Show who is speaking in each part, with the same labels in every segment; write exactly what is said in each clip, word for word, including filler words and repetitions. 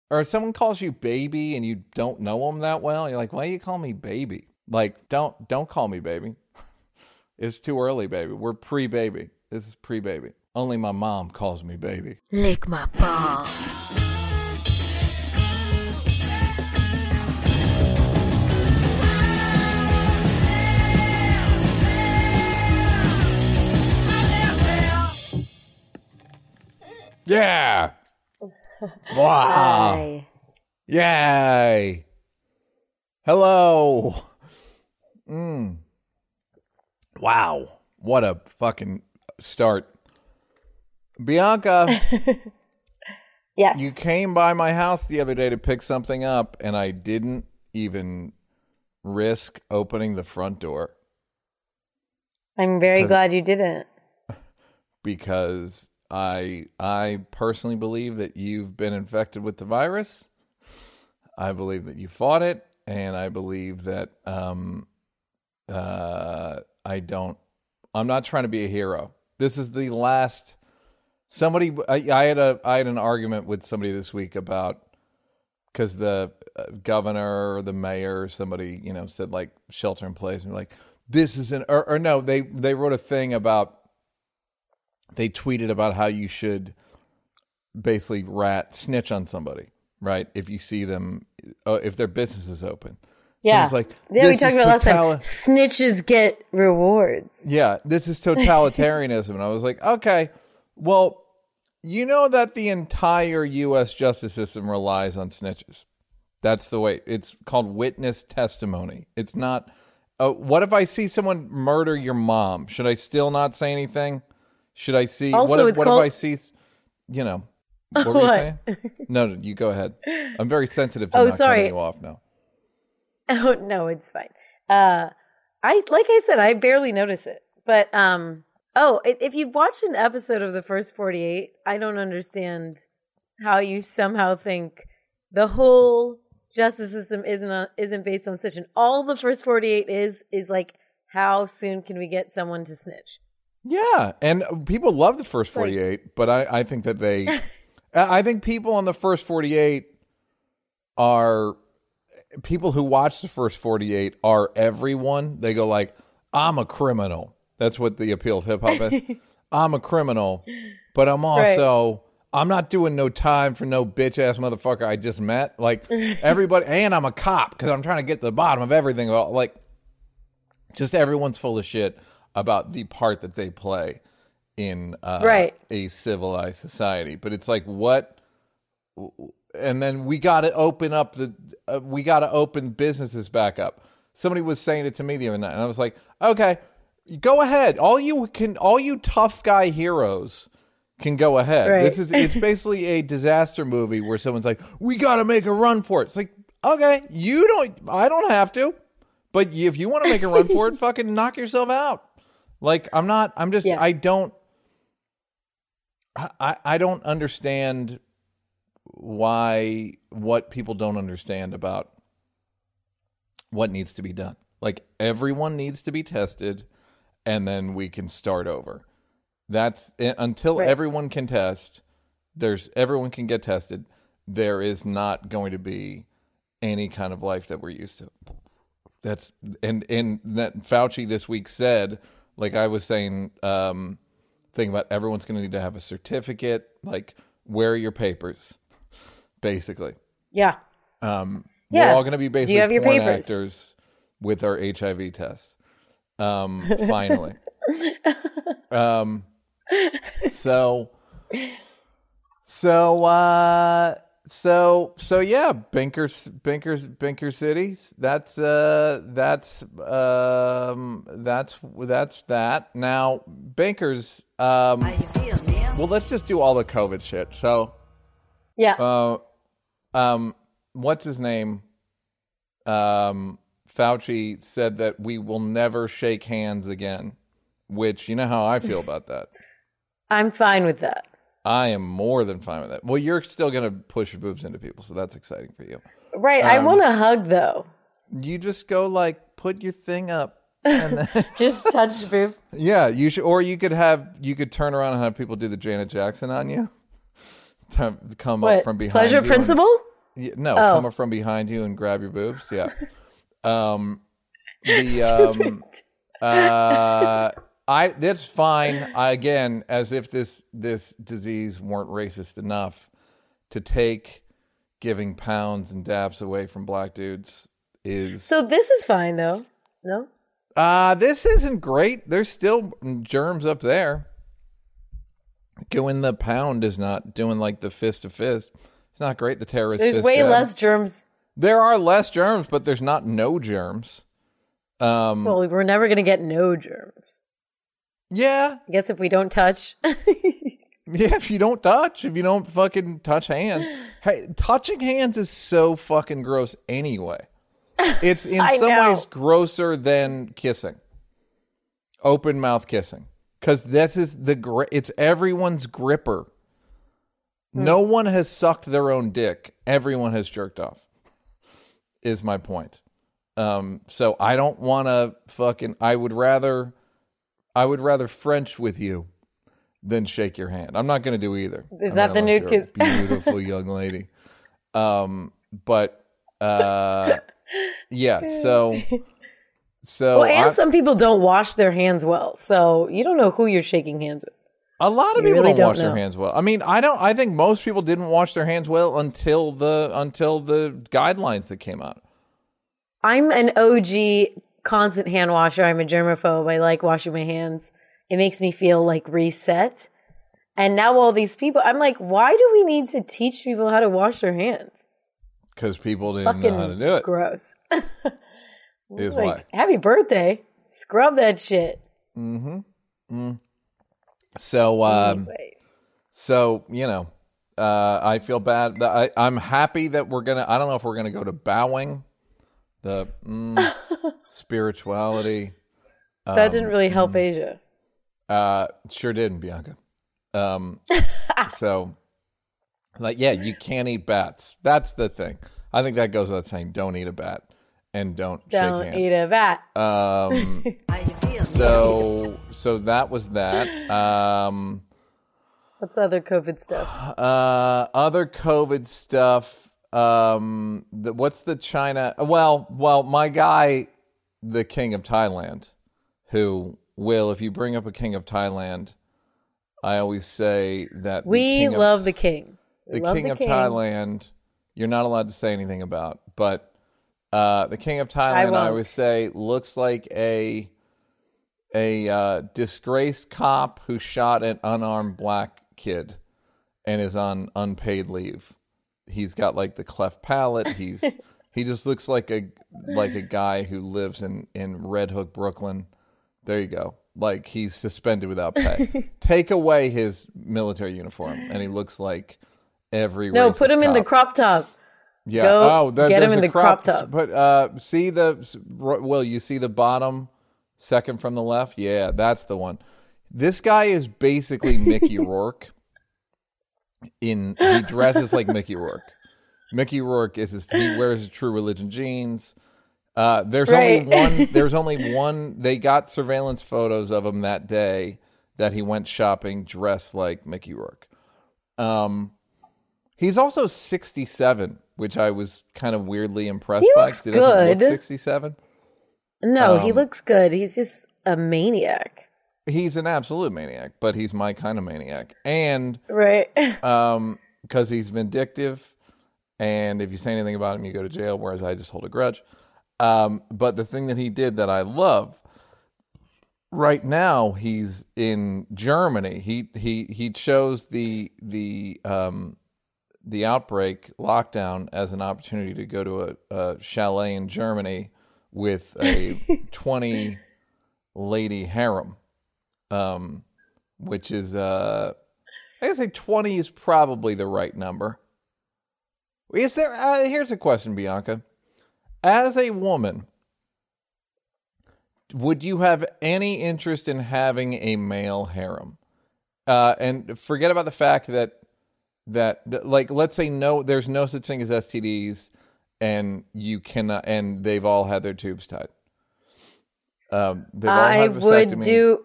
Speaker 1: or if someone calls you baby and you don't know them that well, you're like, why do you call me baby? Like, don't don't call me baby. It's too early, baby. We're pre-baby. This is pre-baby. Only my mom calls me baby.
Speaker 2: Lick my balls.
Speaker 1: Yeah. Wow. Hi. Yay. Hello. Mm. Wow. What a fucking start. Bianca.
Speaker 3: Yes.
Speaker 1: You came by my house the other day to pick something up, and I didn't even risk opening the front door.
Speaker 3: I'm very glad you didn't.
Speaker 1: Because I I personally believe that you've been infected with the virus. I believe that you fought it, and I believe that um uh I don't I'm not trying to be a hero. This is the last somebody I, I had a I had an argument with somebody this week about because the governor or the mayor or somebody, you know, said like shelter in place, and like this is an or, or no, they they wrote a thing about they tweeted about how you should basically rat snitch on somebody, right? If you see them, uh, if their business is open.
Speaker 3: Yeah.
Speaker 1: So like,
Speaker 3: yeah, we talked about
Speaker 1: totali-
Speaker 3: last time. Snitches get rewards.
Speaker 1: Yeah, this is totalitarianism. And I was like, okay, well, you know that the entire U S justice system relies on snitches. That's the way. It's called witness testimony. It's not, uh, what if I see someone murder your mom? Should I still not say anything? Should I see?
Speaker 3: Also,
Speaker 1: what if,
Speaker 3: it's
Speaker 1: what
Speaker 3: called...
Speaker 1: if I see, you know, what were you
Speaker 3: what?
Speaker 1: saying? No, no, you go ahead. I'm very sensitive to
Speaker 3: oh,
Speaker 1: not
Speaker 3: sorry.
Speaker 1: cutting you off now.
Speaker 3: Oh, no, it's fine. Uh, I like I said, I barely notice it. But, um, oh, if you've watched an episode of The First forty-eight, I don't understand how you somehow think the whole justice system isn't a, isn't based on snitching. All The First forty-eight is, is like, how soon can we get someone to snitch?
Speaker 1: Yeah, and people love The First forty-eight, like, but I, I think that they... I think people on The First forty-eight are... People who watch The First forty-eight are everyone. They go like, I'm a criminal. That's what the appeal of hip-hop is. I'm a criminal, but I'm also... Right. I'm not doing no time for no bitch-ass motherfucker I just met. Like, everybody... And I'm a cop, because I'm trying to get to the bottom of everything. Like, just everyone's full of shit about the part that they play in uh,
Speaker 3: right.
Speaker 1: a civilized society. But it's like, what? And then we got to open up the, uh, we got to open businesses back up. Somebody was saying it to me the other night, and I was like, okay, go ahead. All you can, all you tough guy heroes can go ahead.
Speaker 3: Right.
Speaker 1: This is, it's basically a disaster movie where someone's like, we got to make a run for it. It's like, okay, you don't, I don't have to, but if you want to make a run for it, fucking knock yourself out. Like, I'm not, I'm just, yeah. I don't, I, I don't understand why, what people don't understand about what needs to be done. Like, everyone needs to be tested, and then we can start over. That's, until right. everyone can test, there's, everyone can get tested, there is not going to be any kind of life that we're used to. That's, and, and that Fauci this week said, like I was saying, um, thing about everyone's going to need to have a certificate. Like, where are your papers? Basically.
Speaker 3: Yeah.
Speaker 1: Um,
Speaker 3: yeah.
Speaker 1: We're all going to be basically
Speaker 3: Do you have your
Speaker 1: porn
Speaker 3: papers?
Speaker 1: actors with our H I V tests. Um, finally. um, so, so, uh, So so yeah, Binkers Binkers Binker Cities. That's uh that's um that's that's that. Now Binkers. Um, How you feel, man? Well, let's just do all the COVID shit. So
Speaker 3: yeah.
Speaker 1: Uh, um, what's his name? Um, Fauci said that we will never shake hands again. Which, you know how I feel about that.
Speaker 3: I'm fine with that.
Speaker 1: I am more than fine with that. Well, you're still going to push your boobs into people, so that's exciting for you.
Speaker 3: Right.
Speaker 1: Um,
Speaker 3: I want a hug, though.
Speaker 1: You just go, like, put your thing up. And then
Speaker 3: just touch boobs?
Speaker 1: Yeah. You should, or you could have, you could turn around and have people do the Janet Jackson on you. To come
Speaker 3: what,
Speaker 1: up from behind
Speaker 3: Pleasure
Speaker 1: you.
Speaker 3: Principle?
Speaker 1: Yeah, no,
Speaker 3: Oh.
Speaker 1: come up from behind you and grab your boobs. Yeah. Um, the um, uh, I that's fine. I again, as if this this disease weren't racist enough to take giving pounds and dabs away from black dudes is.
Speaker 3: So this is fine though. No.
Speaker 1: Uh, this isn't great. There's still germs up there. Doing the pound is not doing like the fist to fist. It's not great. The terrorist.
Speaker 3: There's
Speaker 1: fist
Speaker 3: way
Speaker 1: jab.
Speaker 3: less germs.
Speaker 1: There are less germs, but there's not no germs. Um,
Speaker 3: Well, we're never gonna get no germs.
Speaker 1: yeah,
Speaker 3: I guess if we don't touch.
Speaker 1: yeah. If you don't touch, if you don't fucking touch hands, hey, touching hands is so fucking gross anyway. It's in
Speaker 3: I
Speaker 1: some
Speaker 3: know.
Speaker 1: ways grosser than kissing, open mouth kissing, because this is the gri- it's everyone's gripper.
Speaker 3: Hmm.
Speaker 1: No one has sucked their own dick. Everyone has jerked off. Is my point. Um, so I don't want to fucking. I would rather, I would rather French with you than shake your hand. I'm not going to do either.
Speaker 3: Is
Speaker 1: I
Speaker 3: that the
Speaker 1: unless
Speaker 3: new
Speaker 1: you're a
Speaker 3: kiss?
Speaker 1: Beautiful young lady. Um, but uh, yeah. So so
Speaker 3: Well, and
Speaker 1: I-
Speaker 3: some people don't wash their hands well, so you don't know who you're shaking hands with.
Speaker 1: a lot of
Speaker 3: You
Speaker 1: people
Speaker 3: really
Speaker 1: don't,
Speaker 3: don't
Speaker 1: wash their
Speaker 3: know.
Speaker 1: hands well. I mean, I don't. I think most people didn't wash their hands well until the until the guidelines that came out.
Speaker 3: I'm an O G constant hand washer. I'm a germaphobe. I like washing my hands. It makes me feel like reset. And now all these people, I'm like, why do we need to teach people how to wash their hands?
Speaker 1: Because people didn't
Speaker 3: Fucking
Speaker 1: know how to do it.
Speaker 3: gross.
Speaker 1: Is
Speaker 3: It's
Speaker 1: why.
Speaker 3: like, happy birthday. Scrub that shit.
Speaker 1: So, um,
Speaker 3: Anyways.
Speaker 1: so you know, uh, I feel bad. I, I'm happy that we're gonna. I don't know if we're gonna go to bowing, the mm, spirituality.
Speaker 3: That didn't really help Asia.
Speaker 1: Uh, sure didn't, Bianca. Um, so, like, yeah, you can't eat bats. That's the thing. I think that goes without saying. Don't eat a bat, and don't,
Speaker 3: Don't
Speaker 1: shake
Speaker 3: eat
Speaker 1: hands.
Speaker 3: a bat.
Speaker 1: Um, so, so that was that. Um.
Speaker 3: What's other COVID stuff?
Speaker 1: Uh, other COVID stuff. Um, the, what's the China? Well, well, my guy, the king of Thailand, who will, if you bring up a king of Thailand, I always say that the
Speaker 3: We
Speaker 1: king of-
Speaker 3: love the king. We
Speaker 1: the
Speaker 3: love
Speaker 1: king
Speaker 3: the
Speaker 1: of
Speaker 3: king.
Speaker 1: Thailand. You're not allowed to say anything about, but uh, the king of
Speaker 3: I
Speaker 1: Thailand, I,
Speaker 3: won't.
Speaker 1: always say, looks like a a uh, disgraced cop who shot an unarmed black kid and is on unpaid leave. He's got like the cleft palate. He's he just looks like a like a guy who lives in in Red Hook, Brooklyn. There you go. Like he's suspended without pay. Take away his military uniform, and he looks like every
Speaker 3: No,
Speaker 1: racist
Speaker 3: put him in the
Speaker 1: cop.
Speaker 3: crop top.
Speaker 1: Yeah.
Speaker 3: Go
Speaker 1: oh, there,
Speaker 3: get him
Speaker 1: there's
Speaker 3: in
Speaker 1: a
Speaker 3: the crop top.
Speaker 1: But uh, see the Will you see the bottom second from the left? Yeah, that's the one. This guy is basically Mickey Rourke. In he dresses like Mickey Rourke. Mickey Rourke is his, he wears his True Religion jeans. Uh, there's
Speaker 3: Right.
Speaker 1: only one. There's only one. They got surveillance photos of him that day that he went shopping dressed like Mickey Rourke. Um, he's also sixty-seven, which I was kind of weirdly impressed
Speaker 3: He
Speaker 1: by.
Speaker 3: looks
Speaker 1: 'cause he doesn't look
Speaker 3: good.
Speaker 1: sixty-seven.
Speaker 3: No, he
Speaker 1: Um,
Speaker 3: looks good. He's just a maniac.
Speaker 1: He's an absolute maniac, but he's my kind of maniac, and
Speaker 3: Right.
Speaker 1: um, because he's vindictive, and if you say anything about him, you go to jail. Whereas I just hold a grudge. Um, but the thing that he did that I love. Right now, he's in Germany. He he he chose the the um, the outbreak lockdown as an opportunity to go to a, a chalet in Germany with a twenty lady harem, um, which is uh, I guess say twenty is probably the right number. Is there? Uh, here's a question, Bianca. As a woman, would you have any interest in having a male harem? Uh, and forget about the fact that that like let's say no, there's no such thing as S T Ds, and you cannot, and they've all had their tubes tied. Um, they've all
Speaker 3: I
Speaker 1: had
Speaker 3: would
Speaker 1: vasectomy.
Speaker 3: do.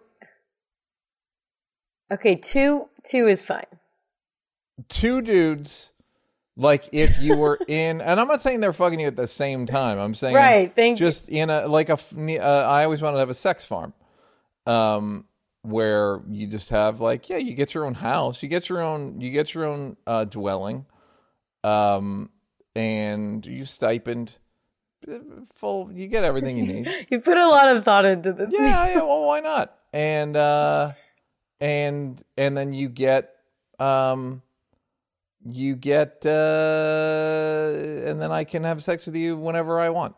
Speaker 3: Okay, two two is fine.
Speaker 1: Two dudes Like if you were in, and I'm not saying they're fucking you at the same time. I'm saying
Speaker 3: right. Thank
Speaker 1: just in a like a. Uh, I always wanted to have a sex farm, um, where you just have like yeah, you get your own house, you get your own, you get your own uh, dwelling, um, and you stipend full. You get everything you need.
Speaker 3: You put a lot of thought into this.
Speaker 1: Yeah, yeah. Well, why not? And uh, and and then you get um. You get, uh, and then I can have sex with you whenever I want.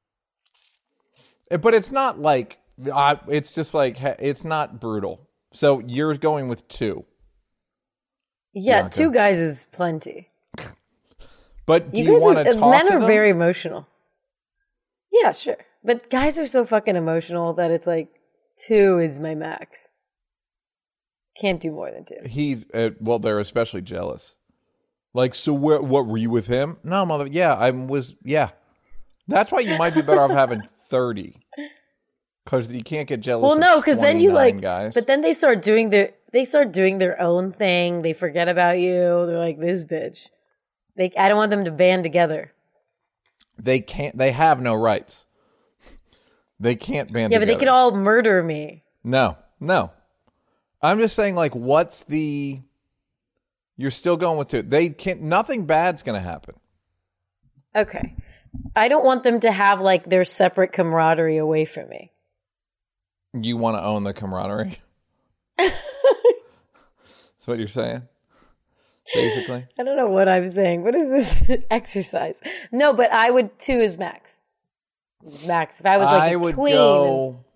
Speaker 1: But it's not like, I, it's just like, it's not brutal. So you're going with two.
Speaker 3: Yeah,
Speaker 1: Bianca.
Speaker 3: Two guys is plenty.
Speaker 1: But do
Speaker 3: you,
Speaker 1: you,
Speaker 3: guys
Speaker 1: want
Speaker 3: are,
Speaker 1: to talk
Speaker 3: men
Speaker 1: to
Speaker 3: are
Speaker 1: them?
Speaker 3: very emotional. Yeah, sure. But guys are so fucking emotional that it's like, two is my max. Can't do more than two.
Speaker 1: He, uh, well, they're especially jealous. Like, so where, what, were you with him? No, mother, yeah, I was, yeah. That's why you might be better off having thirty. Because you can't get jealous
Speaker 3: well,
Speaker 1: of
Speaker 3: no, because then you like,
Speaker 1: guys.
Speaker 3: But then they start doing their, they start doing their own thing. They forget about you. They're like, this bitch. They, I don't want them to band together.
Speaker 1: They can't, they have no rights. They can't band
Speaker 3: yeah,
Speaker 1: together.
Speaker 3: but they could all murder me.
Speaker 1: No, no. I'm just saying, like, what's the... You're still going with two. They can't. Nothing bad's going to happen.
Speaker 3: Okay. I don't want them to have, like, their separate camaraderie away from me.
Speaker 1: You want to own the camaraderie? That's what you're saying? Basically?
Speaker 3: I don't know what I'm saying. What is this exercise? No, but I would, two is max. Max. If I was, like,
Speaker 1: I
Speaker 3: a
Speaker 1: would
Speaker 3: queen.
Speaker 1: Go,
Speaker 3: and...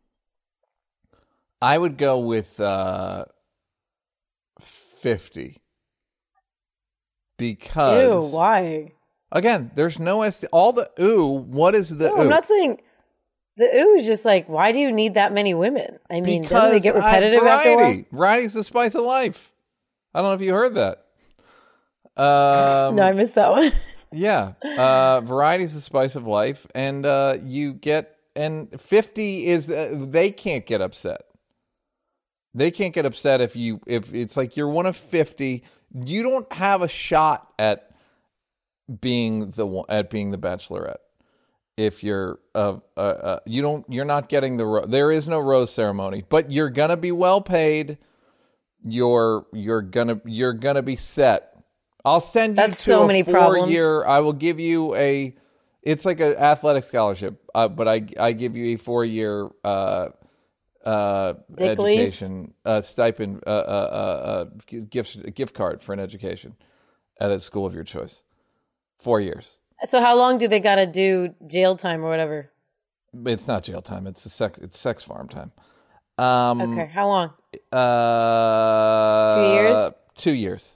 Speaker 1: I would go with uh, fifty. Because
Speaker 3: ew, why?
Speaker 1: Again, there's no S T. All the ooh. What is the
Speaker 3: no,
Speaker 1: ooh?
Speaker 3: I'm not saying the ooh is just like, why do you need that many women? I mean,
Speaker 1: because
Speaker 3: doesn't it get repetitive
Speaker 1: I,
Speaker 3: after a while?
Speaker 1: Variety's the spice of life. I don't know if you heard that. Um,
Speaker 3: no, I missed that one.
Speaker 1: yeah, uh, variety's the spice of life, and uh, you get and fifty is uh, they can't get upset. They can't get upset if you if it's like you're one of fifty. You don't have a shot at being the one, at being the bachelorette. If you're uh, uh, uh you don't you're not getting the ro- there is no rose ceremony, but you're gonna be well paid. You're you're gonna you're gonna be set. I'll send you
Speaker 3: That's
Speaker 1: to
Speaker 3: so
Speaker 1: a
Speaker 3: many
Speaker 1: four
Speaker 3: problems.
Speaker 1: year. I will give you a. It's like an athletic scholarship, uh, but I I give you a four year. Uh, Uh,
Speaker 3: Dick
Speaker 1: education uh, stipend, uh, uh, uh, gift gift card for an education at a school of your choice. Four years.
Speaker 3: So how long do they got to do jail time or whatever?
Speaker 1: It's not jail time. It's a sex. It's sex farm time. Um,
Speaker 3: okay, how long?
Speaker 1: Uh,
Speaker 3: two years.
Speaker 1: Two years.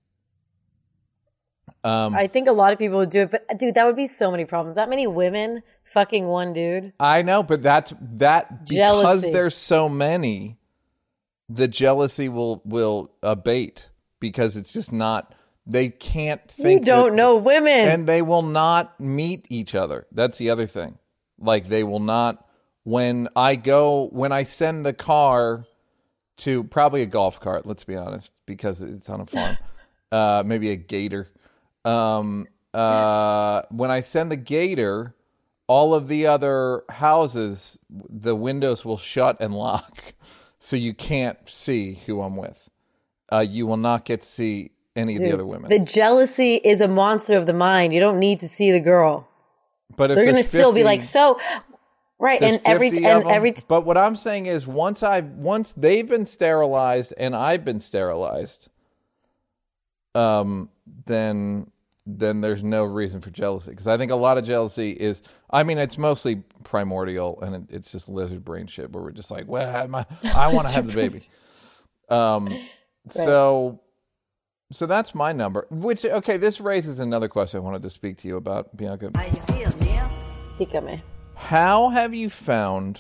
Speaker 1: Um,
Speaker 3: I think a lot of people would do it, but dude, that would be so many problems. That many women fucking one dude.
Speaker 1: I know, but that's that
Speaker 3: Jealousy.
Speaker 1: because there's so many, the jealousy will will abate because it's just not. They can't think.
Speaker 3: You don't
Speaker 1: that,
Speaker 3: know women,
Speaker 1: and they will not meet each other. That's the other thing. Like they will not. When I go, when I send the car to probably a golf cart. Let's be honest, because it's on a farm. uh, maybe a gator. Um, uh, when I send the gator, all of the other houses, the windows will shut and lock, so you can't see who I'm with. Uh, you will not get to see any
Speaker 3: dude,
Speaker 1: of the other women.
Speaker 3: The jealousy is a monster of the mind. You don't need to see the girl.
Speaker 1: But if
Speaker 3: they're going to
Speaker 1: there's
Speaker 3: still be
Speaker 1: fifty
Speaker 3: like, so right, and every
Speaker 1: fifty
Speaker 3: and
Speaker 1: of them,
Speaker 3: every.
Speaker 1: But what I'm saying is, once I once they've been sterilized and I've been sterilized, um, then then there's no reason for jealousy. Because I think a lot of jealousy is, I mean, it's mostly primordial and it, it's just lizard brain shit where we're just like, well, my, I want to have the baby. Um, right. so, so that's my number. Which okay, this raises another question I wanted to speak to you about, Bianca.
Speaker 2: How you feel, Neil?
Speaker 3: Dígame.
Speaker 1: How have you found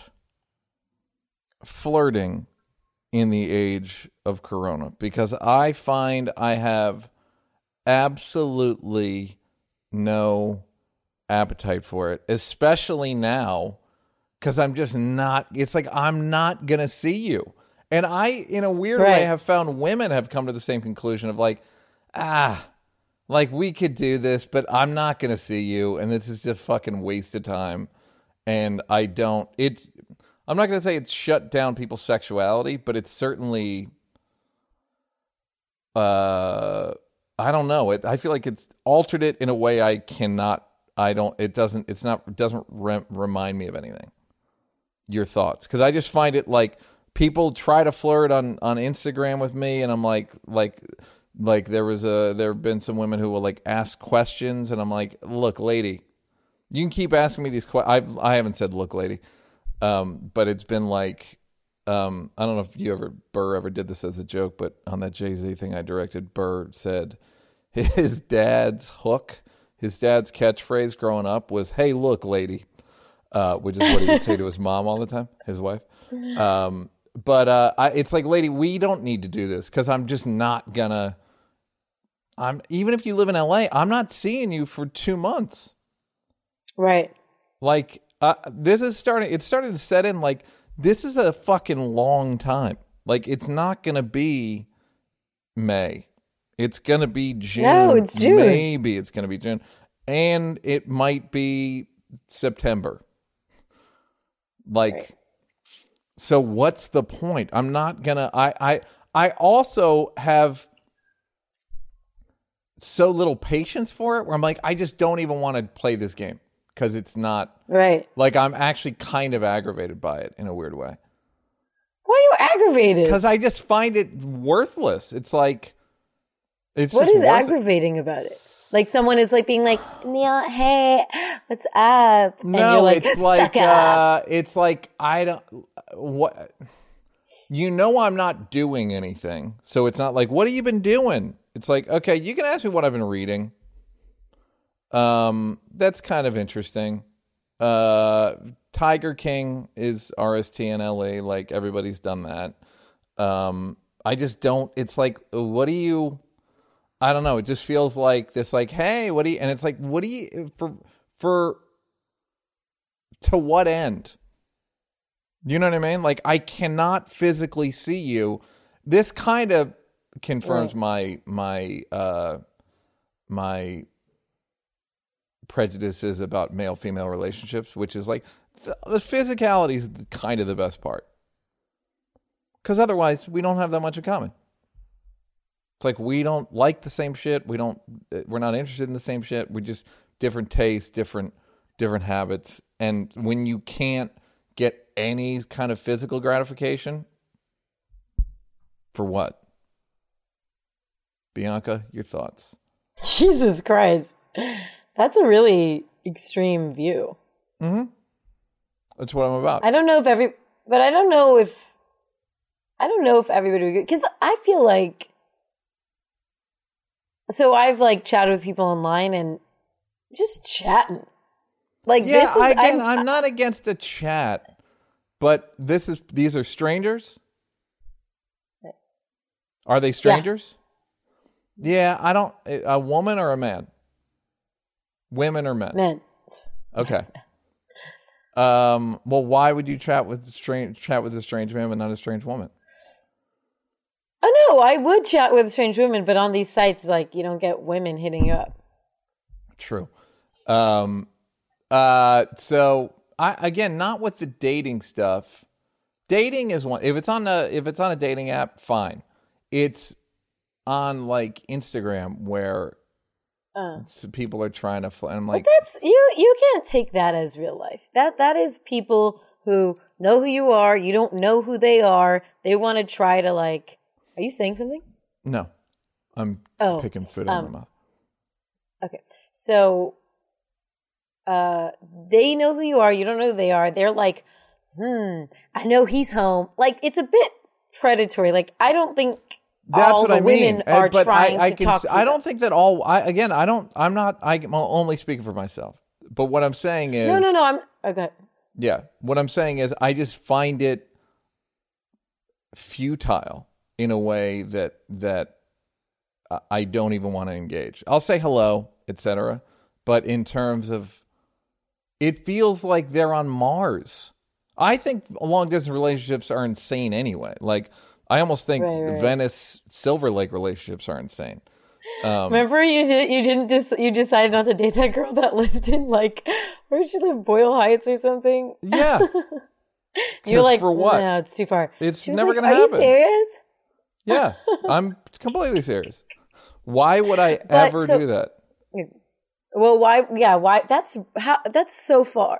Speaker 1: flirting in the age of Corona? Because I find I have absolutely no appetite for it, especially now, because I'm just not, it's like I'm not going to see you. And I, in a weird
Speaker 3: right.
Speaker 1: way, have found women have come to the same conclusion of like, ah, Like, we could do this, but I'm not going to see you, and this is just fucking waste of time. And I don't, it's, I'm not going to say it's shut down people's sexuality, but it's certainly, uh, I don't know. It, I feel like it's altered it in a way I cannot, I don't, it doesn't, it's not, it doesn't re- remind me of anything. Your thoughts? Because I just find it like people try to flirt on, on Instagram with me, and I'm like, like, like there was a, there have been some women who will like ask questions, and I'm like, look, lady, you can keep asking me these questions. I haven't said look, lady, um, but it's been like, um, I don't know if you ever, Burr ever did this as a joke, but on that Jay-Z thing I directed, Burr said his dad's hook, his dad's catchphrase growing up was, hey, look, lady, uh, which is what he would say to his mom all the time, his wife. Um, but uh, I, it's like, lady, we don't need to do this because I'm just not gonna. I'm even if you live in L A, I'm not seeing you for two months.
Speaker 3: Right.
Speaker 1: Like uh, this is starting. It's starting to set in. Like this is a fucking long time. Like it's not gonna be May. It's gonna be June.
Speaker 3: No, it's June.
Speaker 1: Maybe it's gonna be June, and it might be September. Like. Right. So what's the point? I'm not gonna. I I I also have so little patience for it. Where I'm like, I just don't even want to play this game because it's not
Speaker 3: right.
Speaker 1: Like I'm actually kind of aggravated by it in a weird way.
Speaker 3: Why are you aggravated?
Speaker 1: Because I just find it worthless. It's like it's
Speaker 3: what
Speaker 1: just
Speaker 3: is
Speaker 1: worthless.
Speaker 3: aggravating about it? Like someone is like being like, Neil, hey, what's up? And
Speaker 1: no,
Speaker 3: you're like,
Speaker 1: it's like uh, it's like I don't what you know I'm not doing anything. So it's not like, what have you been doing? It's like, okay, you can ask me what I've been reading. Um, that's kind of interesting. Uh, Tiger King is R S T in L A, like everybody's done that. Um, I just don't. It's like, what do you? I don't know. It just feels like this, like, hey, what do you? And it's like, what do you for? For to what end? You know what I mean? Like, I cannot physically see you. This kind of confirms my my uh, my prejudices about male-female relationships, which is like the physicality is kind of the best part, because otherwise we don't have that much in common. It's like we don't like the same shit. We don't. We're not interested in the same shit. We're just different tastes, different different habits. And when you can't get any kind of physical gratification, for what? Bianca, your thoughts?
Speaker 3: Jesus Christ, that's a really extreme view.
Speaker 1: Mm-hmm. That's what I'm about.
Speaker 3: I don't know if every, but I don't know if, I don't know if everybody would agree, because I feel like. So I've like chatted with people online and just chatting. Like
Speaker 1: yeah,
Speaker 3: this is,
Speaker 1: I, again,
Speaker 3: I'm,
Speaker 1: I'm not against the chat, but this is these are strangers. Are they strangers? Yeah, yeah I don't. A woman or a man? Women or men?
Speaker 3: Men.
Speaker 1: Okay. um. Well, why would you chat with strange chat with a strange man but not a strange woman?
Speaker 3: Oh no, I would chat with strange women, but on these sites, like you don't get women hitting you up.
Speaker 1: True. Um. Uh. So I again, not with the dating stuff. Dating is one. If it's on a if it's on a dating app, fine. It's on like Instagram where uh. people are trying to. Fl- and I'm like,
Speaker 3: but that's you. You can't take that as real life. That that is people who know who you are. You don't know who they are. They want to try to like. Are you saying something?
Speaker 1: No, I'm
Speaker 3: oh,
Speaker 1: picking food
Speaker 3: um,
Speaker 1: out of my mouth.
Speaker 3: Okay, so uh, they know who you are. You don't know who they are. They're like, hmm, I know he's home. Like it's a bit predatory. Like I don't think
Speaker 1: that's
Speaker 3: all
Speaker 1: what
Speaker 3: the
Speaker 1: I mean.
Speaker 3: women are
Speaker 1: but
Speaker 3: trying
Speaker 1: I, I
Speaker 3: to
Speaker 1: can,
Speaker 3: talk to
Speaker 1: I
Speaker 3: them.
Speaker 1: don't think that all. I again, I don't. I'm not. I'm only speaking for myself. But what I'm saying is,
Speaker 3: no, no, no. I'm okay.
Speaker 1: Yeah, what I'm saying is, I just find it futile. In a way that that I don't even want to engage. I'll say hello, et cetera. But in terms of, it feels like they're on Mars. I think long distance relationships are insane anyway. Like I almost think
Speaker 3: right, right.
Speaker 1: Venice Silver Lake relationships are insane. Um,
Speaker 3: Remember, you did you didn't dis- you decided not to date that girl that lived in like where did she live, Boyle Heights or something?
Speaker 1: yeah.
Speaker 3: You're like,
Speaker 1: for what?
Speaker 3: No, it's too far.
Speaker 1: It's
Speaker 3: She was
Speaker 1: never
Speaker 3: like,
Speaker 1: gonna
Speaker 3: Are
Speaker 1: happen.
Speaker 3: you serious?
Speaker 1: Yeah, I'm completely serious. Why would I
Speaker 3: But,
Speaker 1: ever
Speaker 3: so-
Speaker 1: do that?
Speaker 3: Well, why? Yeah, why? That's how. That's so far.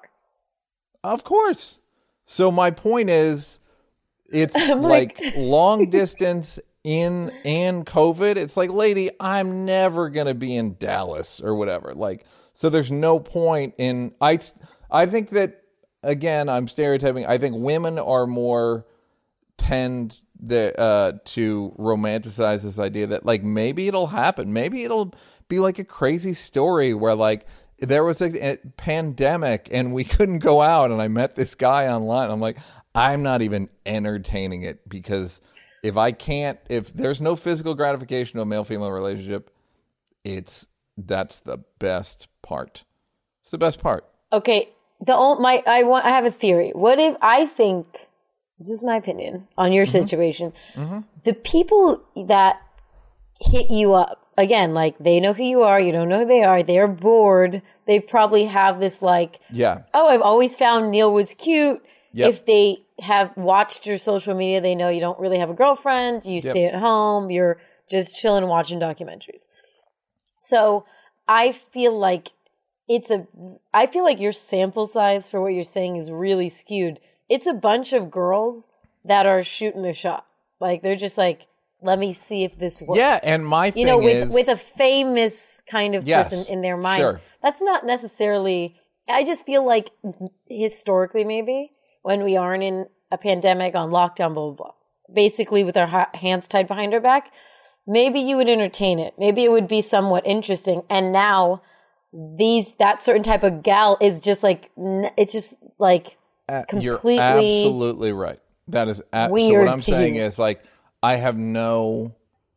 Speaker 1: Of course. So my point is, it's
Speaker 3: I'm
Speaker 1: like,
Speaker 3: like-
Speaker 1: long distance in and COVID. It's like, lady, I'm never gonna be in Dallas or whatever. Like, so there's no point in. I I think that again, I'm stereotyping. I think women are more tend the uh, to romanticize this idea that like maybe it'll happen. Maybe it'll be like a crazy story where like there was a, a pandemic and we couldn't go out and I met this guy online. I'm like, I'm not even entertaining it because if I can't, if there's no physical gratification to a male-female relationship, it's that's the best part. It's the best part.
Speaker 3: Okay, the ol- my I want I have a theory. What if I think this is my opinion on your
Speaker 1: Mm-hmm.
Speaker 3: situation? The people that hit you up again, like they know who you are, you don't know who they are. They're bored. They probably have this like,
Speaker 1: Yeah.
Speaker 3: oh, I've always found Neil was cute.
Speaker 1: Yep.
Speaker 3: If they have watched your social media, they know you don't really have a girlfriend. You stay at home. You're just chilling, watching documentaries. So I feel like it's a, I feel like your sample size for what you're saying is really skewed. It's a bunch of girls that are shooting their shot. Like they're just like, let me see if this works.
Speaker 1: Yeah, and my thing
Speaker 3: you know, with
Speaker 1: is,
Speaker 3: with a famous kind of
Speaker 1: Yes,
Speaker 3: person in their mind.
Speaker 1: sure.
Speaker 3: That's not necessarily. I just feel like historically, maybe when we aren't in a pandemic, on lockdown, blah blah blah, basically with our ha- hands tied behind our back, maybe you would entertain it. Maybe it would be somewhat interesting. And now, these that certain type of gal is just like n- it's just like
Speaker 1: Uh,
Speaker 3: completely
Speaker 1: You're absolutely right. That is a- so.
Speaker 3: weird
Speaker 1: What I'm
Speaker 3: to
Speaker 1: saying
Speaker 3: you.
Speaker 1: is like I have no.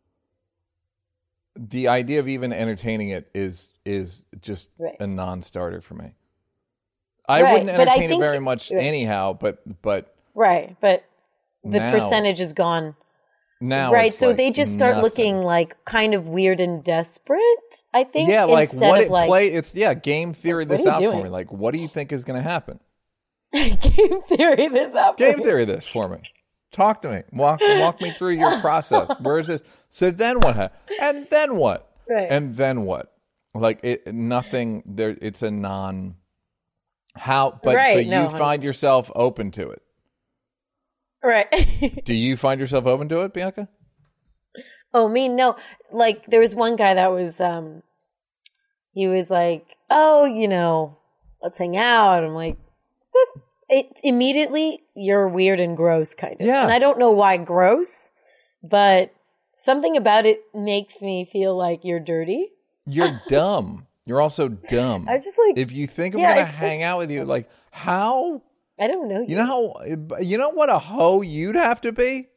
Speaker 1: The idea of even entertaining it is is just
Speaker 3: Right.
Speaker 1: a non-starter for me. I
Speaker 3: Right,
Speaker 1: wouldn't
Speaker 3: but I
Speaker 1: entertain it
Speaker 3: think-
Speaker 1: very much
Speaker 3: right.
Speaker 1: anyhow, but but
Speaker 3: right, but the
Speaker 1: now,
Speaker 3: percentage is gone.
Speaker 1: now
Speaker 3: Right,
Speaker 1: it's
Speaker 3: so
Speaker 1: like
Speaker 3: they just start
Speaker 1: nothing.
Speaker 3: looking like kind of weird and desperate, I think.
Speaker 1: Yeah, like
Speaker 3: instead
Speaker 1: what
Speaker 3: of
Speaker 1: it
Speaker 3: like
Speaker 1: play. It's yeah, game theory
Speaker 3: What
Speaker 1: this
Speaker 3: are you
Speaker 1: out for
Speaker 3: doing?
Speaker 1: me. Like, what do you think is going to happen?
Speaker 3: game theory this up.
Speaker 1: Game theory this for me. Talk to me. Walk walk me through your process. Where is this? So then what? Ha- and then what?
Speaker 3: Right.
Speaker 1: And then what? Like it nothing there it's a non how but so
Speaker 3: Right,
Speaker 1: you
Speaker 3: no,
Speaker 1: find yourself open to it.
Speaker 3: Right.
Speaker 1: Do you find yourself open to it, Bianca?
Speaker 3: Oh, me? No. Like, there was one guy that was, um, he was like, oh, you know, let's hang out. I'm like, it immediately, you're weird and gross, kind of.
Speaker 1: Yeah.
Speaker 3: And I don't know why gross, but something about it makes me feel like you're dirty.
Speaker 1: You're dumb. You're also dumb.
Speaker 3: I just like,
Speaker 1: If you think I'm
Speaker 3: Yeah,
Speaker 1: gonna
Speaker 3: it's
Speaker 1: hang
Speaker 3: just-
Speaker 1: out with you, like how
Speaker 3: I don't know.
Speaker 1: you know how you know what a hoe you'd have to be?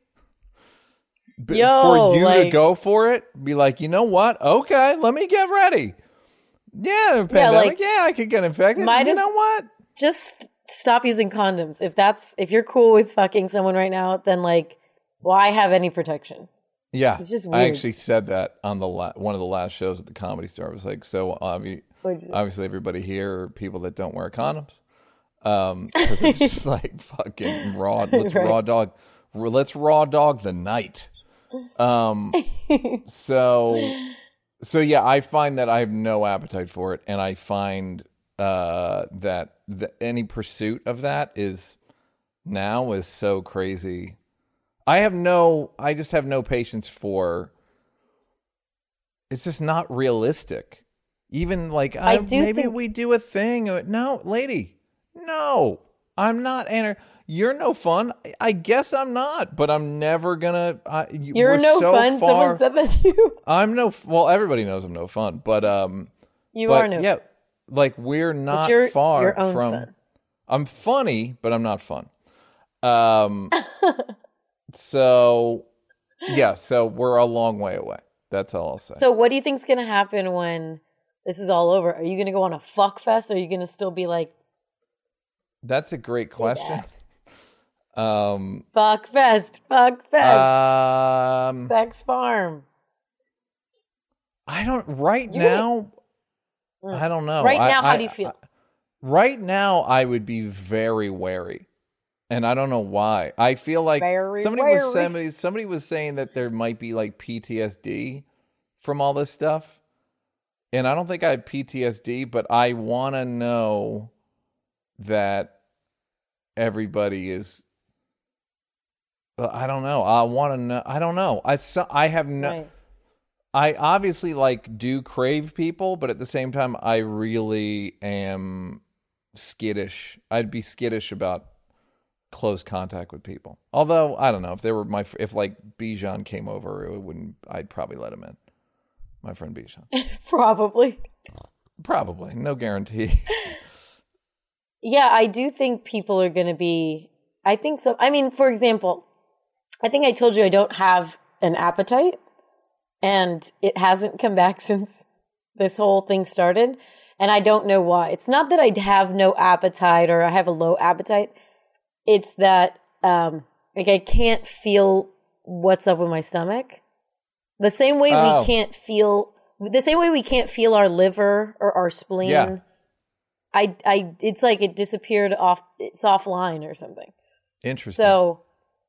Speaker 1: B-
Speaker 3: Yo,
Speaker 1: for you to
Speaker 3: like-
Speaker 1: go for it, be like, you know what? Okay, let me get ready. Yeah, the pandemic.
Speaker 3: like,
Speaker 1: yeah, I could get infected.
Speaker 3: might
Speaker 1: You
Speaker 3: as-
Speaker 1: know what?
Speaker 3: Just stop using condoms. If that's, if you're cool with fucking someone right now, then like, why have any protection?
Speaker 1: Yeah,
Speaker 3: It's just
Speaker 1: I
Speaker 3: weird.
Speaker 1: actually said that on the la- one of the last shows at the Comedy Store. I was like, so obvi-
Speaker 3: What'd you say?
Speaker 1: obviously everybody here are people that don't wear condoms. Um, 'cause it's just like fucking raw. Let's
Speaker 3: Right.
Speaker 1: raw dog. Let's raw dog the night. Um, so, so yeah, I find that I have no appetite for it, and I find uh, that the, any pursuit of that is now is so crazy. I have no, I just have no patience for. It's just not realistic. Even like,
Speaker 3: I
Speaker 1: I,
Speaker 3: do
Speaker 1: maybe
Speaker 3: think-
Speaker 1: we do a thing. No, lady, no, I'm not. Enter. You're no fun. I- I guess I'm not, but I'm never gonna. I, you,
Speaker 3: You're
Speaker 1: we're
Speaker 3: no
Speaker 1: so
Speaker 3: fun.
Speaker 1: Far,
Speaker 3: Someone said that to you.
Speaker 1: I'm no. Well, everybody knows I'm no fun, but um,
Speaker 3: You
Speaker 1: but
Speaker 3: are no
Speaker 1: yeah,
Speaker 3: fun.
Speaker 1: like we're
Speaker 3: But
Speaker 1: not
Speaker 3: you're
Speaker 1: far
Speaker 3: your own
Speaker 1: from.
Speaker 3: fun.
Speaker 1: I'm funny, but I'm not fun. Um, so yeah, so we're a long way away. That's all I'll say.
Speaker 3: So what do you think's going to happen when this is all over? Are you going to go on a fuck fest? Or are you going to still be like,
Speaker 1: That's a great question. Um,
Speaker 3: fuck fest, fuck fest,
Speaker 1: um,
Speaker 3: sex farm?
Speaker 1: I don't. Right
Speaker 3: You're
Speaker 1: now,
Speaker 3: Mm.
Speaker 1: I don't know.
Speaker 3: Right
Speaker 1: I-
Speaker 3: now, how
Speaker 1: I-
Speaker 3: do you feel?
Speaker 1: I- right now, I would be very wary, and I don't know why. I feel like
Speaker 3: Very
Speaker 1: somebody was
Speaker 3: wary.
Speaker 1: somebody, somebody was saying that there might be like P T S D from all this stuff, and I don't think I have P T S D, but I want to know that everybody is. Well, I don't know. I want to know. I don't know. I so, I have no.
Speaker 3: Right.
Speaker 1: I obviously like do crave people, but at the same time, I really am skittish. I'd be skittish about close contact with people. Although I don't know if they were my if like Bijan came over, it wouldn't. I'd probably let him in. My friend Bijan.
Speaker 3: Probably.
Speaker 1: Probably, no guarantee.
Speaker 3: Yeah, I do think people are going to be. I think so. I mean, for example, I think I told you I don't have an appetite, and it hasn't come back since this whole thing started. And I don't know why. It's not that I have no appetite or I have a low appetite. It's that um, like I can't feel what's up with my stomach. The same way
Speaker 1: Oh.
Speaker 3: we can't feel the same way we can't feel our liver or our spleen.
Speaker 1: Yeah.
Speaker 3: I I it's like it disappeared off it's offline or something.
Speaker 1: Interesting.
Speaker 3: So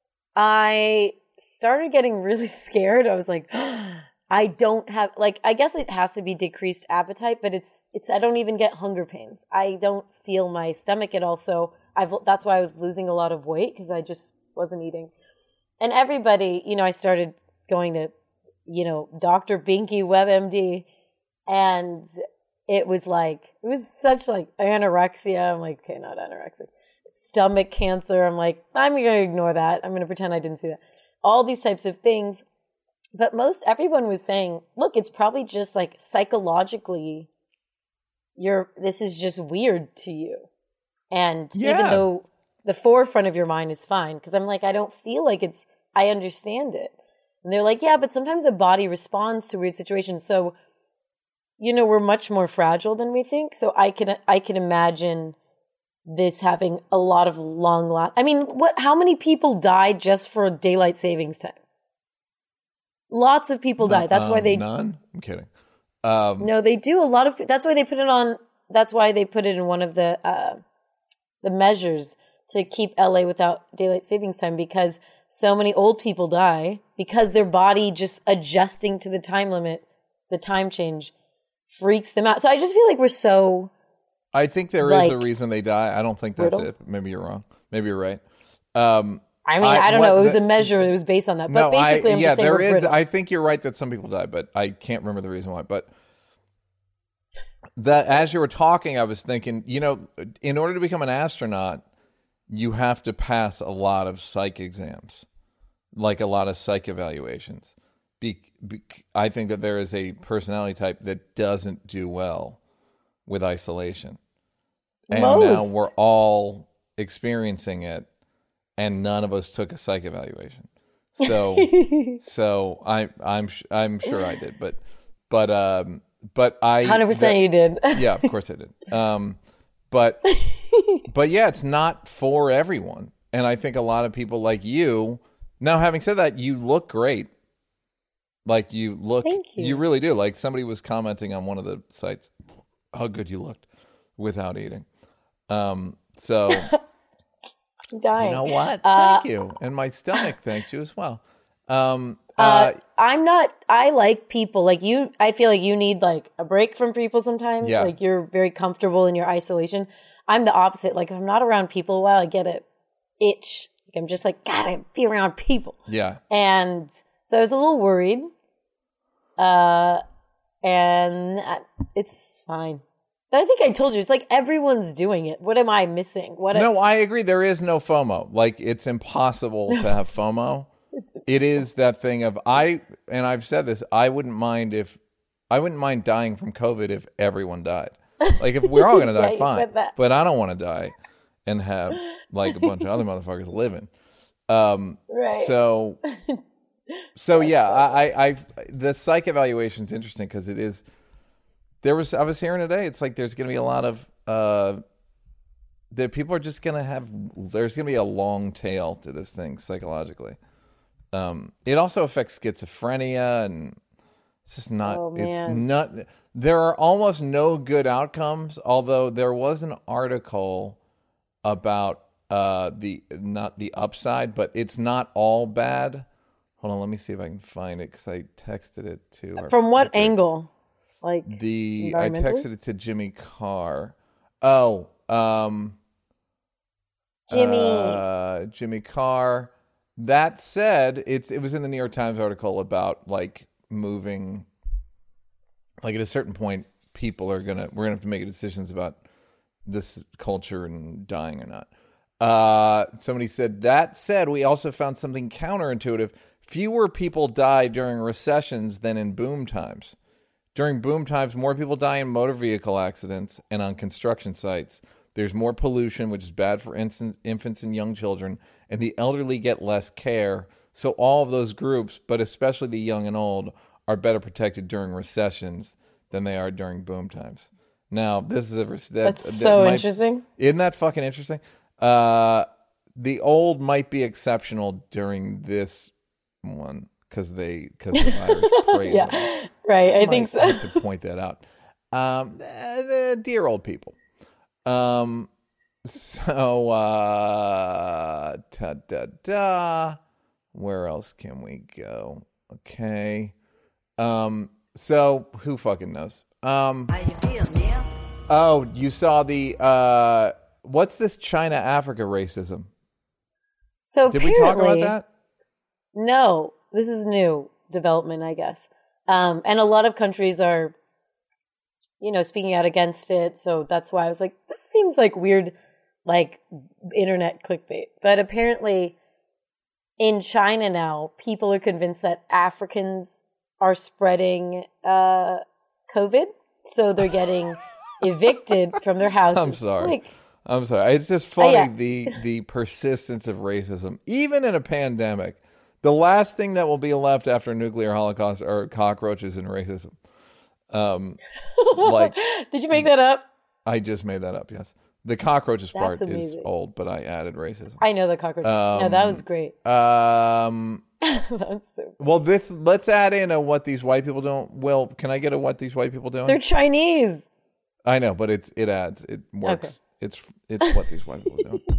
Speaker 3: I started getting really scared. I was like, I don't have like I guess it has to be decreased appetite, but it's it's I don't even get hunger pains. I don't feel my stomach at all. So I've that's why I was losing a lot of weight because I just wasn't eating. And everybody, you know, I started going to, you know, Doctor Binky WebMD, and it was like it was such like anorexia. I'm like, okay, not anorexic. Stomach cancer. I'm like, I'm going to ignore that. I'm going to pretend I didn't see that. All these types of things. But most everyone was saying, look, it's probably just like psychologically, you're, this is just weird to you. And
Speaker 1: Yeah.
Speaker 3: even though the forefront of your mind is fine, because I'm like, I don't feel like it's, I understand it. And they're like, yeah, but sometimes the body responds to weird situations. So, you know, we're much more fragile than we think. So I can, I can imagine this having a lot of long la- I mean, what? How many people died just for daylight savings time? Lots of people died. That's
Speaker 1: Um,
Speaker 3: why they
Speaker 1: none. I'm kidding. Um,
Speaker 3: no, they do a lot of. That's why they put it on. That's why they put it in one of the uh, the measures to keep L A without daylight savings time, because so many old people die because their body just adjusting to the time limit, the time change, freaks them out. So I just feel like we're so.
Speaker 1: I think there is
Speaker 3: like,
Speaker 1: a reason they die. I don't think that's
Speaker 3: brittle.
Speaker 1: it. Maybe you're wrong. Maybe you're right. Um,
Speaker 3: I mean, I,
Speaker 1: I-
Speaker 3: don't
Speaker 1: what
Speaker 3: know. It was
Speaker 1: the-
Speaker 3: a measure. It was based on that. But
Speaker 1: no,
Speaker 3: basically,
Speaker 1: I,
Speaker 3: I'm
Speaker 1: yeah,
Speaker 3: just saying
Speaker 1: there
Speaker 3: we're
Speaker 1: is.
Speaker 3: brittle.
Speaker 1: I think you're right that some people die, but I can't remember the reason why. But that as you were talking, I was thinking, you know, in order to become an astronaut, you have to pass a lot of psych exams, like a lot of psych evaluations. Be, be, I think that there is a personality type that doesn't do well with isolation. And now
Speaker 3: Most.
Speaker 1: we're all experiencing it, and none of us took a psych evaluation. So, so I, I'm, sh- I'm sure I did, but, but, um, but I,
Speaker 3: one hundred percent
Speaker 1: the-
Speaker 3: you did.
Speaker 1: yeah, of course I did. Um, but, but yeah, it's not for everyone, and I think a lot of people like you. Now, having said that, you look great. Like you look,
Speaker 3: Thank you.
Speaker 1: really do. Like somebody was commenting on one of the sites how good you looked without eating. Um, so
Speaker 3: I'm dying.
Speaker 1: you know what?
Speaker 3: Uh,
Speaker 1: Thank you, and my stomach thanks you as well. Um,
Speaker 3: Uh,
Speaker 1: uh,
Speaker 3: I'm not. I like people like you. I feel like you need like a break from people sometimes.
Speaker 1: Yeah.
Speaker 3: Like you're very comfortable in your isolation. I'm the opposite. Like if I'm not around people a while, I get a itch. Like I'm just like gotta be around people.
Speaker 1: yeah,
Speaker 3: And so I was a little worried. Uh, and I- it's fine. But I think I told you it's like everyone's doing it. What am I missing? What?
Speaker 1: no, I agree. There is no FOMO. Like it's impossible to have FOMO.
Speaker 3: It's,
Speaker 1: It is that thing of I, and I've said this. I wouldn't mind if I wouldn't mind dying from COVID if everyone died. Like if we're all gonna die,
Speaker 3: Yeah, you
Speaker 1: fine.
Speaker 3: said that.
Speaker 1: But I don't want to die and have like a bunch of other motherfuckers living. Um,
Speaker 3: right.
Speaker 1: So, so yeah, I, I, I, the psych evaluation is interesting because it is. There was I was hearing today. It's like there's going to be a lot of uh, that people are just going to have. There's going to be a long tail to this thing psychologically. Um, it also affects schizophrenia and It's just not.
Speaker 3: Oh,
Speaker 1: it's
Speaker 3: man.
Speaker 1: not. There are almost no good outcomes. Although there was an article about uh, the not the upside, but it's not all bad. Hold on, let me see if I can find it because I texted it to. Our
Speaker 3: From what
Speaker 1: Twitter.
Speaker 3: angle? Like
Speaker 1: The I
Speaker 3: environmentally?
Speaker 1: texted it to Jimmy Carr. Oh, um,
Speaker 3: Jimmy.
Speaker 1: uh, Jimmy Carr. That said, it's it was in the New York Times article about like moving. Like at a certain point, people are gonna we're gonna have to make decisions about this culture and dying or not. Uh, somebody said that said, we also found something counterintuitive. Fewer people die during recessions than in boom times. During boom times, more people die in motor vehicle accidents and on construction sites. There's more pollution, which is bad for infant, infants and young children, and the elderly get less care. So all of those groups, but especially the young and old, are better protected during recessions than they are during boom times. Now, this is a that,
Speaker 3: That's
Speaker 1: that
Speaker 3: so
Speaker 1: might,
Speaker 3: interesting.
Speaker 1: Isn't that fucking interesting? Uh, the old might be exceptional during this one because they because the virus prays
Speaker 3: Yeah,
Speaker 1: them.
Speaker 3: right. I
Speaker 1: Might
Speaker 3: think so.
Speaker 1: have to point that out. Um, eh, dear old people. Um, so uh, da da da. Where else can we go? Okay. Um, so who fucking knows? Um,
Speaker 2: How you feel, Neil?
Speaker 1: oh, you saw the uh, what's this China Africa racism?
Speaker 3: So
Speaker 1: Did we talk about
Speaker 3: apparently-
Speaker 1: that?
Speaker 3: No, this is new development, I guess. Um, and a lot of countries are, you know, speaking out against it. So that's why I was like, this seems like weird, like internet clickbait. But apparently in China now, people are convinced that Africans are spreading uh, COVID. So they're getting evicted from their houses.
Speaker 1: I'm sorry.
Speaker 3: Like,
Speaker 1: I'm sorry. It's just funny
Speaker 3: yeah.
Speaker 1: the the persistence of racism, even in a pandemic. The last thing that will be left after a nuclear holocaust are cockroaches and racism. Um, like
Speaker 3: did you make that up?
Speaker 1: I just made that up. Yes, the cockroaches
Speaker 3: That's
Speaker 1: part is
Speaker 3: amazing.
Speaker 1: old, but I added racism.
Speaker 3: I know the cockroach. no, that was great.
Speaker 1: Um,
Speaker 3: That's so
Speaker 1: well, this let's add in a what these white people don't. Well, can I get a what these white people doing?
Speaker 3: They're Chinese.
Speaker 1: I know, but it's it adds. It works.
Speaker 3: Okay.
Speaker 1: It's it's what these white people do.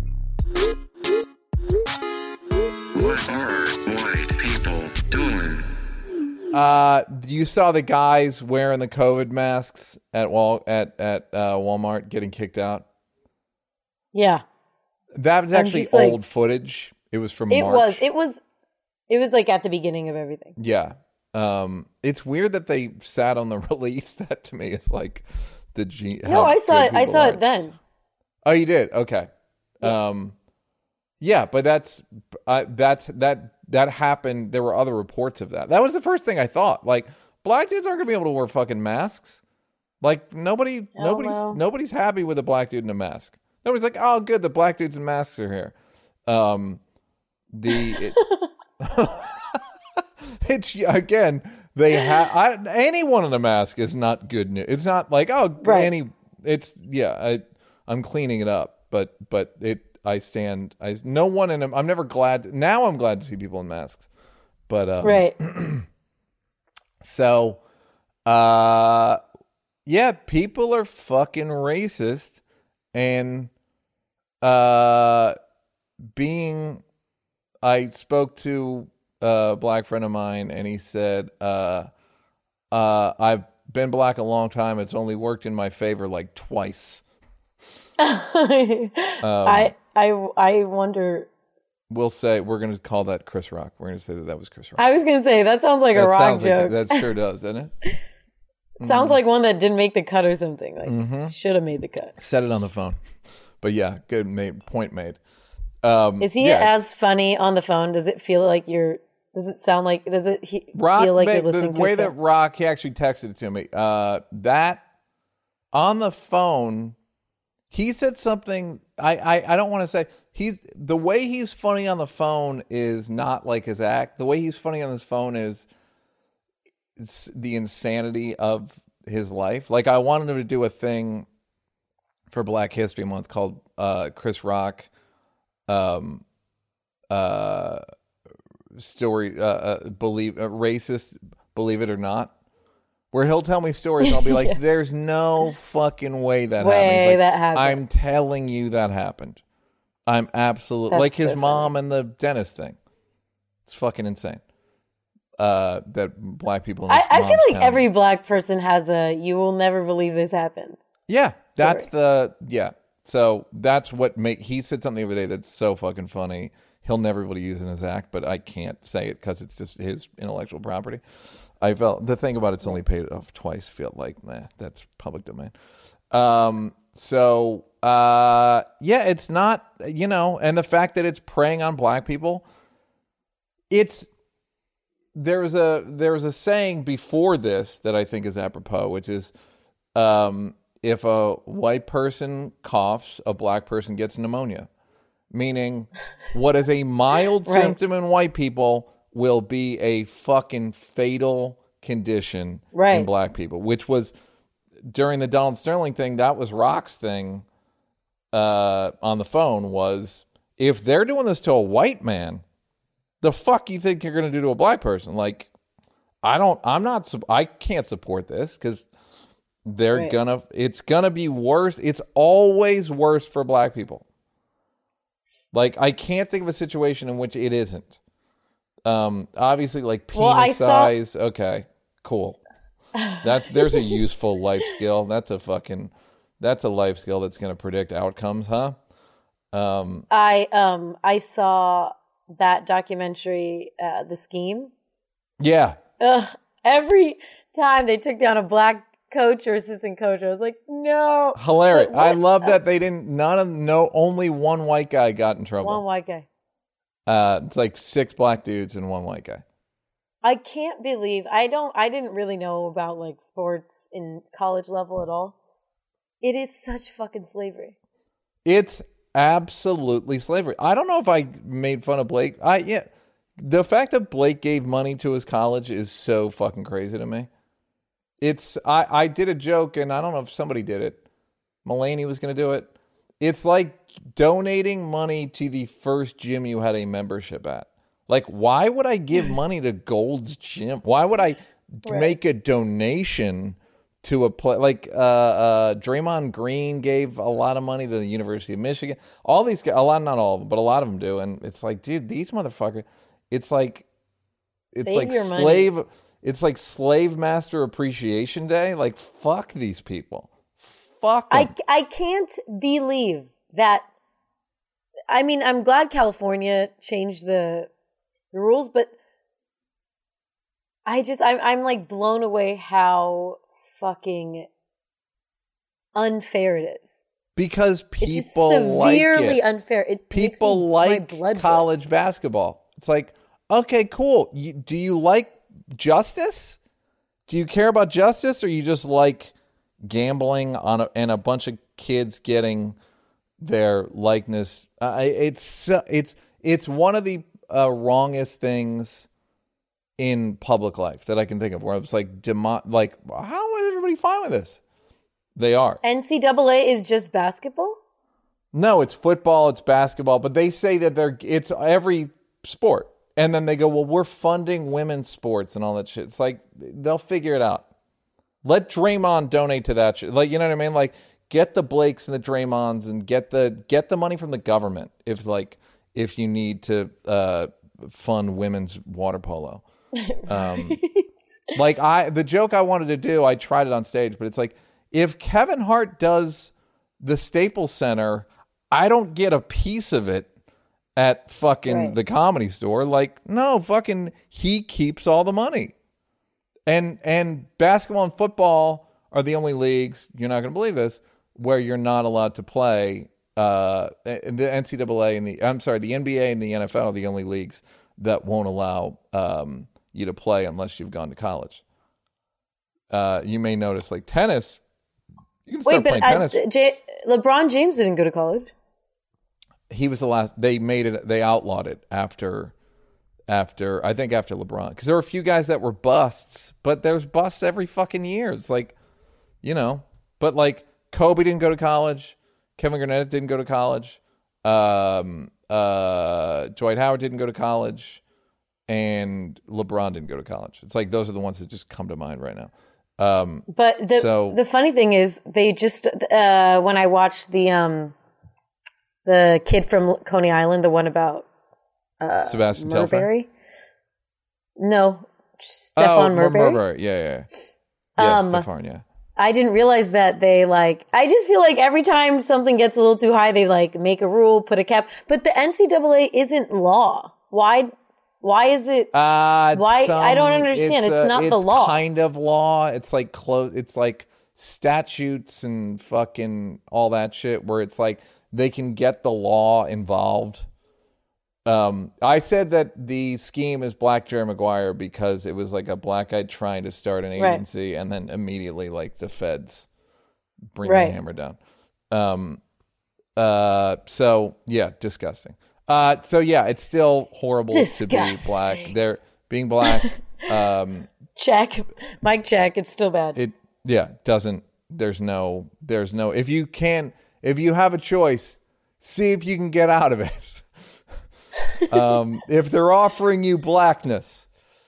Speaker 2: What are white people doing?
Speaker 1: Uh, you saw the guys wearing the COVID masks at Wal at at uh, Walmart getting kicked out.
Speaker 3: Yeah,
Speaker 1: That was
Speaker 3: I'm
Speaker 1: actually
Speaker 3: just like-
Speaker 1: old footage. It was from
Speaker 3: it
Speaker 1: March.
Speaker 3: was. It was. It was like at the beginning of everything.
Speaker 1: Yeah. Um, it's weird that they sat on the release. That to me is like the G.
Speaker 3: No, I saw it. I saw it then.
Speaker 1: Oh, you did? Okay. Yeah. Um, yeah, but that's uh, that's that that happened. There were other reports of that. That was the first thing I thought. Like, black dudes aren't gonna be able to wear fucking masks. Like nobody,
Speaker 3: Oh,
Speaker 1: nobody's
Speaker 3: well.
Speaker 1: nobody's happy with a black dude in a mask. Nobody's like, oh, good, the black dudes in masks are here. Um, the it, it's again they have anyone in a mask is not good news. It's not like oh
Speaker 3: Right.
Speaker 1: any. It's yeah. I, I'm cleaning it up, but but it. I stand. I no one in. A, I'm never glad. Now I'm glad to see people in masks, but um,
Speaker 3: Right.
Speaker 1: So, uh, yeah, people are fucking racist, and uh, being. I spoke to a black friend of mine, and he said, uh, uh, "I've been black a long time. It's only worked in my favor like twice."
Speaker 3: I I I wonder.
Speaker 1: We'll say we're going to call that Chris Rock. We're going to say that that was Chris Rock.
Speaker 3: I was gonna say that sounds like a
Speaker 1: that
Speaker 3: rock
Speaker 1: sounds
Speaker 3: joke.
Speaker 1: like that sure does, doesn't it?
Speaker 3: Sounds like one that didn't make the cut or something. Like
Speaker 1: Mm-hmm.
Speaker 3: should have made the cut.
Speaker 1: Said it on the phone, but yeah, good made, point made. Um,
Speaker 3: Is he
Speaker 1: yeah,
Speaker 3: as funny on the phone? Does it feel like you're? Does it sound like? Does it he,
Speaker 1: Rock?
Speaker 3: feel like
Speaker 1: ma-
Speaker 3: you're listening
Speaker 1: the
Speaker 3: to
Speaker 1: way
Speaker 3: some-
Speaker 1: that Rock, he actually texted it to me. Uh, that on the phone, he said something. I I, I don't want to say he's the way he's funny on the phone is not like his act. The way he's funny on his phone is it's the insanity of his life. Like I wanted him to do a thing for Black History Month called uh, Chris Rock. Um, uh, story, uh, uh believe uh, racist, believe it or not, where he'll tell me stories and I'll be like, yeah. there's no fucking way that
Speaker 3: way
Speaker 1: happened. Like,
Speaker 3: that happened.
Speaker 1: I'm telling you that happened. I'm absolutely like his so mom and the dentist thing. It's fucking insane. Uh, that black people. In
Speaker 3: I, I feel like
Speaker 1: town.
Speaker 3: every black person has a "you will never believe this happened."
Speaker 1: Yeah, that's
Speaker 3: Sorry.
Speaker 1: the yeah. So that's what make he said something the other day that's so fucking funny. He'll never be able to use in his act, but I can't say it because it's just his intellectual property. I felt the thing about it's only paid off twice. Feel like nah, that's public domain. Um. So uh, yeah, it's not you know, and the fact that it's preying on black people, it's there's a there's a saying before this that I think is apropos, which is, um, if a white person coughs, a black person gets pneumonia. Meaning, what is a mild right. symptom in white people will be a fucking fatal condition
Speaker 3: right.
Speaker 1: in black people, which was during the Donald Sterling thing. That was Rock's thing uh, on the phone was, if they're doing this to a white man, the fuck you think you're going to do to a black person? Like, I don't, I'm not, I can't support this because they're right. gonna, it's going to be worse. It's always worse for black people. Like, I can't think of a situation in which it isn't. Um, obviously, like penis well, size. Saw... Okay, cool. That's there's a useful life skill. That's a fucking that's a life skill that's going to predict outcomes, huh? Um,
Speaker 3: I um I saw that documentary, uh, The Scheme.
Speaker 1: Yeah.
Speaker 3: Ugh, every time they took down a black coach or assistant coach, I was like, no.
Speaker 1: Hilarious. I love that they didn't, none of, no, only one white guy got in trouble.
Speaker 3: One white guy.
Speaker 1: Uh, it's like six black dudes and one white guy.
Speaker 3: I can't believe, I don't, I didn't really know about like sports in college level at all. It is such fucking slavery.
Speaker 1: It's absolutely slavery. I don't know if I made fun of Blake. I, yeah. The fact that Blake gave money to his college is so fucking crazy to me. It's I, I did a joke, and I don't know if somebody did it. Mulaney was going to do it. It's like donating money to the first gym you had a membership at. Like, why would I give money to Gold's Gym? Why would I right. make a donation to a play? Like, uh, uh, Draymond Green gave a lot of money to the University of Michigan. All these guys, a lot, not all of them, but a lot of them do. And it's like, dude, these motherfuckers, it's like, it's
Speaker 3: Save
Speaker 1: like
Speaker 3: your
Speaker 1: slave.
Speaker 3: money.
Speaker 1: It's like Slave Master Appreciation Day. Like, fuck these people. Fuck 'em.
Speaker 3: I, I can't believe that. I mean, I'm glad California changed the, the rules, but I just, I'm, I'm like blown away how fucking unfair it is.
Speaker 1: Because people
Speaker 3: it's just severely
Speaker 1: like it.
Speaker 3: unfair. It
Speaker 1: people
Speaker 3: makes me,
Speaker 1: like college boil. basketball. It's like, okay, cool. You, do you like justice? Do you care about justice, or you just like gambling on a, and a bunch of kids getting their likeness? Uh, it's it's it's one of the uh, wrongest things in public life that I can think of. Where it's like, demo- like, how is everybody fine with this? They are.
Speaker 3: N C double A is just basketball?
Speaker 1: No, it's football, it's basketball, but they say that they're it's every sport. And then they go, well, we're funding women's sports and all that shit. It's like, they'll figure it out. Let Draymond donate to that shit. Like, you know what I mean? Like, get the Blakes and the Draymonds and get the get the money from the government if like if you need to uh, fund women's water polo. Um, like I the joke I wanted to do, I tried it on stage, but it's like, if Kevin Hart does the Staples Center, I don't get a piece of it at fucking right. the Comedy Store. Like, no, fucking he keeps all the money. And and basketball and football are the only leagues, you're not going to believe this, where you're not allowed to play. Uh, the N C double A and the, I'm sorry, the N B A and the N F L are the only leagues that won't allow um, you to play unless you've gone to college. Uh, you may notice, like tennis, you can start
Speaker 3: Wait, but
Speaker 1: playing tennis.
Speaker 3: Uh, J- LeBron James didn't go to college.
Speaker 1: He was the last. They made it. They outlawed it after, after I think after LeBron, because there were a few guys that were busts, but there's busts every fucking year. It's like, you know, but like Kobe didn't go to college, Kevin Garnett didn't go to college, um, uh, Dwight Howard didn't go to college, and LeBron didn't go to college. It's like those are the ones that just come to mind right now. Um,
Speaker 3: But the
Speaker 1: so-
Speaker 3: the funny thing is, they just uh, when I watched the um the kid from Coney Island, the one about uh,
Speaker 1: Sebastian Telfair?
Speaker 3: Marbury. No, Stefan
Speaker 1: oh,
Speaker 3: Marbury.
Speaker 1: Marbury. Yeah, yeah, yeah.
Speaker 3: Um,
Speaker 1: Stefan, yeah.
Speaker 3: I didn't realize that they like. I just feel like every time something gets a little too high, they like make a rule, put a cap. But the N C double A isn't law. Why? Why is it?
Speaker 1: Uh,
Speaker 3: Why-
Speaker 1: some-
Speaker 3: I don't understand. It's
Speaker 1: uh,
Speaker 3: not the
Speaker 1: it's
Speaker 3: law.
Speaker 1: kind of law. It's like close. It's like statutes and fucking all that shit where it's like they can get the law involved. Um, I said that the scheme is Black Jerry Maguire because it was like a black guy trying to start an
Speaker 3: Right.
Speaker 1: agency and then immediately like the feds bring
Speaker 3: Right.
Speaker 1: the hammer down. Um, uh, so yeah, disgusting. Uh, so yeah, it's still horrible to be black.
Speaker 3: Disgusting.
Speaker 1: They're being black. um,
Speaker 3: Check, Mike. Check. It's still bad.
Speaker 1: it yeah doesn't. There's no. There's no. If you can, if you have a choice, see if you can get out of it. um, if they're offering you blackness,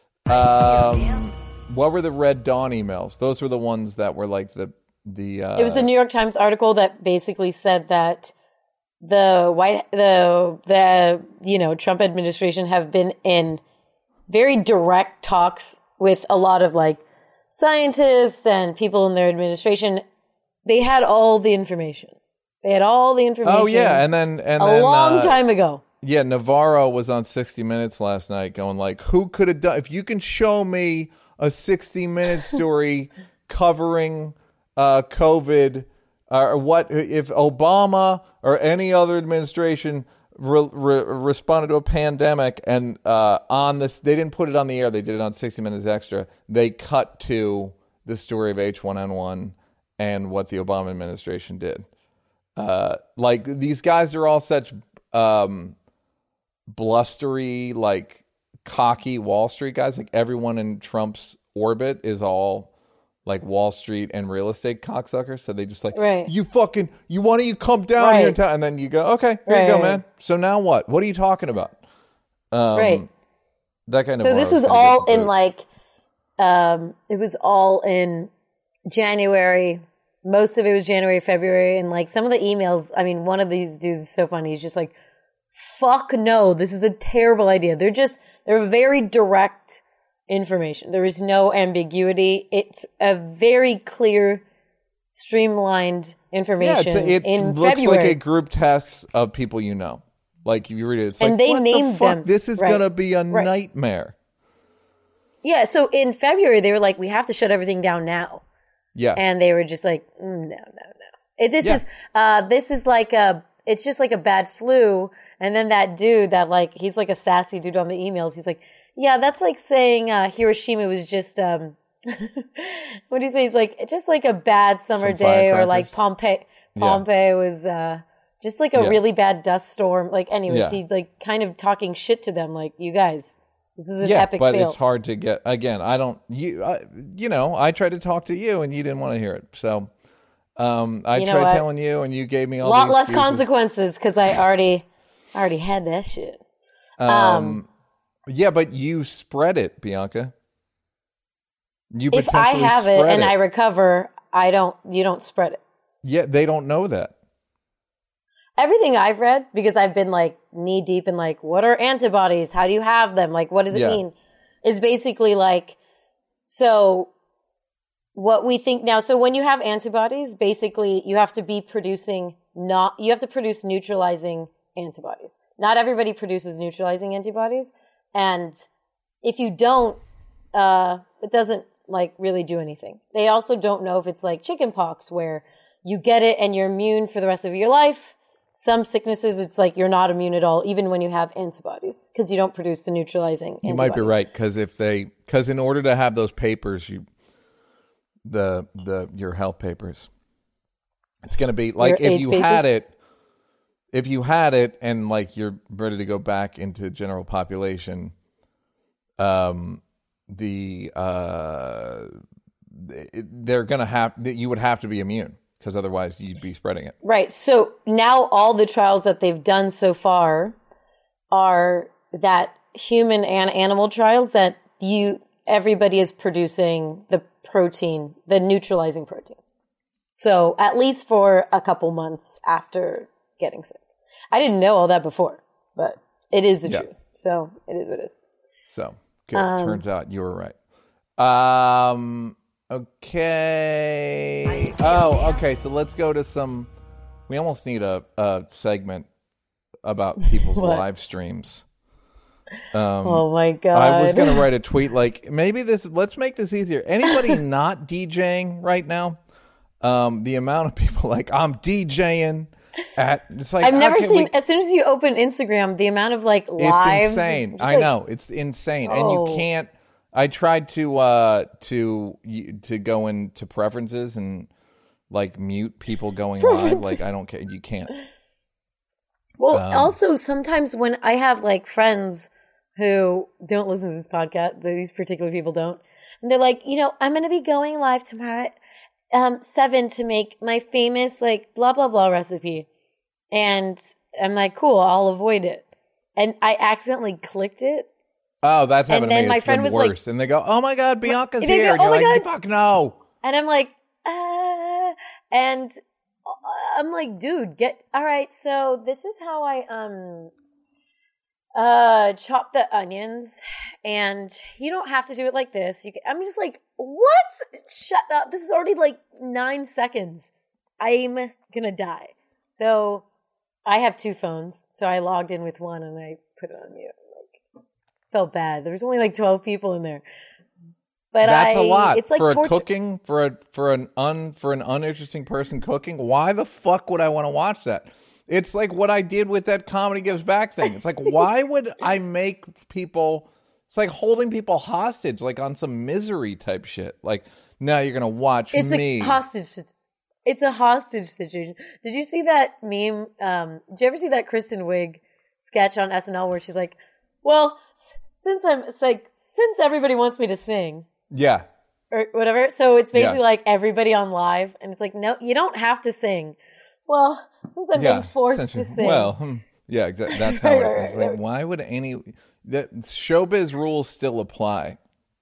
Speaker 1: um, what were the Red Dawn emails? Those were the ones that were like the the. Uh,
Speaker 3: It was the New York Times article that basically said that the white the the you know Trump administration have been in very direct talks with a lot of like scientists and people in their administration. They had all the information. They had all the information.
Speaker 1: Oh yeah, and then and
Speaker 3: a
Speaker 1: then
Speaker 3: long
Speaker 1: uh,
Speaker 3: time ago.
Speaker 1: Yeah, Navarro was on sixty minutes last night going like, who could have done, if you can show me a sixty minute story covering uh, COVID, or what, if Obama or any other administration re- re- responded to a pandemic and uh, on this, they didn't put it on the air, they did it on sixty minutes extra, they cut to the story of H one N one and what the Obama administration did. Uh, like, these guys are all such... Um, blustery, like cocky Wall Street guys. Like everyone in Trump's orbit is all like Wall Street and real estate cocksuckers. So they just like,
Speaker 3: Right.
Speaker 1: you fucking, you why don't you come down here
Speaker 3: Right.
Speaker 1: and, ta-? and then you go, okay, here
Speaker 3: Right,
Speaker 1: you go,
Speaker 3: right.
Speaker 1: man. So now what? What are you talking about? Um,
Speaker 3: Right.
Speaker 1: That kind of.
Speaker 3: So this was all in like, um, it was all in January. Most of it was January, February, and like some of the emails. I mean, one of these dudes is so funny. He's just like, "Fuck no, this is a terrible idea." They're just they're very direct information. There is no ambiguity. It's a very clear, streamlined
Speaker 1: Yeah,
Speaker 3: information
Speaker 1: it's, it
Speaker 3: in
Speaker 1: looks
Speaker 3: February.
Speaker 1: like a group text of people you know. Like if you read it, it's
Speaker 3: And
Speaker 1: like,
Speaker 3: they
Speaker 1: what the
Speaker 3: named
Speaker 1: fuck?
Speaker 3: them.
Speaker 1: This is
Speaker 3: Right.
Speaker 1: gonna be a
Speaker 3: Right.
Speaker 1: nightmare.
Speaker 3: Yeah, so in February they were like, "We have to shut everything down now."
Speaker 1: Yeah.
Speaker 3: And they were just like, mm, no, no, no. It, this
Speaker 1: Yeah.
Speaker 3: is, uh, this is like a, it's just like a bad flu. And then that dude that like, he's like a sassy dude on the emails. He's like, yeah, that's like saying, uh, Hiroshima was just, um, what do you say? He's like, just like a bad summer
Speaker 1: Some
Speaker 3: day, or like
Speaker 1: firecrackers.
Speaker 3: Pompeii, Pompeii was, uh, just like a
Speaker 1: Yeah.
Speaker 3: really bad dust storm. Like anyways,
Speaker 1: Yeah.
Speaker 3: he's like kind of talking shit to them. Like, you guys, this is an
Speaker 1: yeah,
Speaker 3: epic
Speaker 1: but
Speaker 3: fail.
Speaker 1: it's hard to get. Again, I don't. You, I, you know, I tried to talk to you, and you didn't want to hear it. So, um, I
Speaker 3: You know
Speaker 1: tried
Speaker 3: what?
Speaker 1: telling you, and you gave me all
Speaker 3: A lot
Speaker 1: the
Speaker 3: less
Speaker 1: excuses.
Speaker 3: consequences because I already, I already had that shit.
Speaker 1: Um, yeah, but you spread it, Bianca. You
Speaker 3: If I
Speaker 1: potentially
Speaker 3: have it
Speaker 1: spread
Speaker 3: and I recover, I don't. You don't spread it.
Speaker 1: yeah, they don't know that.
Speaker 3: Everything I've read, because I've been like knee deep in like, what are antibodies? How do you have them? Like, what does it
Speaker 1: Yeah.
Speaker 3: mean? Is basically like, so what we think now. So when you have antibodies, basically you have to be producing not, you have to produce neutralizing antibodies. Not everybody produces neutralizing antibodies. And if you don't, uh, it doesn't like really do anything. They also don't know if it's like chickenpox where you get it and you're immune for the rest of your life. Some sicknesses, it's like you're not immune at all, even when you have antibodies, because you don't produce the neutralizing antibodies.
Speaker 1: You might be right because if they because in order to have those papers, you the the your health papers, it's going to be like
Speaker 3: Your
Speaker 1: if
Speaker 3: AIDS
Speaker 1: you
Speaker 3: papers?
Speaker 1: had it, if you had it, and like you're ready to go back into general population, um, the uh, it, they're going to have you would have to be immune because otherwise you'd be spreading it.
Speaker 3: Right. So now all the trials that they've done so far are that human and animal trials that you everybody is producing the protein, the neutralizing protein. So at least for a couple months after getting sick. I didn't know all that before, but it is the
Speaker 1: Yeah.
Speaker 3: truth. So it is what it is.
Speaker 1: So good.
Speaker 3: Um,
Speaker 1: Turns out you were right. Um. Okay. Oh, okay. So let's go to some. We almost need a, a segment about people's
Speaker 3: What?
Speaker 1: live streams. Um,
Speaker 3: Oh my God.
Speaker 1: I was going to write a tweet like, maybe this, let's make this easier. Anybody not DJing right now? Um, the amount of people like, I'm DJing at, it's like,
Speaker 3: I've never
Speaker 1: okay,
Speaker 3: seen,
Speaker 1: we-
Speaker 3: as soon as you open Instagram, the amount of like lives.
Speaker 1: it's insane.
Speaker 3: just
Speaker 1: I
Speaker 3: like-
Speaker 1: know. It's insane. And you
Speaker 3: Oh.
Speaker 1: can't, I tried to, uh, to, to go into preferences and like mute people going live. Like, I don't care. You can't.
Speaker 3: Well,
Speaker 1: Um,
Speaker 3: also sometimes when I have like friends who don't listen to this podcast, these particular people don't, and they're like, you know, I'm going to be going live tomorrow at um, seven to make my famous like blah, blah, blah recipe. And I'm like, cool, I'll avoid it. And I accidentally clicked it.
Speaker 1: Oh, that's
Speaker 3: And
Speaker 1: happened to
Speaker 3: then
Speaker 1: me.
Speaker 3: my
Speaker 1: It's
Speaker 3: friend
Speaker 1: the
Speaker 3: was like-
Speaker 1: worst. And they go, oh my God, Bianca's
Speaker 3: They go,
Speaker 1: here. And
Speaker 3: "Oh
Speaker 1: you're
Speaker 3: my
Speaker 1: like,
Speaker 3: God."
Speaker 1: fuck no.
Speaker 3: And I'm like, uh, and I'm like, dude, get, all right. So this is how I, um, uh, chop the onions, and you don't have to do it like this. You can, I'm just like, what? Shut up. This is already like nine seconds. I'm gonna die. So I have two phones. So I logged in with one and I put it on mute. Like, felt bad. There was only like twelve people in there. But
Speaker 1: That's
Speaker 3: I,
Speaker 1: a lot
Speaker 3: it's like
Speaker 1: for a
Speaker 3: torture.
Speaker 1: cooking for a for an un for an uninteresting person cooking. Why the fuck would I want to watch that? It's like what I did with that Comedy Gives Back thing. It's like, why would I make people? It's like holding people hostage, like on some Misery type shit. Like, now you're gonna watch
Speaker 3: It's
Speaker 1: me.
Speaker 3: a hostage. sit- It's a hostage situation. Did you see that meme? Um, did you ever see that Kristen Wiig sketch on S N L where she's like, "Well, s- since I'm, it's like since everybody wants me to sing
Speaker 1: yeah,
Speaker 3: or whatever, so it's basically
Speaker 1: Yeah.
Speaker 3: like everybody on live, and it's like, no, you don't have to sing. Well, since I'm
Speaker 1: yeah.
Speaker 3: being forced to
Speaker 1: Essentially.
Speaker 3: sing,
Speaker 1: Well, hmm, yeah, exactly. That's how
Speaker 3: Right,
Speaker 1: it
Speaker 3: right,
Speaker 1: is.
Speaker 3: right,
Speaker 1: Like, why would any that showbiz rules still apply?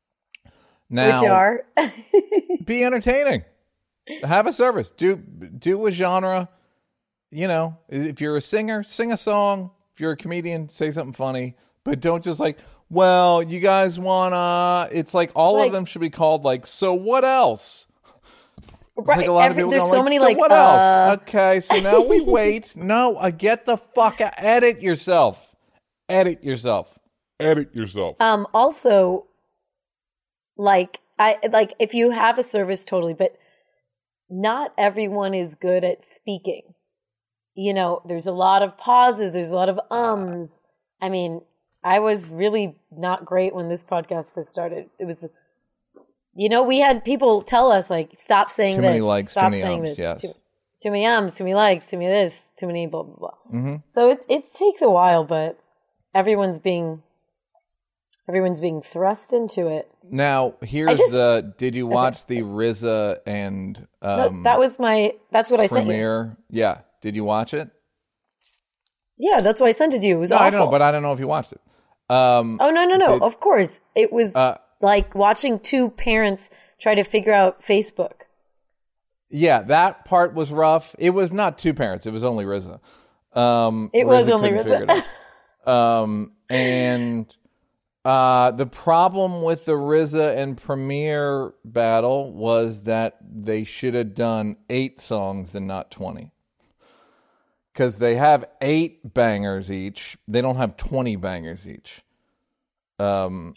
Speaker 1: Now,
Speaker 3: which are
Speaker 1: be entertaining. Have a service. Do do a genre. You know, if you're a singer, sing a song. If you're a comedian, say something funny. But don't just like, well, you guys wanna. It's like all
Speaker 3: Like-
Speaker 1: of them should be called like. So what else? It's
Speaker 3: right,
Speaker 1: like a lot
Speaker 3: every-
Speaker 1: of people
Speaker 3: there's
Speaker 1: going
Speaker 3: so
Speaker 1: like,
Speaker 3: many
Speaker 1: so
Speaker 3: like
Speaker 1: what
Speaker 3: uh,
Speaker 1: else? Okay, so now we wait. No, uh, get the fuck out. Edit yourself. Edit yourself. Edit yourself.
Speaker 3: Um, also, like I like if you have a service, totally, but not everyone is good at speaking. You know, there's a lot of pauses. There's a lot of ums. I mean, I was really not great when this podcast first started. It was, you know, we had people tell us like, stop saying
Speaker 1: Too
Speaker 3: this,
Speaker 1: many likes,
Speaker 3: stop
Speaker 1: too many
Speaker 3: saying
Speaker 1: ums,
Speaker 3: this,
Speaker 1: yes.
Speaker 3: too, too many ums, too many likes, too many this, too many blah blah blah.
Speaker 1: Mm-hmm.
Speaker 3: So it it takes a while, but everyone's being everyone's being thrust into it.
Speaker 1: Now, here's
Speaker 3: just-
Speaker 1: the. Did you watch the R Z A and
Speaker 3: No,
Speaker 1: um,
Speaker 3: that was my. That's what I sent you.
Speaker 1: premiere? Yeah. Did you watch it?
Speaker 3: Yeah, that's why I sent it to you. It was
Speaker 1: No,
Speaker 3: awful.
Speaker 1: I know, but I don't know if you watched it. Um,
Speaker 3: oh no, no, no!
Speaker 1: did-
Speaker 3: of course, it was
Speaker 1: uh,
Speaker 3: like watching two parents try to figure out Facebook.
Speaker 1: yeah, that part was rough. It was not two parents. It was only R Z A. Um,
Speaker 3: It was
Speaker 1: R Z A
Speaker 3: only
Speaker 1: couldn't
Speaker 3: R Z A.
Speaker 1: figure it out. Um, and uh, the problem with the R Z A and Premiere battle was that they should have done eight songs and not twenty. Because they have eight bangers each. They don't have twenty bangers each. Um.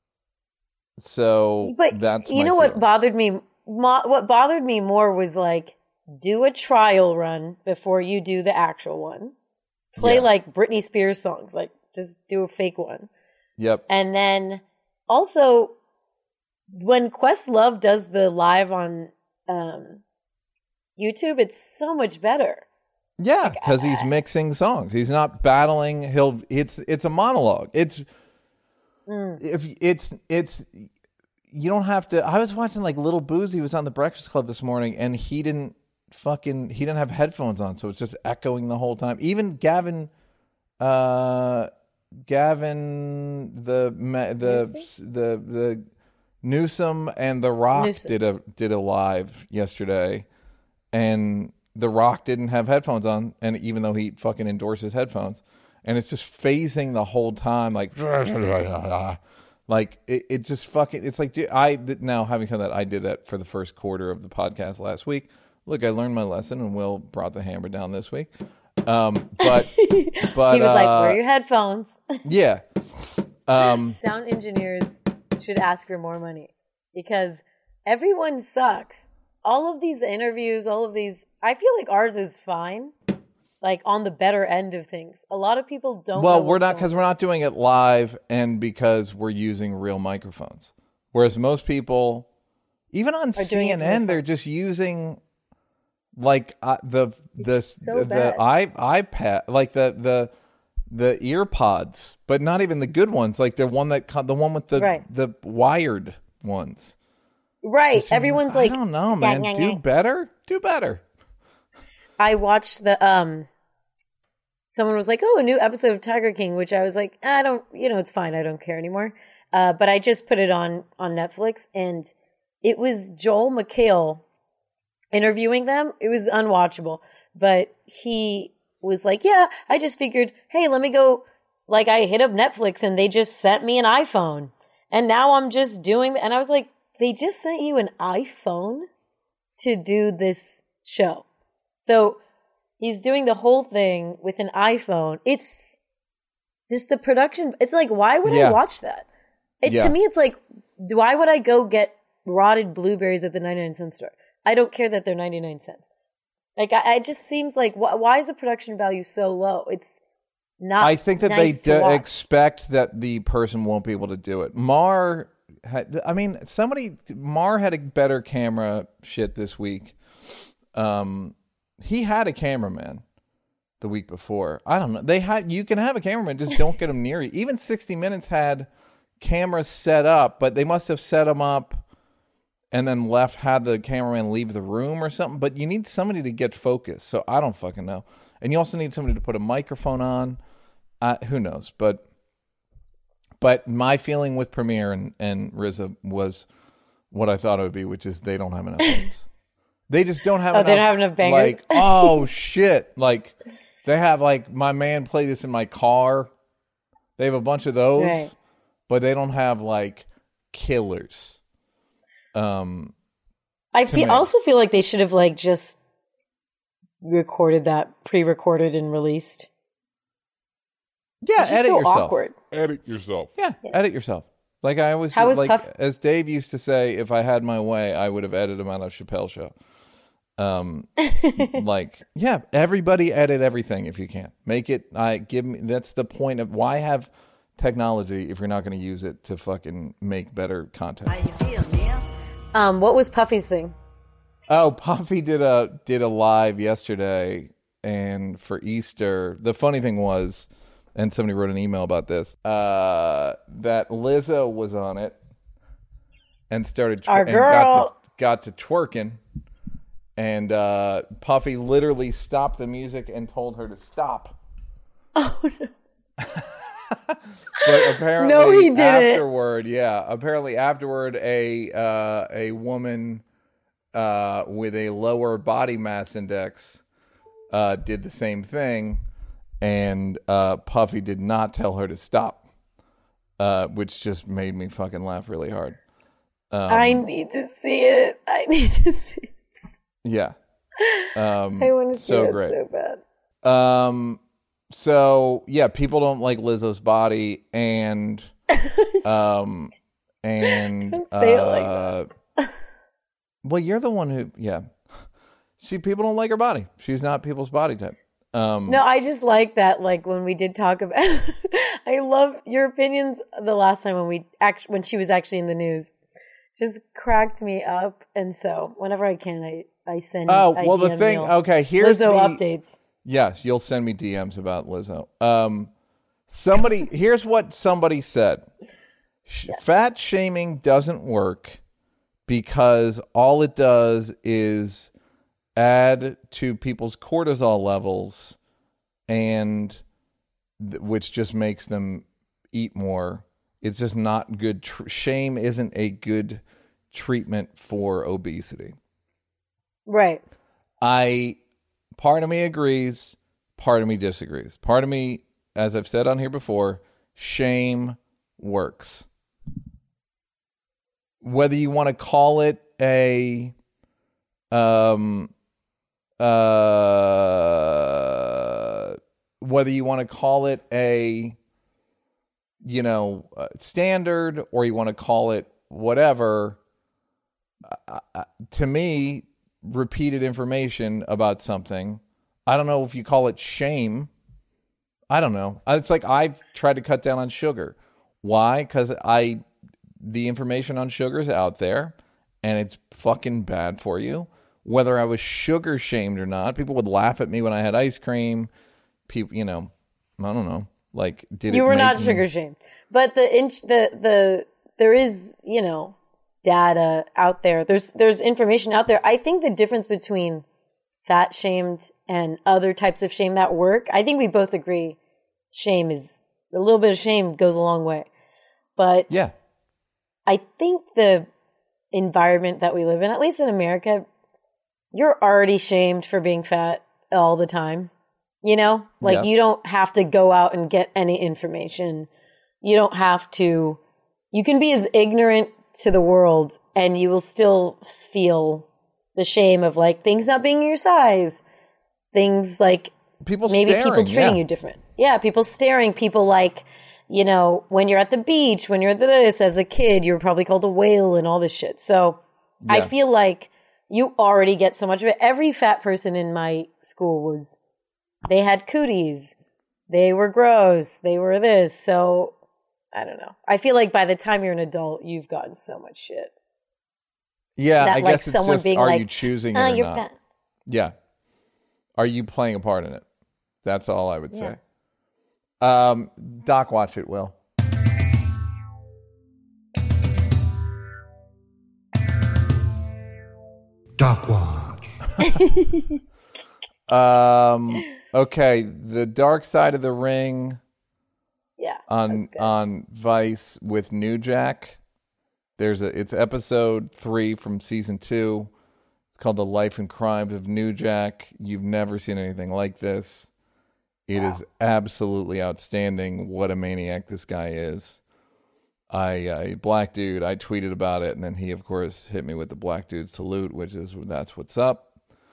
Speaker 1: So
Speaker 3: But
Speaker 1: that's
Speaker 3: you
Speaker 1: my
Speaker 3: know what
Speaker 1: feeling.
Speaker 3: bothered me? Mo- what bothered me more was like do a trial run before you do the actual one. Play
Speaker 1: Yeah.
Speaker 3: like Britney Spears songs, like just do a fake one.
Speaker 1: Yep.
Speaker 3: And then also when Questlove does the live on um, YouTube, it's so much better.
Speaker 1: Yeah, because he's mixing songs. He's not battling. He'll. It's it's a monologue. It's
Speaker 3: Mm.
Speaker 1: if it's it's you don't have to. I was watching like Little Boozy was on the Breakfast Club this morning, and he didn't fucking he didn't have headphones on, so it's just echoing the whole time. Even Gavin, uh, Gavin the ma- the
Speaker 3: Lucy?
Speaker 1: the the Newsom and The Rock
Speaker 3: Newsom.
Speaker 1: did a did a live yesterday, and The Rock didn't have headphones on, and even though he fucking endorses headphones, and it's just phasing the whole time, like, like it, it just fucking. It's like, dude, I now having said that, I did that for the first quarter of the podcast last week. Look, I learned my lesson, and Will brought the hammer down this week. Um, but but
Speaker 3: He was
Speaker 1: uh,
Speaker 3: like, "Wear your headphones."
Speaker 1: yeah. Um,
Speaker 3: Sound engineers should ask for more money because everyone sucks. All of these interviews, all of these, I feel like ours is fine, like on the better end of things. A lot of people don't.
Speaker 1: well,
Speaker 3: know
Speaker 1: we're
Speaker 3: what's
Speaker 1: not
Speaker 3: going
Speaker 1: because we're not doing it live, and because we're using real microphones. Whereas most people, even on
Speaker 3: doing it
Speaker 1: C N N,
Speaker 3: with
Speaker 1: they're just using like uh, the the
Speaker 3: so
Speaker 1: the,
Speaker 3: bad.
Speaker 1: the i iPad, like the the the ear pods, but not even the good ones, like the one that co- the one with the
Speaker 3: Right.
Speaker 1: the wired ones.
Speaker 3: Right.
Speaker 1: So,
Speaker 3: Everyone's like,
Speaker 1: I don't know, man.
Speaker 3: "Nyah, nyah,
Speaker 1: Do
Speaker 3: nyah."
Speaker 1: better. Do better.
Speaker 3: I watched the um someone was like, "Oh, a new episode of Tiger King," which I was like, "I don't, you know, it's fine. I don't care anymore." Uh, but I just put it on on Netflix, and it was Joel McHale interviewing them. It was unwatchable, but he was like, "Yeah, I just figured, hey, let me go." Like, I hit up Netflix, and they just sent me an iPhone, and now I'm just doing. And I was like, "They just sent you an iPhone to do this show?" So he's doing the whole thing with an iPhone. It's just the production. It's like, why would
Speaker 1: Yeah.
Speaker 3: I watch that? It,
Speaker 1: Yeah.
Speaker 3: To me, it's like, why would I go get rotted blueberries at the ninety-nine cent store? I don't care that they're ninety-nine cents. Like, I, it just seems like, wh- why is the production value so low? It's not
Speaker 1: I think that
Speaker 3: nice
Speaker 1: they
Speaker 3: to
Speaker 1: do
Speaker 3: watch.
Speaker 1: expect that the person won't be able to do it. Mar had, I mean, somebody, Mar had a better camera shit this week. Um, he had a cameraman the week before. I don't know. They had, you can have a cameraman, just don't get them near you. Even sixty minutes had cameras set up, but they must have set them up and then left, had the cameraman leave the room or something. But you need somebody to get focused. So I don't fucking know. And you also need somebody to put a microphone on. Uh, who knows? But but my feeling with Premiere and, and R Z A was what I thought it would be, which is they don't have enough hits. They just don't have
Speaker 3: Oh,
Speaker 1: enough.
Speaker 3: they don't have enough bangers?
Speaker 1: Like, oh, shit. Like, they have, like, my man play this in my car. They have a bunch of those.
Speaker 3: Right.
Speaker 1: But they don't have, like, killers. Um,
Speaker 3: I
Speaker 1: to
Speaker 3: feel,
Speaker 1: me.
Speaker 3: also feel like they should have, like, just recorded that, pre-recorded and released.
Speaker 1: yeah,
Speaker 3: It's just
Speaker 1: edit
Speaker 3: so
Speaker 1: yourself.
Speaker 3: awkward.
Speaker 4: Edit yourself.
Speaker 1: Yeah, edit yourself. Like I always,
Speaker 3: How was
Speaker 1: like
Speaker 3: Puff-
Speaker 1: as Dave used to say, if I had my way, I would have edited him out of Chappelle Show. Um, like yeah, everybody edit everything if you can. Make it. I give me. That's the point of why have technology if you're not going to use it to fucking make better content.
Speaker 2: How you feel, Neil?
Speaker 3: Um, what was Puffy's thing?
Speaker 1: Oh, Puffy did a did a live yesterday, and for Easter, the funny thing was, and somebody wrote an email about this, uh, that Lizzo was on it and started twer-
Speaker 3: Our
Speaker 1: and got
Speaker 3: girl.
Speaker 1: to got to twerking, and uh, Puffy literally stopped the music and told her to stop.
Speaker 3: Oh, no.
Speaker 1: But apparently,
Speaker 3: No, he didn't.
Speaker 1: afterward, yeah, apparently afterward, a uh, a woman uh, with a lower body mass index uh, did the same thing, and uh, Puffy did not tell her to stop, uh, which just made me fucking laugh really hard. Um,
Speaker 3: I need to see it. I need to see it.
Speaker 1: yeah, um,
Speaker 3: I want to see
Speaker 1: so
Speaker 3: it
Speaker 1: great.
Speaker 3: so bad.
Speaker 1: Um, so yeah, people don't like Lizzo's body, and um, and
Speaker 3: Don't say it like
Speaker 1: uh, well, you're the one who, yeah. She people don't like her body. She's not people's body type. Um,
Speaker 3: No, I just like that. Like when we did talk about, I love your opinions. The last time when we act, when she was actually in the news, just cracked me up. And so whenever I can, I I send.
Speaker 1: Oh
Speaker 3: I
Speaker 1: well, the
Speaker 3: D M
Speaker 1: thing.
Speaker 3: Neil
Speaker 1: Okay, here's
Speaker 3: Lizzo
Speaker 1: the
Speaker 3: updates.
Speaker 1: yes. You'll send me D Ms about Lizzo. Um, somebody here's what somebody said. Sh Fat shaming doesn't work because all it does is add to people's cortisol levels, and th- which just makes them eat more It's just not good. Tr- shame isn't a good treatment for obesity.
Speaker 3: Right.
Speaker 1: I, part of me agrees, part of me disagrees. Part of me, as I've said on here before, shame works. Whether you want to call it a, um, uh, whether you want to call it a, you know, uh, standard, or you want to call it whatever, uh, uh, to me, repeated information about something, I don't know if you call it shame. I don't know. It's like I've tried to cut down on sugar. Why? Because I, the information on sugar is out there, and it's fucking bad for you. Whether I was sugar shamed or not, people would laugh at me when I had ice cream. People, you know, I don't know. Like, did
Speaker 3: you
Speaker 1: it
Speaker 3: were
Speaker 1: make
Speaker 3: not
Speaker 1: me-
Speaker 3: sugar shamed, but the int- the the there is, you know, data out there. There's there's information out there. I think the difference between fat shamed and other types of shame that work, I think we both agree, shame is a little bit of shame goes a long way. But
Speaker 1: Yeah.
Speaker 3: I think the environment that we live in, at least in America, you're already shamed for being fat all the time. You know, like
Speaker 1: Yeah.
Speaker 3: you don't have to go out and get any information. You don't have to, you can be as ignorant to the world and you will still feel the shame of like things not being your size, things like
Speaker 1: People
Speaker 3: maybe
Speaker 1: staring,
Speaker 3: people treating
Speaker 1: yeah.
Speaker 3: you different. Yeah, people staring, people like, you know, when you're at the beach, when you're at this as a kid, you were probably called a whale and all this shit. So I
Speaker 1: Yeah.
Speaker 3: feel like you already get so much of it. Every fat person in my school was, they had cooties, they were gross, they were this. So I don't know. I feel like by the time you're an adult, you've gotten so much shit.
Speaker 1: Yeah,
Speaker 3: that,
Speaker 1: I
Speaker 3: like,
Speaker 1: guess it's
Speaker 3: someone
Speaker 1: just,
Speaker 3: being
Speaker 1: are
Speaker 3: like,
Speaker 1: you choosing it
Speaker 3: Oh,
Speaker 1: or
Speaker 3: you're
Speaker 1: not?
Speaker 3: fat.
Speaker 1: Yeah. Are you playing a part in it? That's all I would
Speaker 3: Yeah.
Speaker 1: say. Um, Doc, watch it, Will.
Speaker 4: Doc Watch.
Speaker 1: Um, okay, The Dark Side of the Ring
Speaker 3: Yeah.
Speaker 1: on
Speaker 3: that's good.
Speaker 1: on Vice with New Jack. There's a it's episode three from season two. It's called The Life and Crimes of New Jack. You've never seen anything like this. It is absolutely outstanding. What a maniac this guy is. I uh, black dude. I tweeted about it, and then he, of course, hit me with the black dude salute, which is that's what's up.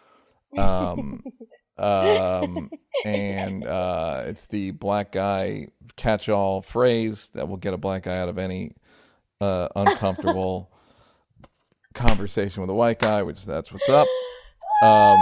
Speaker 1: Um, um, and uh, it's the black guy catch-all phrase that will get a black guy out of any uh, uncomfortable conversation with a white guy, which that's what's up. Um,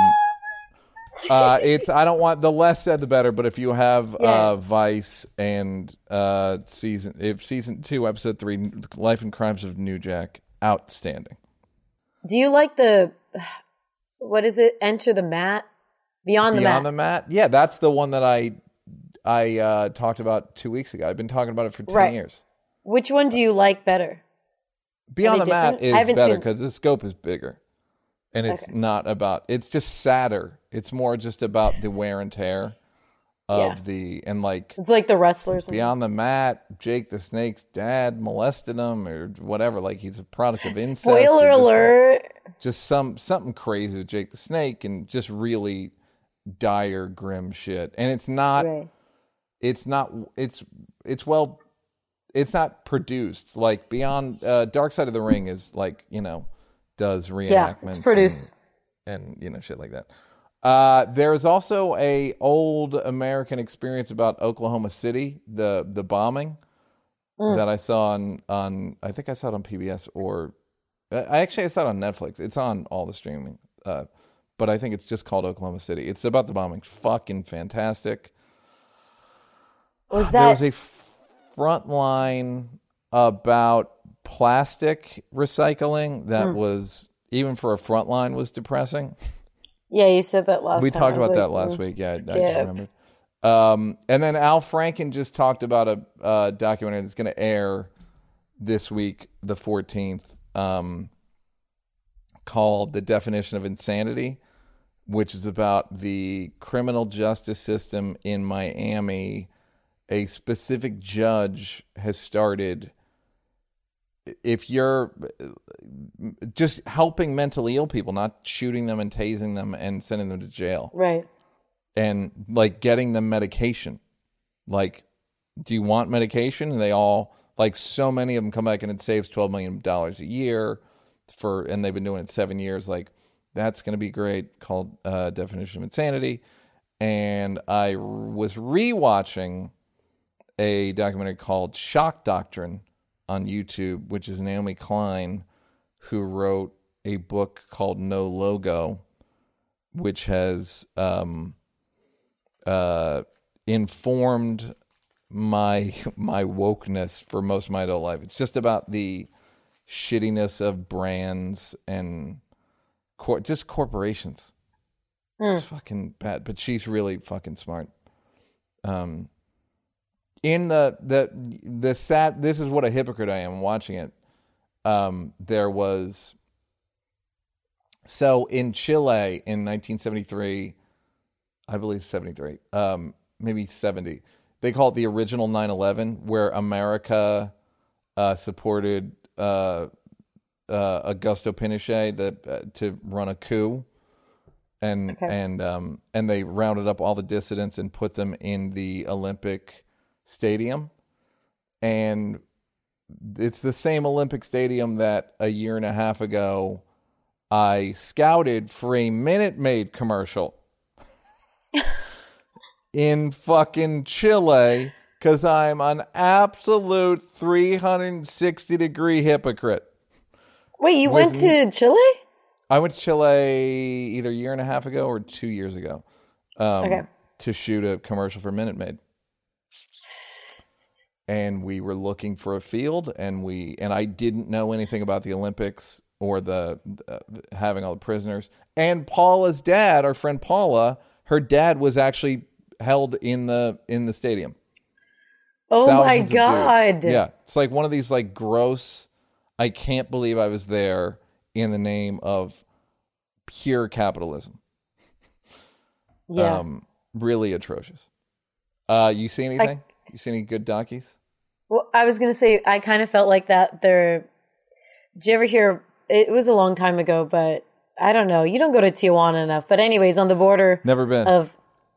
Speaker 1: uh, it's I don't want the less said the better, but if you have
Speaker 3: Yeah.
Speaker 1: uh, Vice and uh, season if season two episode three Life and Crimes of New Jack, outstanding.
Speaker 3: Do you like the, what is it? Enter the Mat? Beyond the
Speaker 1: Beyond
Speaker 3: Mat.
Speaker 1: the Mat, yeah, that's the one that I I uh, talked about two weeks ago. I've been talking about it for ten
Speaker 3: Right.
Speaker 1: years.
Speaker 3: Which one do you like better?
Speaker 1: Beyond
Speaker 3: Are
Speaker 1: the
Speaker 3: they
Speaker 1: Mat
Speaker 3: different? I
Speaker 1: is
Speaker 3: haven't
Speaker 1: better
Speaker 3: seen-
Speaker 1: because the scope is bigger, and it's
Speaker 3: Okay.
Speaker 1: not about. It's just sadder. It's more just about the wear and tear of
Speaker 3: Yeah.
Speaker 1: the and like
Speaker 3: It's like the wrestlers.
Speaker 1: Beyond the Mat. Jake the Snake's dad molested him or whatever. Like he's a product of incest. or
Speaker 3: Spoiler
Speaker 1: just,
Speaker 3: alert.
Speaker 1: Just some something crazy with Jake the Snake and just really dire, grim shit. And it's not.
Speaker 3: Right.
Speaker 1: It's not. It's it's well. It's not produced like Beyond uh, Dark Side of the Ring is like you know does reenactments.
Speaker 3: Yeah, it's produced.
Speaker 1: and, and you know shit like that. Uh, there's also a old American experience about Oklahoma City, the the bombing
Speaker 3: Mm.
Speaker 1: that I saw on on I think I saw it on P B S or I actually I saw it on Netflix. It's on all the streaming, uh, but I think it's just called Oklahoma City. It's about the bombing. Fucking fantastic.
Speaker 3: Was
Speaker 1: There
Speaker 3: that
Speaker 1: was a front line about plastic recycling that
Speaker 3: Hmm.
Speaker 1: was even for a front line was depressing.
Speaker 3: Yeah, you said that last
Speaker 1: we
Speaker 3: time.
Speaker 1: talked
Speaker 3: I was
Speaker 1: about that
Speaker 3: like,
Speaker 1: last
Speaker 3: mm,
Speaker 1: week. Yeah, I, I
Speaker 3: skip.
Speaker 1: just remembered. Um, and then Al Franken just talked about a uh, documentary that's going to air this week, the fourteenth, um, called "The Definition of Insanity," which is about the criminal justice system in Miami a specific judge has started. If you're just helping mentally ill people, not shooting them and tasing them and sending them to jail,
Speaker 3: Right.
Speaker 1: and like getting them medication, like, do you want medication? And they all, like, so many of them come back and it saves twelve million dollars a year for, and they've been doing it seven years. Like, that's going to be great. Called uh, Definition of Insanity. And I was rewatching a documentary called Shock Doctrine on YouTube, which is Naomi Klein, who wrote a book called No Logo, which has um, uh, informed my my wokeness for most of my adult life. It's just about the shittiness of brands and cor- just corporations. Mm. It's fucking bad, but she's really fucking smart. Um, in the the the sad. This is what a hypocrite I am watching it. Um, there was so in Chile in nineteen seventy-three, I believe seventy-three, um, maybe seventy. They call it the original nine eleven, where America uh, supported uh, uh, Augusto Pinochet the, uh, to run a coup, and okay. and um, and they rounded up all the dissidents and put them in the Olympic Stadium, and it's the same Olympic Stadium that a year and a half ago I scouted for a Minute Maid commercial. In fucking Chile, because I'm an absolute three hundred sixty degree hypocrite.
Speaker 3: Wait, you went to Chile?
Speaker 1: I went to Chile either a year and a half ago or two years ago um,
Speaker 3: okay.
Speaker 1: to shoot a commercial for Minute Maid. And we were looking for a field, and we and I didn't know anything about the Olympics or the uh, having all the prisoners. And Paula's dad, our friend Paula, her dad was actually held in the in the stadium.
Speaker 3: Oh Thousands my god.
Speaker 1: Yeah. It's like one of these like gross, I can't believe I was there in the name of pure capitalism.
Speaker 3: Yeah.
Speaker 1: Um really atrocious. Uh you see anything? I, you see any good dockies?
Speaker 3: Well, I was gonna say I kind of felt like that there. Did you ever hear, it was a long time ago, but I don't know. You don't go to Tijuana enough. But anyways, on the border
Speaker 1: Never been.
Speaker 3: of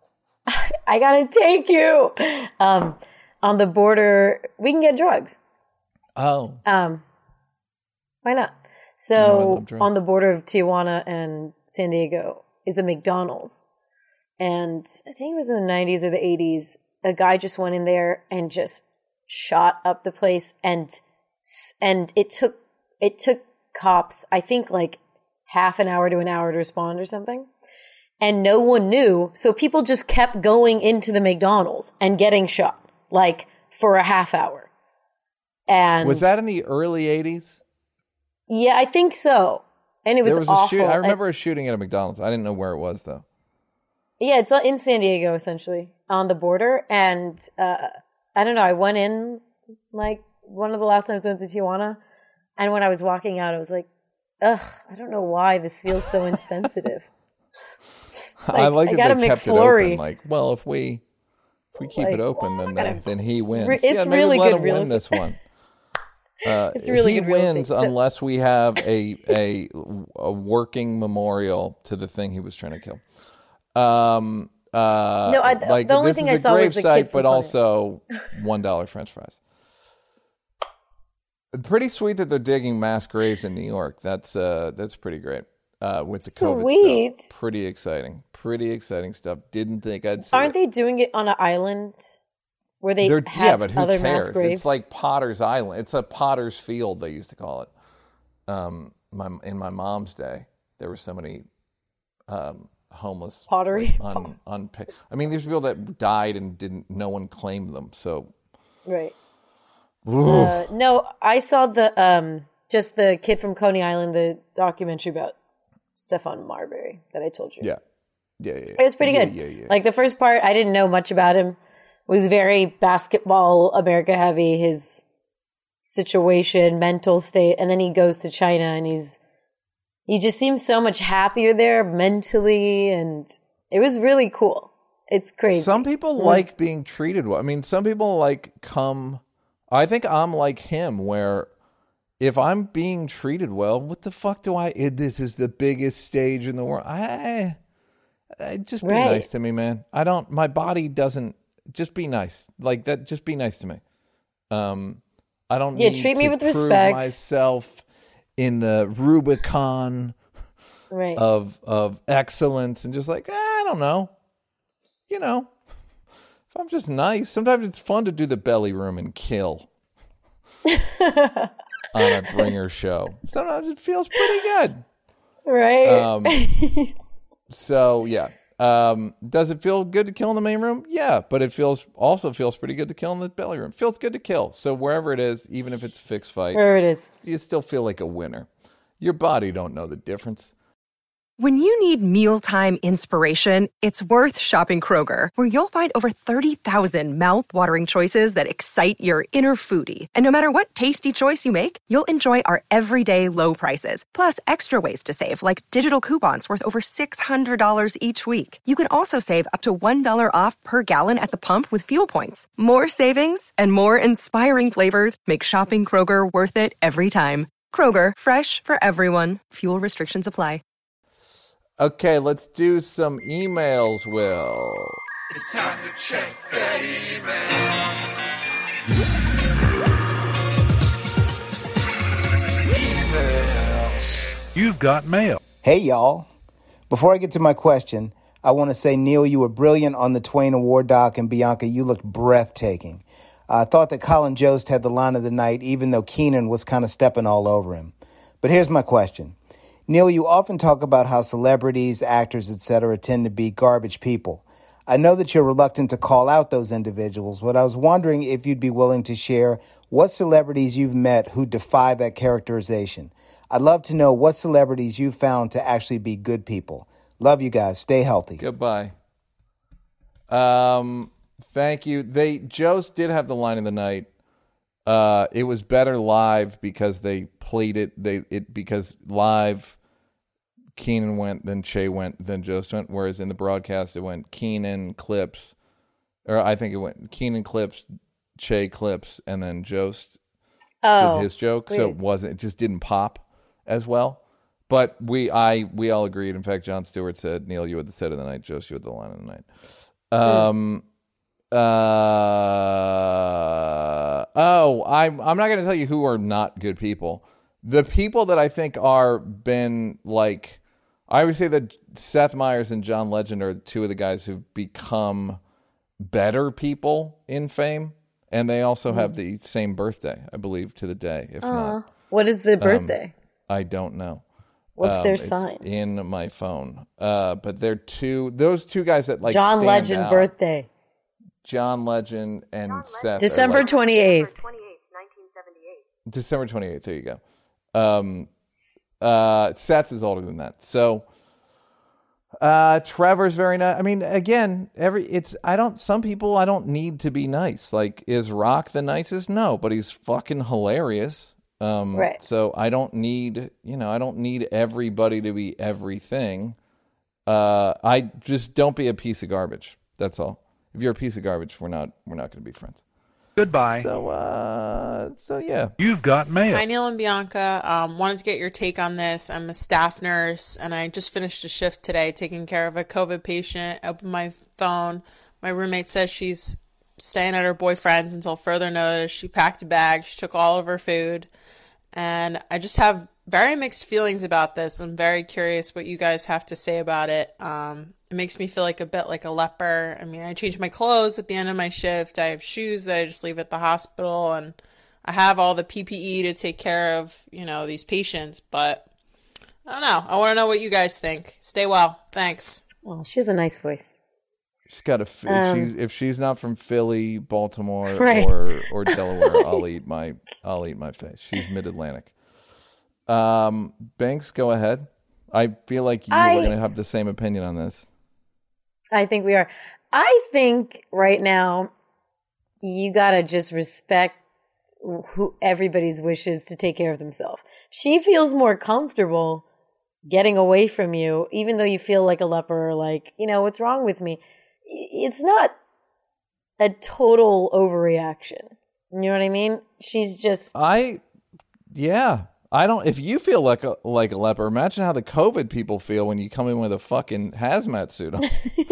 Speaker 3: I gotta take you. Um, on the border, we can get drugs.
Speaker 1: Oh.
Speaker 3: Um, why not? So on the border of Tijuana and San Diego is a McDonald's, and I think it was in the nineties or the eighties. A guy just went in there and just shot up the place, and and it took it took cops, I think, like half an hour to an hour to respond or something. And no one knew. So people just kept going into the McDonald's and getting shot, like, for a half hour. And
Speaker 1: was that in the early eighties?
Speaker 3: Yeah, I think so. And it was,
Speaker 1: there was
Speaker 3: awful.
Speaker 1: A shoot- I remember and, a shooting at a McDonald's. I didn't know where it was, though.
Speaker 3: Yeah, it's in San Diego, essentially, on the border. And uh, I don't know, I went in, like, one of the last times I went to Tijuana. And when I was walking out, I was like, ugh, I don't know why this feels so insensitive.
Speaker 1: Like, I like that I they kept McFlurry. It open. Like, well, if we if we keep
Speaker 3: like,
Speaker 1: it open, then
Speaker 3: gotta,
Speaker 1: then he
Speaker 3: it's
Speaker 1: wins.
Speaker 3: Re- it's
Speaker 1: yeah, maybe
Speaker 3: really
Speaker 1: let
Speaker 3: good
Speaker 1: him
Speaker 3: real
Speaker 1: win
Speaker 3: estate.
Speaker 1: this one. Uh,
Speaker 3: it's really
Speaker 1: he
Speaker 3: good real
Speaker 1: wins
Speaker 3: estate.
Speaker 1: unless we have a a a working memorial to the thing he was trying to kill. Um. Uh,
Speaker 3: no, I,
Speaker 1: like,
Speaker 3: the only
Speaker 1: this
Speaker 3: thing
Speaker 1: is
Speaker 3: I
Speaker 1: a
Speaker 3: saw
Speaker 1: grave
Speaker 3: was the
Speaker 1: site,
Speaker 3: kid
Speaker 1: but
Speaker 3: from
Speaker 1: also one dollar French fries. Pretty sweet that they're digging mass graves in New York. That's uh, that's pretty great. Uh, with the COVID
Speaker 3: Sweet.
Speaker 1: stuff. Pretty exciting. Pretty exciting stuff. Didn't think I'd see
Speaker 3: Aren't
Speaker 1: it.
Speaker 3: they doing it on an island where they
Speaker 1: They're,
Speaker 3: have
Speaker 1: yeah, but who
Speaker 3: other
Speaker 1: cares?
Speaker 3: mass graves?
Speaker 1: It's like Potter's Island. It's a Potter's Field, they used to call it. Um, my in my mom's day, there were so many um, homeless
Speaker 3: pottery.
Speaker 1: Like, un, un, I mean, there's people that died and didn't. No one claimed them. So
Speaker 3: right. Uh, no, I saw the um, just the kid from Coney Island, the documentary about Stephon Marbury that I told you.
Speaker 1: Yeah, yeah, yeah. yeah.
Speaker 3: It was pretty
Speaker 1: yeah,
Speaker 3: good.
Speaker 1: Yeah, yeah.
Speaker 3: Like the first part, I didn't know much about him. It was very basketball America heavy. His situation, mental state, and then he goes to China, and he's he just seems so much happier there mentally, and it was really cool. It's crazy.
Speaker 1: Some people
Speaker 3: It was-
Speaker 1: like being treated well. I mean, some people like come. I think I'm like him, where if I'm being treated well, what the fuck do I? It, this is the biggest stage in the world. I, I just be
Speaker 3: Right.
Speaker 1: nice to me, man. I don't. My body doesn't. Just be nice, like that. Just be nice to me. Um, I don't.
Speaker 3: Yeah,
Speaker 1: need
Speaker 3: treat me
Speaker 1: to
Speaker 3: with
Speaker 1: prove
Speaker 3: respect.
Speaker 1: myself in the Rubicon
Speaker 3: right.
Speaker 1: of of excellence, and just like eh, I don't know. You know, if I'm just nice, sometimes it's fun to do the belly room and kill on a bringer show. Sometimes it feels pretty good.
Speaker 3: right.
Speaker 1: Um, so yeah, um, does it feel good to kill in the main room? Yeah, but it feels also feels pretty good to kill in the belly room. Feels good to kill. So wherever it is, even if it's a fixed fight,
Speaker 3: Where it is.
Speaker 1: you still feel like a winner. Your body don't know the difference.
Speaker 5: When you need mealtime inspiration, it's worth shopping Kroger, where you'll find over thirty thousand mouth-watering choices that excite your inner foodie. And no matter what tasty choice you make, you'll enjoy our everyday low prices, plus extra ways to save, like digital coupons worth over six hundred dollars each week. You can also save up to one dollar off per gallon at the pump with fuel points. More savings and more inspiring flavors make shopping Kroger worth it every time. Kroger, fresh for everyone. Fuel restrictions apply.
Speaker 1: Okay, let's do some emails, Will.
Speaker 2: It's time to check that
Speaker 6: You've got mail.
Speaker 7: Hey, y'all. Before I get to my question, I want to say, Neil, you were brilliant on the Twain Award doc, and Bianca, you looked breathtaking. I thought that Colin Jost had the line of the night, even though Keenan was kind of stepping all over him. But here's my question. Neil, you often talk about how celebrities, actors, et cetera tend to be garbage people. I know that you're reluctant to call out those individuals, but I was wondering if you'd be willing to share what celebrities you've met who defy that characterization. I'd love to know what celebrities you found to actually be good people. Love you guys. Stay healthy.
Speaker 1: Goodbye. Um, thank you. They Jost did have the line of the night. Uh, it was better live because they played it. They it because live, Keenan went, then Che went, then Jost went. Whereas in the broadcast, it went Keenan clips, or I think it went Keenan clips, Che clips, and then Jost
Speaker 3: Oh,
Speaker 1: did his joke. So it
Speaker 3: weird.
Speaker 1: wasn't. It just didn't pop as well. But we, I, we all agreed. In fact, Jon Stewart said, "Neil, you had the set of the night. Jost, you had the line of the night." Um. Uh oh, I'm I'm not going to tell you who are not good people. The people that I think are been like, I would say that Seth Meyers and John Legend are two of the guys who've become better people in fame, and they also have the same birthday, I believe, to the day. If
Speaker 3: Aw.
Speaker 1: not,
Speaker 3: What is the birthday?
Speaker 1: I don't know.
Speaker 3: What's
Speaker 1: Um,
Speaker 3: their
Speaker 1: it's
Speaker 3: sign?
Speaker 1: in my phone? Uh, but they're two. Those two guys that like
Speaker 3: John
Speaker 1: stand
Speaker 3: Legend
Speaker 1: out.
Speaker 3: birthday.
Speaker 1: John Legend and Seth. are,
Speaker 3: December
Speaker 1: like,
Speaker 3: twenty-eighth.
Speaker 1: December twenty-eighth. There you go. Um, uh, Seth is older than that. So, uh, Trevor's very nice. I mean, again, every, it's, I don't, some people I don't need to be nice. Like, is Rock the nicest? No, but he's fucking hilarious. Um,
Speaker 3: Right.
Speaker 1: so I don't need, you know, I don't need everybody to be everything. Uh, I just don't be a piece of garbage. That's all. If you're a piece of garbage, we're not, we're not going to be friends.
Speaker 6: Goodbye.
Speaker 1: So, uh, so yeah.
Speaker 6: You've got mail.
Speaker 8: Hi, Neil and Bianca. Um, wanted to get your take on this. I'm a staff nurse, and I just finished a shift today taking care of a COVID patient. I opened my phone. My roommate says she's staying at her boyfriend's until further notice. She packed a bag. She took all of her food. And I just have very mixed feelings about this. I'm very curious what you guys have to say about it. Um, it makes me feel like a bit like a leper. I mean, I change my clothes at the end of my shift. I have shoes that I just leave at the hospital, and I have all the P P E to take care of, you know, these patients. But I don't know. I want to know what you guys think. Stay well. Thanks.
Speaker 3: Oh, she has a nice voice.
Speaker 1: She's got a. F-
Speaker 3: Um,
Speaker 1: she's, if she's not from Philly, Baltimore,
Speaker 3: Right.
Speaker 1: or or Delaware, I'll eat my I'll eat my face. She's Mid Atlantic. Um, Banks, go ahead. I feel like you
Speaker 3: I-
Speaker 1: were going to have the same opinion on this.
Speaker 3: I think we are. I think right now you gotta just respect who everybody's wishes to take care of themselves. She feels more comfortable getting away from you, even though you feel like a leper or like, you know, what's wrong with me? it's not a total overreaction. You know what I mean? She's just
Speaker 1: I, yeah. I don't. If you feel like a like a leper, imagine how the COVID people feel when you come in with a fucking hazmat suit on.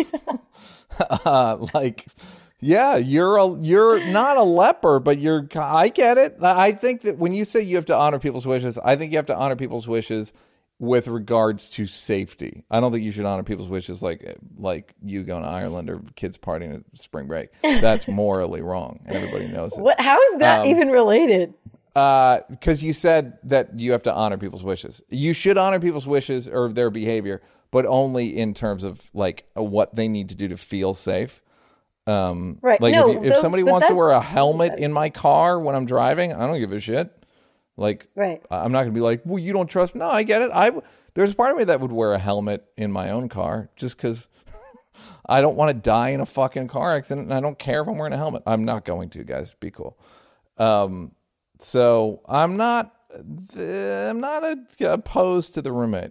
Speaker 1: uh, like, yeah, you're a you're not a leper, but you're. I get it. I think that when you say you have to honor people's wishes, I think you have to honor people's wishes with regards to safety. I don't think you should honor people's wishes like like you going to Ireland or kids partying at spring break. That's morally wrong. Everybody knows it.
Speaker 3: What? How is that
Speaker 1: Um,
Speaker 3: even related?
Speaker 1: Uh, because you said that you have to honor people's wishes. You should honor people's wishes or their behavior, but only in terms of like what they need to do to feel safe. Um,
Speaker 3: Right.
Speaker 1: Like
Speaker 3: No,
Speaker 1: if, you, if
Speaker 3: those-
Speaker 1: somebody
Speaker 3: but
Speaker 1: wants to
Speaker 3: that's-
Speaker 1: wear a
Speaker 3: that's
Speaker 1: helmet
Speaker 3: about
Speaker 1: in my car when I'm driving, I don't give a shit. Like,
Speaker 3: Right.
Speaker 1: I'm not gonna be like, well, you don't trust me. No, I get it. I there's a part of me that would wear a helmet in my own car just because I don't want to die in a fucking car accident, and I don't care if I'm wearing a helmet. I'm not going to, guys. Be cool. Um. So I'm not, I'm not opposed to the roommate.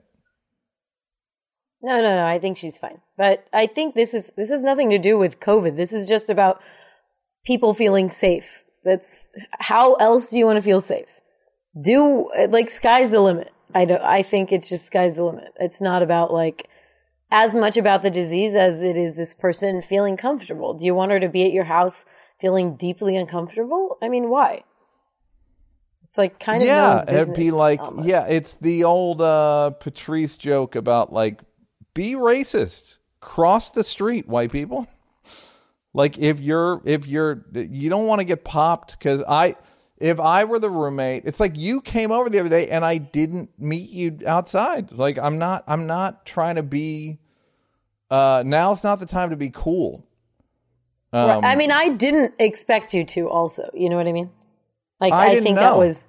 Speaker 3: No, no, no. I think she's fine. But I think this is this has nothing to do with COVID. This is just about people feeling safe. That's how else do you want to feel safe? Do like sky's the limit. I don't. I think it's just sky's the limit. It's not about like as much about the disease as it is this person feeling comfortable. Do you want her to be at your house feeling deeply uncomfortable? I mean, why? It's like kind of no
Speaker 1: Yeah,
Speaker 3: one's business,
Speaker 1: it'd be like,
Speaker 3: almost.
Speaker 1: yeah, it's the old uh, Patrice joke about like, be racist, cross the street, white people. Like if you're, if you're, you don't want to get popped because I, if I were the roommate, it's like you came over the other day and I didn't meet you outside. Like I'm not, I'm not trying to be. Uh, now's not the time to be cool. Um,
Speaker 3: Right. I mean, I didn't expect you to. Also, you know what I mean? Like
Speaker 1: I
Speaker 3: I,
Speaker 1: didn't
Speaker 3: think
Speaker 1: know.
Speaker 3: that was.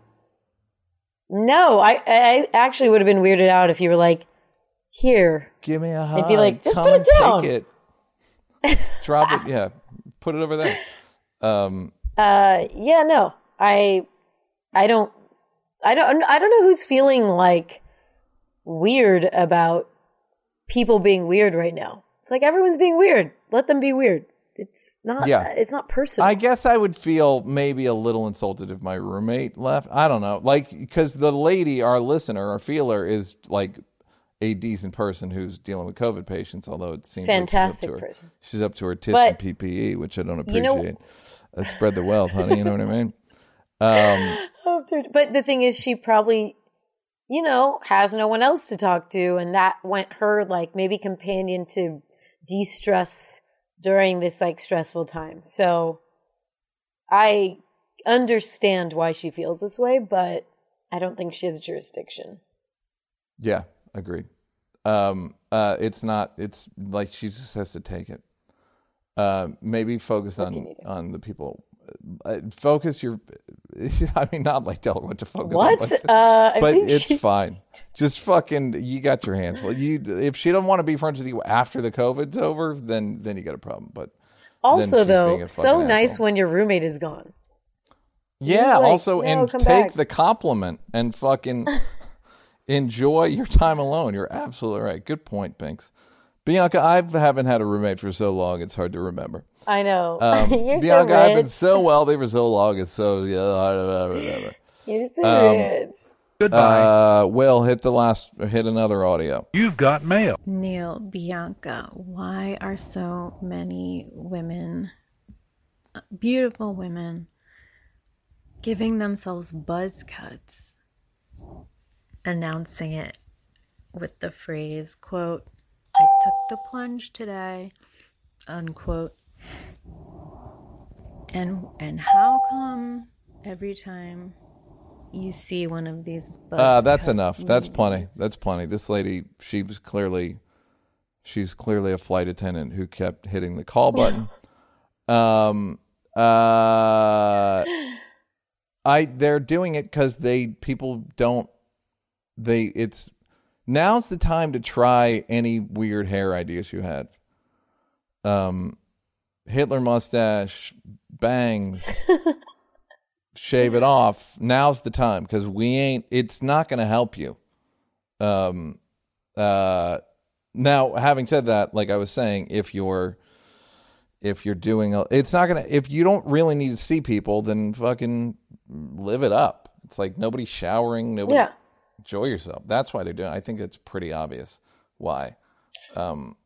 Speaker 3: No, I I actually would have been weirded out if you were like, here.
Speaker 1: Give me a hug.
Speaker 3: I'd be like, just
Speaker 1: Come
Speaker 3: put it
Speaker 1: and take
Speaker 3: down.
Speaker 1: it. Drop it. Yeah, put it over there. Um,
Speaker 3: Uh, yeah, no, I, I don't, I don't, I don't know who's feeling like weird about people being weird right now. It's like everyone's being weird. Let them be weird. It's not.
Speaker 1: Yeah.
Speaker 3: It's not personal.
Speaker 1: I guess I would feel maybe a little insulted if my roommate left. I don't know. Like, because the lady, our listener, our feeler, is like a decent person who's dealing with COVID patients, although it seems
Speaker 3: Fantastic
Speaker 1: like she's up to her,
Speaker 3: person.
Speaker 1: she's up to her tits
Speaker 3: But-
Speaker 1: in P P E, which I don't
Speaker 3: You know-
Speaker 1: appreciate. Let's spread the wealth, honey. You know what I mean? Um,
Speaker 3: Oh, dude. But the thing is, she probably, you know, has no one else to talk to, and that went her like maybe companion to de-stress during this like stressful time. So I understand why she feels this way, but I don't think she has jurisdiction.
Speaker 1: yeah, agreed. Um, uh, it's not. It's like she just has to take it. Uh, maybe focus
Speaker 3: What do you
Speaker 1: on
Speaker 3: need to-
Speaker 1: on the people. Uh, focus your. I mean, not like tell her what to focus on.
Speaker 3: What?
Speaker 1: but-
Speaker 3: Uh, I
Speaker 1: but
Speaker 3: think
Speaker 1: it's
Speaker 3: she-
Speaker 1: fine. Just fucking, you got your hands full. You, if she doesn't want to be friends with you after the COVID's over, then then you got a problem. But
Speaker 3: Also,
Speaker 1: she's being
Speaker 3: though,
Speaker 1: a
Speaker 3: so
Speaker 1: fucking
Speaker 3: nice
Speaker 1: asshole.
Speaker 3: when your roommate is gone.
Speaker 1: yeah.
Speaker 3: like,
Speaker 1: also,
Speaker 3: "No,
Speaker 1: and
Speaker 3: come
Speaker 1: take
Speaker 3: back."
Speaker 1: the compliment and fucking enjoy your time alone. You're absolutely right. Good point, Binks. Bianca, I haven't had a roommate for so long; it's hard to remember.
Speaker 3: I know.
Speaker 1: Um,
Speaker 3: You're
Speaker 1: Bianca,
Speaker 3: so
Speaker 1: I've been
Speaker 3: rich.
Speaker 1: so wealthy for so long. It's so yeah. Whatever.
Speaker 3: You're so
Speaker 1: um,
Speaker 3: rich.
Speaker 6: Goodbye.
Speaker 1: Uh, Will, hit the last, hit another audio.
Speaker 6: You've got mail.
Speaker 9: Neil, Bianca, why are so many women, beautiful women, giving themselves buzz cuts, announcing it with the phrase, quote, I took the plunge today, unquote. And and how come every time you see one of these buzz
Speaker 1: Uh, that's
Speaker 9: cut
Speaker 1: enough. That's
Speaker 9: memes-
Speaker 1: plenty. That's plenty. This lady, she was clearly, she's clearly a flight attendant who kept hitting the call button. um, uh, I they're doing it because they people don't they it's now's the time to try any weird hair ideas you had. Um, Hitler mustache, bangs. Shave it off. Now's the time because we ain't. It's not going to help you. Um. Uh. Now, having said that, like I was saying, if you're if you're doing a, it's not gonna. If you don't really need to see people, then fucking live it up. It's like nobody's showering. Nobody
Speaker 3: Yeah.
Speaker 1: enjoy yourself. That's why they're doing. I think it's pretty obvious why. Um,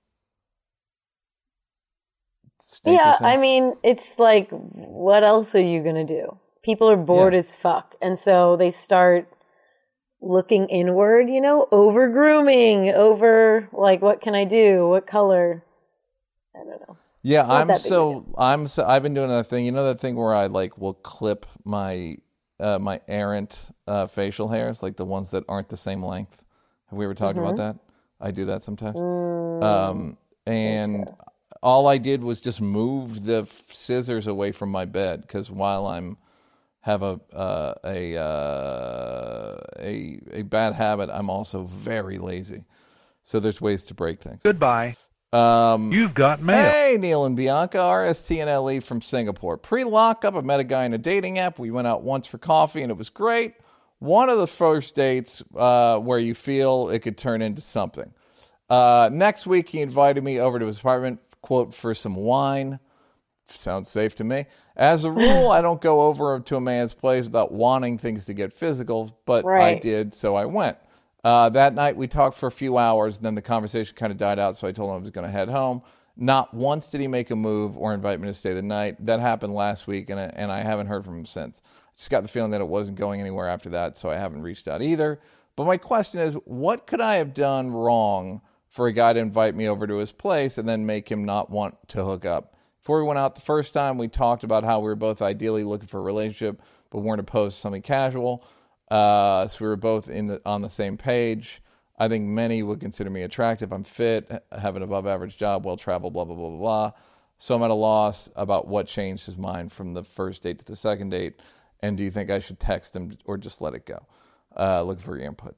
Speaker 1: stinker
Speaker 3: Yeah, I
Speaker 1: sense.
Speaker 3: mean, it's like, what else are you gonna do? People are bored
Speaker 1: Yeah.
Speaker 3: as fuck, and so they start looking inward. You know, over grooming, over like, what can I do? What color? I don't know.
Speaker 1: Yeah,
Speaker 3: It's not
Speaker 1: I'm
Speaker 3: that big of a
Speaker 1: so I'm so I've been doing that thing. You know that thing where I like will clip my uh, my errant uh, facial hairs, like the ones that aren't the same length. Have we ever talked about that? I do that sometimes. Um, and all I did was just move the f- scissors away from my bed because while I'm have a uh, a uh, a a bad habit, I'm also very lazy. So there's ways to break things.
Speaker 6: Goodbye.
Speaker 1: Um,
Speaker 6: You've got mail.
Speaker 1: Hey, Neil and Bianca, R S T and L E from Singapore. Pre-lockup, I met a guy in a dating app. We went out once for coffee, and it was great. One of the first dates uh, where you feel it could turn into something. Uh, next week, he invited me over to his apartment, quote, for some wine. Sounds safe to me. As a rule, I don't go over to a man's place without wanting things to get physical, but I
Speaker 3: Right.
Speaker 1: did, so I went. Uh, that night, we talked for a few hours, and then the conversation kind of died out, so I told him I was going to head home. Not once did he make a move or invite me to stay the night. That happened last week, and I, and I haven't heard from him since. I just got the feeling that it wasn't going anywhere after that, so I haven't reached out either. But my question is, what could I have done wrong for a guy to invite me over to his place and then make him not want to hook up? Before we went out the first time, we talked about how we were both ideally looking for a relationship, but weren't opposed to something casual. Uh, so we were both in the, on the same page. I think many would consider me attractive. I'm fit, have an above average job, well traveled, blah, blah, blah, blah, blah. So I'm at a loss about what changed his mind from the first date to the second date. And do you think I should text him or just let it go? Uh, looking for your input.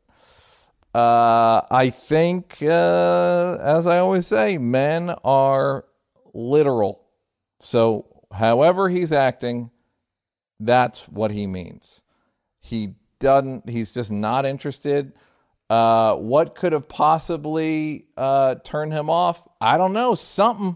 Speaker 1: Uh, I think, uh, as I always say, men are literal. So however he's acting, that's what he means. He doesn't, he's just not interested. Uh, what could have possibly uh, turned him off? I don't know. Something.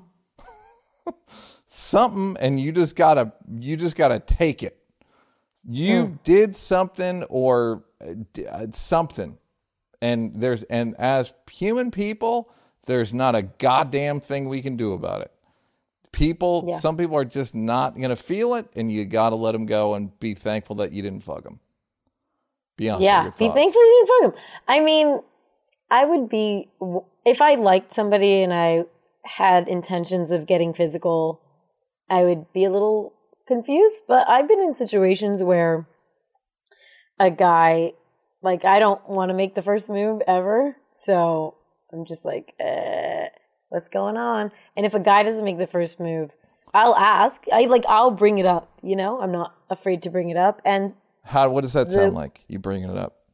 Speaker 1: Something, and you just gotta, you just gotta take it. You
Speaker 3: Hmm.
Speaker 1: did something or uh, d- uh, something. And there's, and as human people, there's not a goddamn thing we can do about it. People,
Speaker 3: Yeah.
Speaker 1: some people are just not going to feel it, and you got to let them go and be thankful that you didn't fuck them. Bianca,
Speaker 3: Yeah,
Speaker 1: your
Speaker 3: be
Speaker 1: thoughts?
Speaker 3: thankful you didn't fuck him. I mean, I would be, if I liked somebody and I had intentions of getting physical, I would be a little confused. But I've been in situations where a guy, like, I don't want to make the first move ever. So I'm just like, uh, what's going on? And if a guy doesn't make the first move, I'll ask. I like, I'll bring it up, you know? I'm not afraid to bring it up. And
Speaker 1: How? What does that
Speaker 3: The-
Speaker 1: sound like? You bringing it up?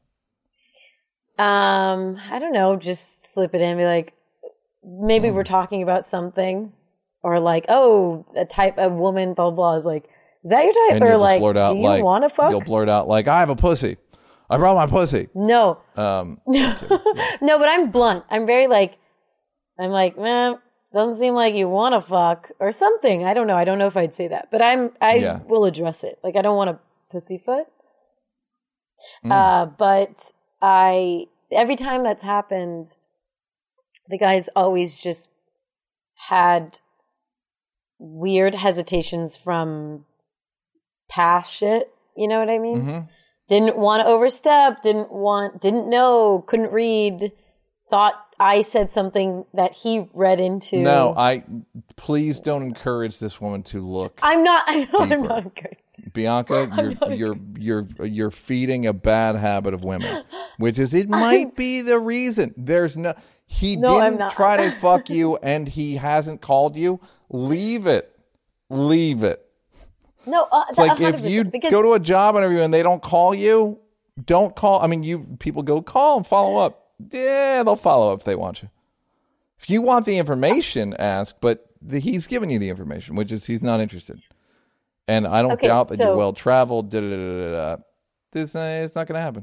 Speaker 3: Um, I don't know, just slip it in, be like, maybe
Speaker 1: Hmm.
Speaker 3: we're talking about something, or like, oh, a type, a woman, blah, blah, blah, is like, is that your type?
Speaker 1: And
Speaker 3: Or
Speaker 1: you'll just
Speaker 3: like,
Speaker 1: blurt out
Speaker 3: do you
Speaker 1: like,
Speaker 3: want to fuck?
Speaker 1: You'll blurt out like, I have a pussy. I brought my pussy.
Speaker 3: No,
Speaker 1: Um,
Speaker 3: no, but I'm blunt. I'm very like, I'm like, man, doesn't seem like you want to fuck or something. I don't know. I don't know if I'd say that, but I'm, I
Speaker 1: Yeah.
Speaker 3: will address it. Like, I don't want to pussyfoot.
Speaker 1: Mm.
Speaker 3: Uh, but I, every time that's happened, the guy's always just had weird hesitations from past shit. You know what I mean?
Speaker 1: Mhm.
Speaker 3: Didn't want to overstep, didn't want, didn't know, couldn't read, thought I said something that he read into.
Speaker 1: No, I. Please don't encourage this woman to look.
Speaker 3: I'm not, I know I'm
Speaker 1: Deeper.
Speaker 3: not encouraging.
Speaker 1: Bianca, you're
Speaker 3: not
Speaker 1: you're you're you're feeding a bad habit of women, which is it might be the reason. There's no he
Speaker 3: No, I'm
Speaker 1: didn't
Speaker 3: not.
Speaker 1: try to fuck you and he hasn't called you. Leave it. Leave it.
Speaker 3: No, uh,
Speaker 1: It's like if you
Speaker 3: because
Speaker 1: go to a job interview and they don't call you, don't call. I mean, you people go call and follow up. Yeah, they'll follow up if they want you. If you want the information, ask. But the, he's giving you the information, which is he's not interested. And I don't
Speaker 3: Okay,
Speaker 1: doubt that
Speaker 3: so-
Speaker 1: you're well traveled. Da, da, da, da, da. This uh, it's not going to happen.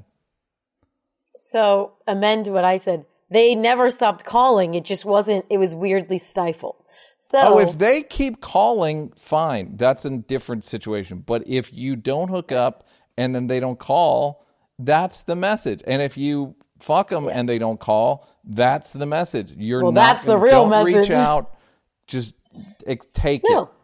Speaker 3: So amend what I said. They never stopped calling. It just wasn't, it was weirdly stifled. So,
Speaker 1: oh, if they keep calling, fine. That's a different situation. But if you don't hook up and then they don't call, that's the message. And if you fuck them and they don't call, that's the message. You're
Speaker 3: well,
Speaker 1: not.
Speaker 3: that's the real
Speaker 1: don't
Speaker 3: message.
Speaker 1: Reach out. Just take
Speaker 3: no.
Speaker 1: it.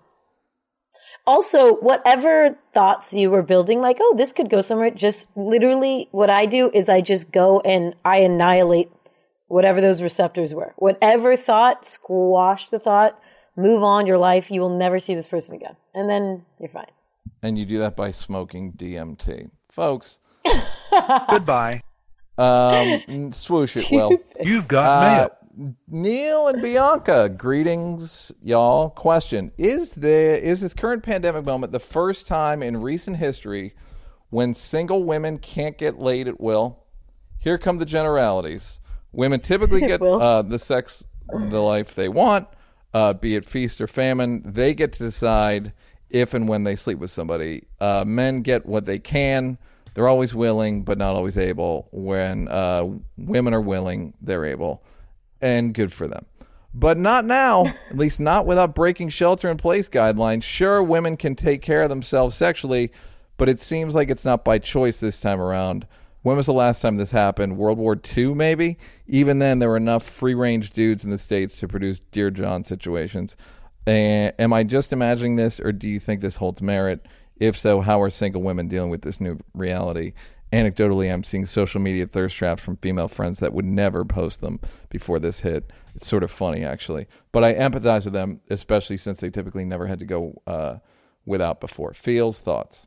Speaker 3: Also, whatever thoughts you were building, like, oh, this could go somewhere, just literally what I do is I just go and I annihilate whatever those receptors were. Whatever thought, squash the thought, move on your life. You will never see this person again. And then you're fine.
Speaker 1: And you do that by smoking D M T. Folks.
Speaker 6: Goodbye.
Speaker 1: Um, swoosh it, Will.
Speaker 6: You've got
Speaker 1: uh,
Speaker 6: mail.
Speaker 1: Neil and Bianca, greetings, y'all. Question: Is the is this current pandemic moment the first time in recent history when single women can't get laid at will? Here come the generalities. Women typically get uh, the sex, the life they want, uh, be it feast or famine. They get to decide if and when they sleep with somebody. Uh, men get what they can. They're always willing, but not always able. When uh, women are willing, they're able. And good for them. But not now, at least not without breaking shelter-in-place guidelines. Sure, women can take care of themselves sexually, but it seems like it's not by choice this time around. When was the last time this happened? World War Two, maybe? Even then, there were enough free-range dudes in the States to produce Dear John situations. And am I just imagining this, or do you think this holds merit? If so, how are single women dealing with this new reality? Anecdotally, I'm seeing social media thirst traps from female friends that would never post them before this hit. It's sort of funny, actually. But I empathize with them, especially since they typically never had to go uh, without before. Feels, thoughts?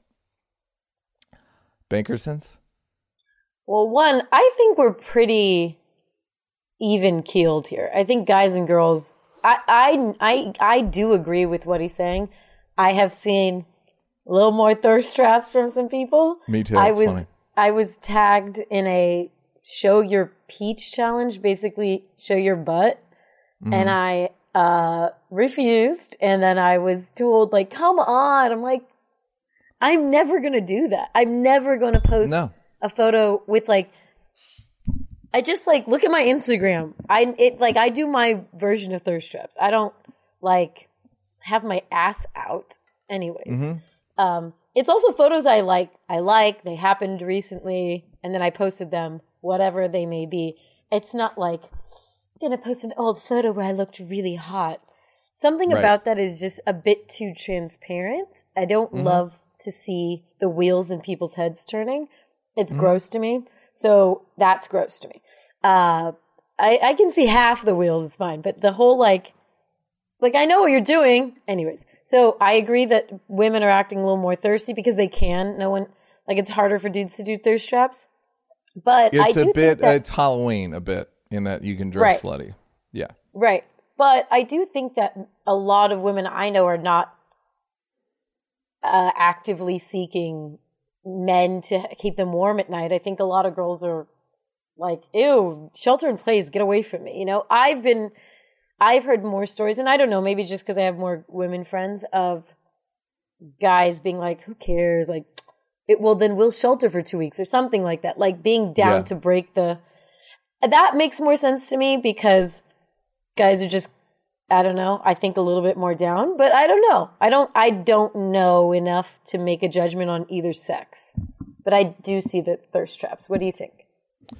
Speaker 1: Bankersons?
Speaker 3: Well, one, I think we're pretty even-keeled here. I think guys and girls, I, I, I, I do agree with what he's saying. I have seen a little more thirst traps from some people.
Speaker 1: Me too.
Speaker 3: I
Speaker 1: it's
Speaker 3: was
Speaker 1: funny.
Speaker 3: I was tagged in a show your peach challenge, basically show your butt. Mm-hmm. And I uh, refused. And then I was told, like, come on. I'm like, I'm never going to do that. I'm never going to post
Speaker 1: no.
Speaker 3: a photo with, like, I just, like, look at my Instagram. I it like I do my version of thirst traps. I don't, like, have my ass out anyways. Mm-hmm. Um It's also photos I like. I like. They happened recently, and then I posted them, whatever they may be. It's not like I'm going to post an old photo where I looked really hot. Something right. about that is just a bit too transparent. I don't mm-hmm. love to see the wheels in people's heads turning. It's mm-hmm. gross to me. So that's gross to me. Uh, I, I can see half the wheels is fine, but the whole like, it's like, I know what you're doing. Anyways, so I agree that women are acting a little more thirsty because they can. No one, like, it's harder for dudes to do thirst traps. But
Speaker 1: it's
Speaker 3: I do
Speaker 1: a bit,
Speaker 3: think that,
Speaker 1: it's Halloween a bit in that you can dress
Speaker 3: right.
Speaker 1: slutty. Yeah.
Speaker 3: Right. But I do think that a lot of women I know are not uh, actively seeking men to keep them warm at night. I think a lot of girls are like, ew, shelter in place, get away from me. You know, I've been... I've heard more stories, and I don't know, maybe just because I have more women friends, of guys being like, who cares? Like, it, well, then we'll shelter for two weeks or something like that. Like, being down
Speaker 1: yeah.
Speaker 3: to break the... That makes more sense to me because guys are just, I don't know, I think a little bit more down. But I don't know. I don't, I don't know enough to make a judgment on either sex. But I do see the thirst traps. What do you think?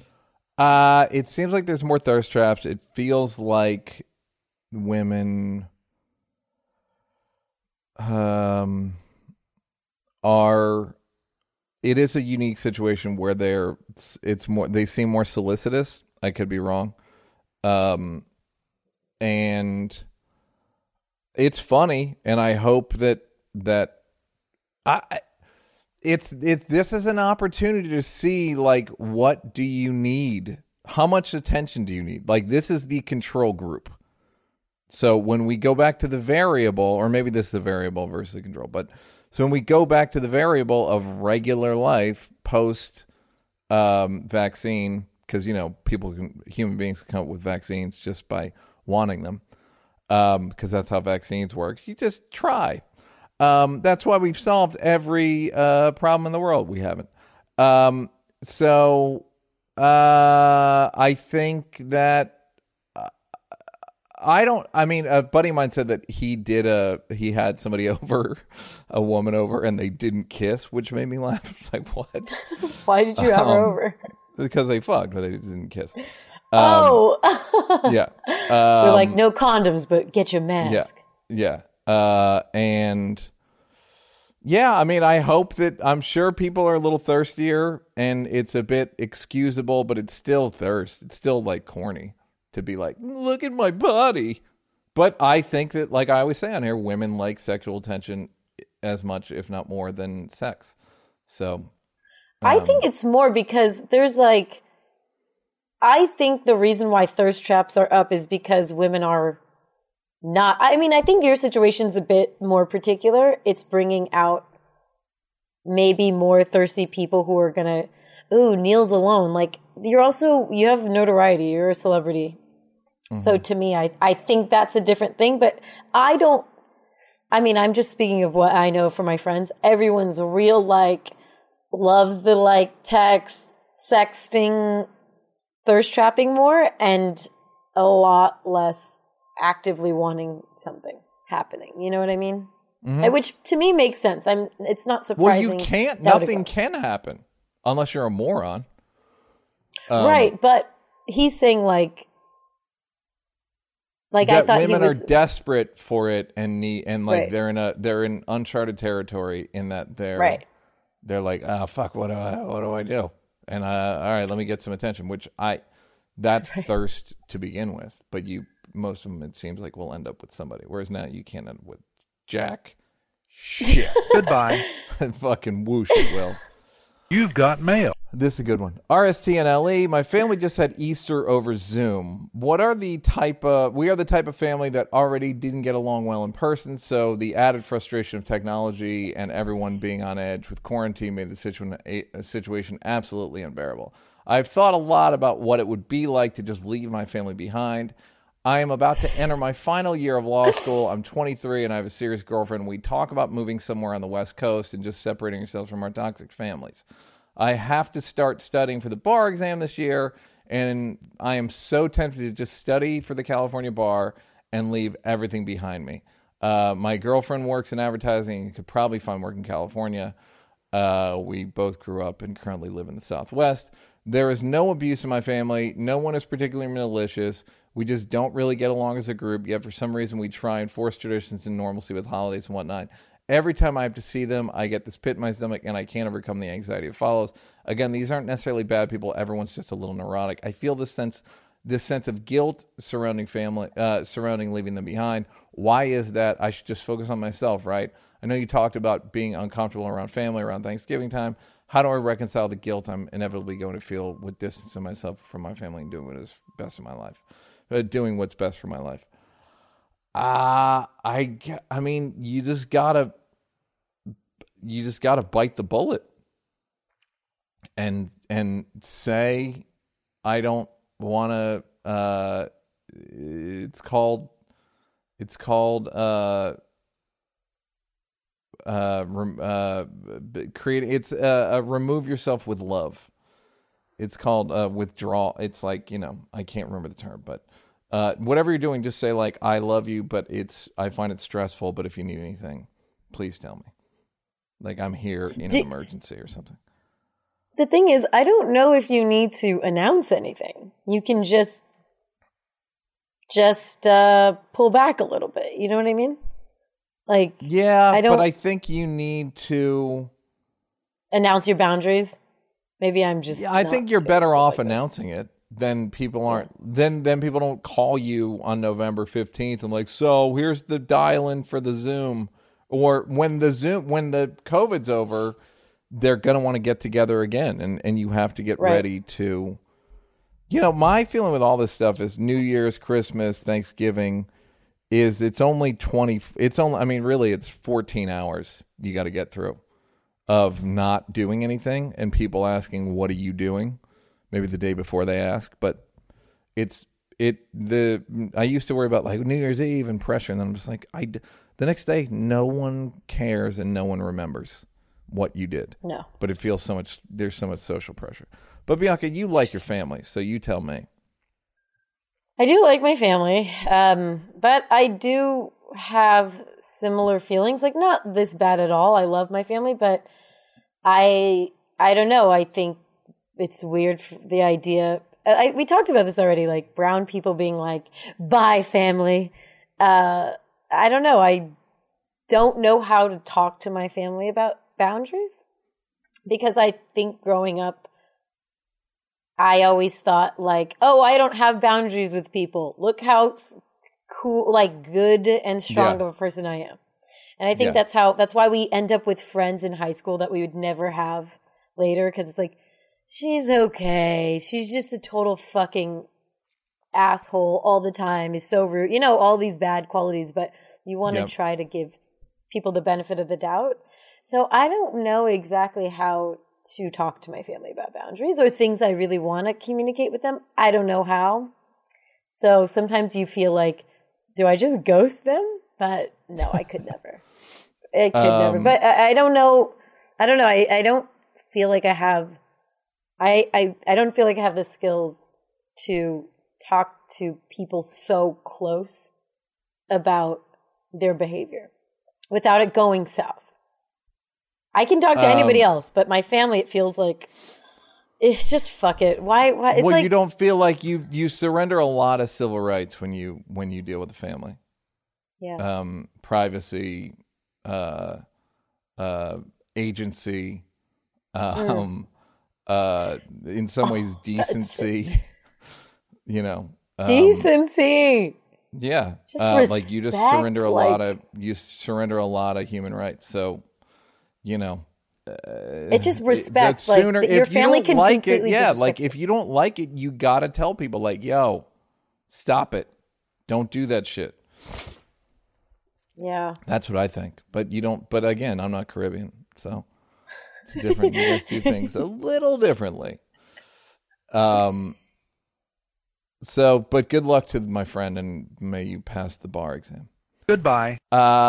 Speaker 1: Uh, it seems like there's more thirst traps. It feels like... women um are it is a unique situation where they're it's, it's more they seem more solicitous. I could be wrong. Um and it's funny, and I hope that that I it's it this is an opportunity to see, like, what do you need? How much attention do you need? Like, this is the control group. So when we go back to the variable, or maybe this is the variable versus the control, but so when we go back to the variable of regular life post um, vaccine, because, you know, people can, human beings can come up with vaccines just by wanting them, um, because that's how vaccines work. You just try. Um, that's why we've solved every uh, problem in the world. We haven't. Um, so uh, I think that I don't. I mean, a buddy of mine said that he did a. He had somebody over, a woman over, and they didn't kiss, which made me laugh. It's like, what?
Speaker 3: Why did you have
Speaker 1: um,
Speaker 3: her over?
Speaker 1: Because they fucked, but they didn't kiss. Um,
Speaker 3: oh,
Speaker 1: yeah.
Speaker 3: They're
Speaker 1: Um,
Speaker 3: like, no condoms, but get your mask.
Speaker 1: Yeah, yeah, uh, and yeah. I mean, I hope that I'm sure people are a little thirstier, and it's a bit excusable, but it's still thirst. It's still like corny to be like, look at my body. But I think that, like I always say on here, women like sexual attention as much, if not more, than sex. So um,
Speaker 3: I think it's more because there's like, I think the reason why thirst traps are up is because women are not, I mean, I think your situation's a bit more particular. It's bringing out maybe more thirsty people who are going to, ooh, Neil's alone. Like, you're also, you have notoriety. You're a celebrity. Mm-hmm. So to me, I, I think that's a different thing. But I don't, I mean, I'm just speaking of what I know from my friends. Everyone's real, like, loves the, like, text, sexting, thirst trapping more, and a lot less actively wanting something happening. You know what I mean? Mm-hmm. Which to me makes sense. I'm. It's not surprising.
Speaker 1: Well, you can't. Nothing can happen unless you're a moron. Um,
Speaker 3: right, but he's saying like, like I thought
Speaker 1: women
Speaker 3: he was,
Speaker 1: are desperate for it and need and like
Speaker 3: right.
Speaker 1: they're in a they're in uncharted territory in that they're
Speaker 3: right.
Speaker 1: They're like, oh fuck, what do I what do I do? And uh, all right, let me get some attention. Which I that's right. thirst to begin with, but you most of them it seems like will end up with somebody. Whereas now you can't end up with Jack. Shit.
Speaker 6: Goodbye.
Speaker 1: And fucking whoosh it will.
Speaker 6: You've got mail.
Speaker 1: This is a good one. R S T and L E. My family just had Easter over Zoom. What are the type of... We are the type of family that already didn't get along well in person, so the added frustration of technology and everyone being on edge with quarantine made the situ- a situation absolutely unbearable. I've thought a lot about what it would be like to just leave my family behind. I am about to enter my final year of law school. I'm twenty-three and I have a serious girlfriend. We talk about moving somewhere on the West Coast and just separating ourselves from our toxic families. I have to start studying for the bar exam this year, and I am so tempted to just study for the California bar and leave everything behind me. Uh, my girlfriend works in advertising and could probably find work in California. Uh, we both grew up and currently live in the Southwest. There is no abuse in my family. No one is particularly malicious. We just don't really get along as a group, yet for some reason we try and force traditions and normalcy with holidays and whatnot. Every time I have to see them, I get this pit in my stomach, and I can't overcome the anxiety that follows. Again, these aren't necessarily bad people. Everyone's just a little neurotic. I feel this sense, this sense of guilt surrounding family, uh, surrounding leaving them behind. Why is that? I should just focus on myself, right? I know you talked about being uncomfortable around family around Thanksgiving time. How do I reconcile the guilt I'm inevitably going to feel with distancing myself from my family and doing what is best in my life, uh, doing what's best for my life? Uh, I, I mean, you just gotta, you just gotta bite the bullet and, and say, I don't want to, uh, it's called, it's called, uh, uh, uh, create, it's, uh, uh, remove yourself with love. It's called, uh, withdrawal. It's like, you know, I can't remember the term, but Uh, whatever you're doing, just say like, I love you, but it's, I find it stressful, but if you need anything, please tell me. Like I'm here in Do, an emergency or something.
Speaker 3: The thing is, I don't know if you need to announce anything. You can just, just, uh, pull back a little bit. You know what I mean? Like,
Speaker 1: yeah,
Speaker 3: I don't
Speaker 1: but I think you need to
Speaker 3: announce your boundaries. Maybe I'm just,
Speaker 1: yeah, I think you're better off
Speaker 3: like
Speaker 1: announcing it. Then people aren't. Then then people don't call you on November fifteenth and like, so here's the dial-in for the Zoom. Or when the Zoom, when the COVID's over, they're gonna want to get together again, and and you have to get
Speaker 3: right.
Speaker 1: ready to. You know, my feeling with all this stuff is New Year's, Christmas, Thanksgiving, is it's only twenty. It's only. I mean, really, it's fourteen hours you got to get through of not doing anything, and people asking, "What are you doing?" Maybe the day before they ask, but it's it the I used to worry about like New Year's Eve and pressure, and then I'm just like I the next day no one cares and no one remembers what you did.
Speaker 3: No,
Speaker 1: but it feels so much. There's so much social pressure. But Bianca, you like your family, so you tell me.
Speaker 3: I do like my family, um, but I do have similar feelings. Like, not this bad at all. I love my family, but I I don't know. I think it's weird, the idea. I, we talked about this already, like brown people being like, bye, family. Uh, I don't know. I don't know how to talk to my family about boundaries because I think growing up, I always thought like, oh, I don't have boundaries with people. Look how cool, like good and strong
Speaker 1: Yeah.
Speaker 3: of a person I am. And I think
Speaker 1: Yeah.
Speaker 3: that's how, that's why we end up with friends in high school that we would never have later. Cause it's like, she's okay. She's just a total fucking asshole all the time. Is so rude. You know, all these bad qualities, but you want to
Speaker 1: Yep.
Speaker 3: try to give people the benefit of the doubt. So I don't know exactly how to talk to my family about boundaries or things I really want to communicate with them. I don't know how. So sometimes you feel like, do I just ghost them? But no, I could never. I could
Speaker 1: Um,
Speaker 3: never. But I, I don't know. I don't know. I, I don't feel like I have, I, I, I don't feel like I have the skills to talk to people so close about their behavior without it going south. I can talk to
Speaker 1: Um,
Speaker 3: anybody else, but my family, it feels like it's just fuck it. Why? Why? It's
Speaker 1: well,
Speaker 3: like
Speaker 1: you don't feel like you you surrender a lot of civil rights when you when you deal with the family.
Speaker 3: yeah.
Speaker 1: Um, privacy, uh, uh, agency, um, uh, in some ways decency. You know, um,
Speaker 3: Decency.
Speaker 1: Yeah,
Speaker 3: Just
Speaker 1: uh, like you just
Speaker 3: respect,
Speaker 1: surrender a
Speaker 3: like-
Speaker 1: lot of you surrender a lot of human rights. So, you know,
Speaker 3: It's just respect.
Speaker 1: that
Speaker 3: Like
Speaker 1: sooner
Speaker 3: that your
Speaker 1: if you
Speaker 3: family
Speaker 1: don't
Speaker 3: can
Speaker 1: like it,
Speaker 3: completely
Speaker 1: yeah,
Speaker 3: disrespect
Speaker 1: like
Speaker 3: you.
Speaker 1: if you don't like it, you gotta tell people like, yo, stop it, don't do that shit.
Speaker 3: Yeah.
Speaker 1: That's what I think. But you don't. But again, I'm not Caribbean, so it's different. You guys do things a little differently. Um. So, but good luck to my friend, and may you pass the bar exam.
Speaker 6: Goodbye.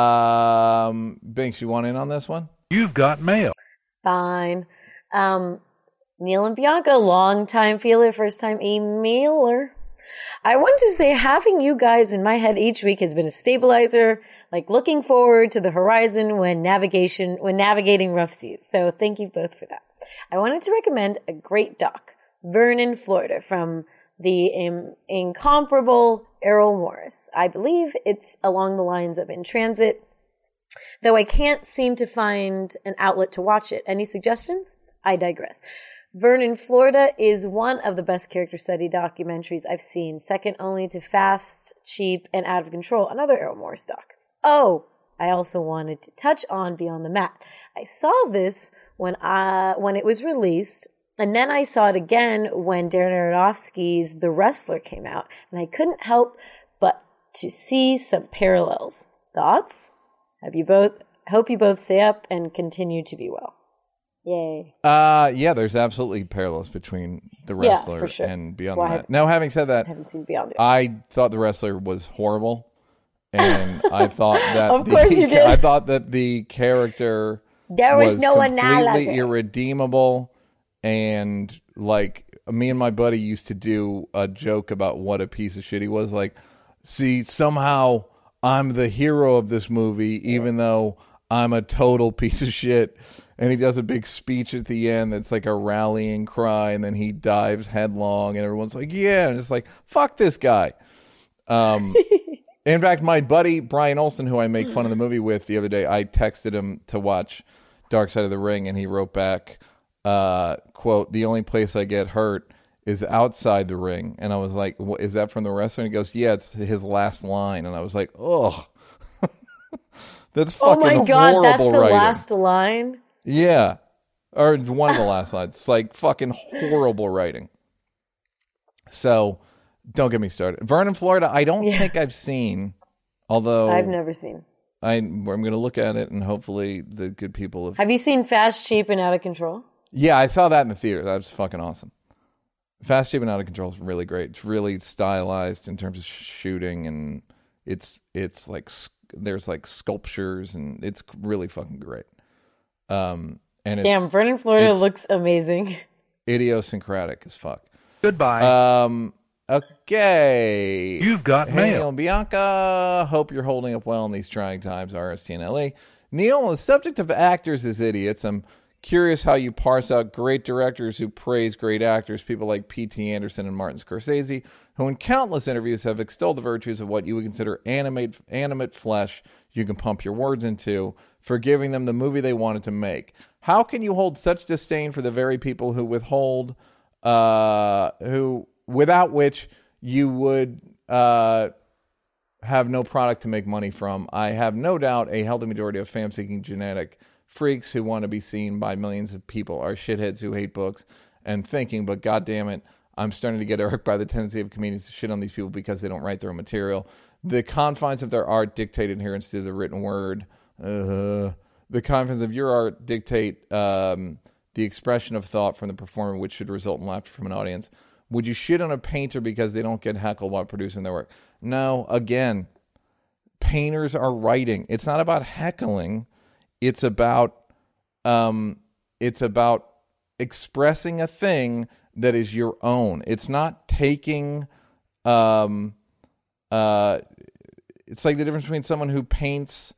Speaker 1: Um, Binks, you want in on this one?
Speaker 6: You've got mail.
Speaker 3: Fine. Um, Neil and Bianca, long time feeler, first time emailer. I wanted to say having you guys in my head each week has been a stabilizer, like looking forward to the horizon when navigation, when navigating rough seas. So thank you both for that. I wanted to recommend a great doc, Vernon, Florida, from the im- incomparable Errol Morris. I believe it's along the lines of In Transit, though I can't seem to find an outlet to watch it. Any suggestions? I digress. Vernon, Florida is one of the best character study documentaries I've seen, second only to Fast, Cheap, and Out of Control, another Errol Morris doc. Oh, I also wanted to touch on Beyond the Mat. I saw this when I, when it was released, and then I saw it again when Darren Aronofsky's The Wrestler came out, and I couldn't help but to see some parallels. Thoughts? Have you both? Hope you both stay up and continue to be well. Yay!
Speaker 1: Uh, yeah, there's absolutely parallels between The
Speaker 3: Yeah,
Speaker 1: Wrestler
Speaker 3: for sure.
Speaker 1: and Beyond
Speaker 3: Well,
Speaker 1: the
Speaker 3: I
Speaker 1: Mat. Now, having said that,
Speaker 3: I haven't seen Beyond it.
Speaker 1: I thought The Wrestler was horrible, and I thought that
Speaker 3: Of
Speaker 1: the,
Speaker 3: course you did.
Speaker 1: I thought that the character
Speaker 3: There was,
Speaker 1: was
Speaker 3: no
Speaker 1: completely
Speaker 3: analogy.
Speaker 1: irredeemable, and like me and my buddy used to do a joke about what a piece of shit he was. Like, see, somehow I'm the hero of this movie, even though I'm a total piece of shit. And he does a big speech at the end that's like a rallying cry, and then he dives headlong, and everyone's like, yeah, and it's like, fuck this guy. Um, in fact, my buddy Brian Olsen, who I make fun of the movie with the other day, I texted him to watch Dark Side of the Ring, and he wrote back, uh, quote, the only place I get hurt is outside the ring. And I was like, what, is that from The Wrestler? And he goes, yeah, it's his last line. And I was like, ugh. That's
Speaker 3: Oh
Speaker 1: fucking
Speaker 3: my god,
Speaker 1: horrible
Speaker 3: that's the
Speaker 1: writing.
Speaker 3: last line.
Speaker 1: Yeah. Or one of the last lines. It's like fucking horrible writing. So don't get me started. Vernon, Florida, I don't
Speaker 3: Yeah.
Speaker 1: think I've seen, although
Speaker 3: I've never seen.
Speaker 1: I, I'm going to look at it, and hopefully the good people have.
Speaker 3: Have you seen Fast, Cheap, and Out of Control?
Speaker 1: Yeah, I saw that in the theater. That was fucking awesome. Fast, Cheap, and Out of Control is really great. It's really stylized in terms of shooting, and it's it's like there's like sculptures, and it's really fucking great. Um, and it's
Speaker 3: Damn, Vernon, Florida
Speaker 1: it's-
Speaker 3: looks amazing.
Speaker 1: idiosyncratic as fuck.
Speaker 6: Goodbye.
Speaker 1: Um, Okay.
Speaker 6: You've got
Speaker 1: hey,
Speaker 6: mail.
Speaker 1: Neil and Bianca. Hope you're holding up well in these trying times. R S T N L E. Neil, on the subject of actors as idiots, I'm curious how you parse out great directors who praise great actors, people like P T Anderson and Martin Scorsese, who in countless interviews have extolled the virtues of what you would consider animate, animate flesh you can pump your words into, for giving them the movie they wanted to make. How can you hold such disdain for the very people who withhold, uh, who without which you would uh, have no product to make money from? I have no doubt a healthy majority of fame-seeking genetic freaks who want to be seen by millions of people are shitheads who hate books and thinking, but God damn it, I'm starting to get irked by the tendency of comedians to shit on these people because they don't write their own material. The confines of their art dictate adherence to the written word. Uh, the confines of your art dictate um, the expression of thought from the performer, which should result in laughter from an audience. Would you shit on a painter because they don't get heckled while producing their work? No, again, painters are writing. It's not about heckling. It's about um, it's about expressing a thing that is your own. It's not taking um, uh, it's like the difference between someone who paints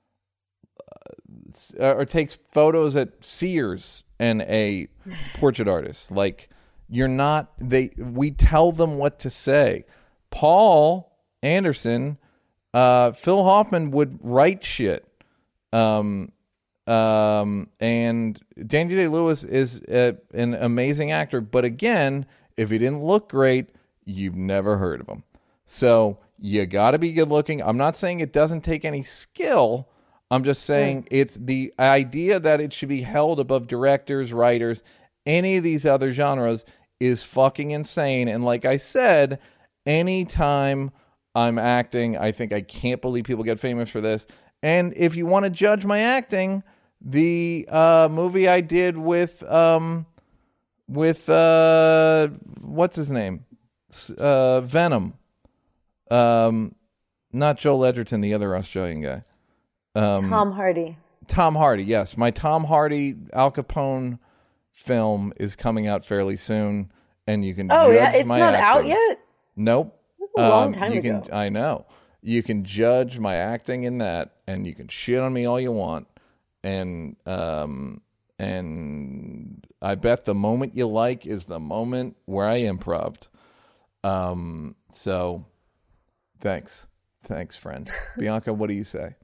Speaker 1: uh, or takes photos at Sears and a portrait artist. Like, you're not, they, we tell them what to say. Paul Anderson, uh, Phil Hoffman would write shit. Um, um, and Daniel Day-Lewis is a, an amazing actor, but again, if he didn't look great, you've never heard of him. So you got to be good looking. I'm not saying it doesn't take any skill. I'm just saying yeah. It's the idea that it should be held above directors, writers, any of these other genres is fucking insane. And like I said, anytime I'm acting, I think I can't believe people get famous for this. And if you want to judge my acting, the uh, movie I did with um, with uh, what's his name, uh, Venom, um, not Joel Edgerton, the other Australian guy, um,
Speaker 3: Tom Hardy. Tom
Speaker 1: Hardy, yes, my Tom Hardy Al Capone film is coming out fairly soon, and you can.
Speaker 3: Oh
Speaker 1: judge
Speaker 3: yeah, it's
Speaker 1: my
Speaker 3: not
Speaker 1: acting.
Speaker 3: out yet.
Speaker 1: Nope,
Speaker 3: it's a long
Speaker 1: um,
Speaker 3: time
Speaker 1: you
Speaker 3: ago.
Speaker 1: Can, I know. You can judge my acting in that, and you can shit on me all you want, and um, and I bet the moment you like is the moment where I improv'd. Um, so, thanks, thanks, friend. Bianca, what do you say?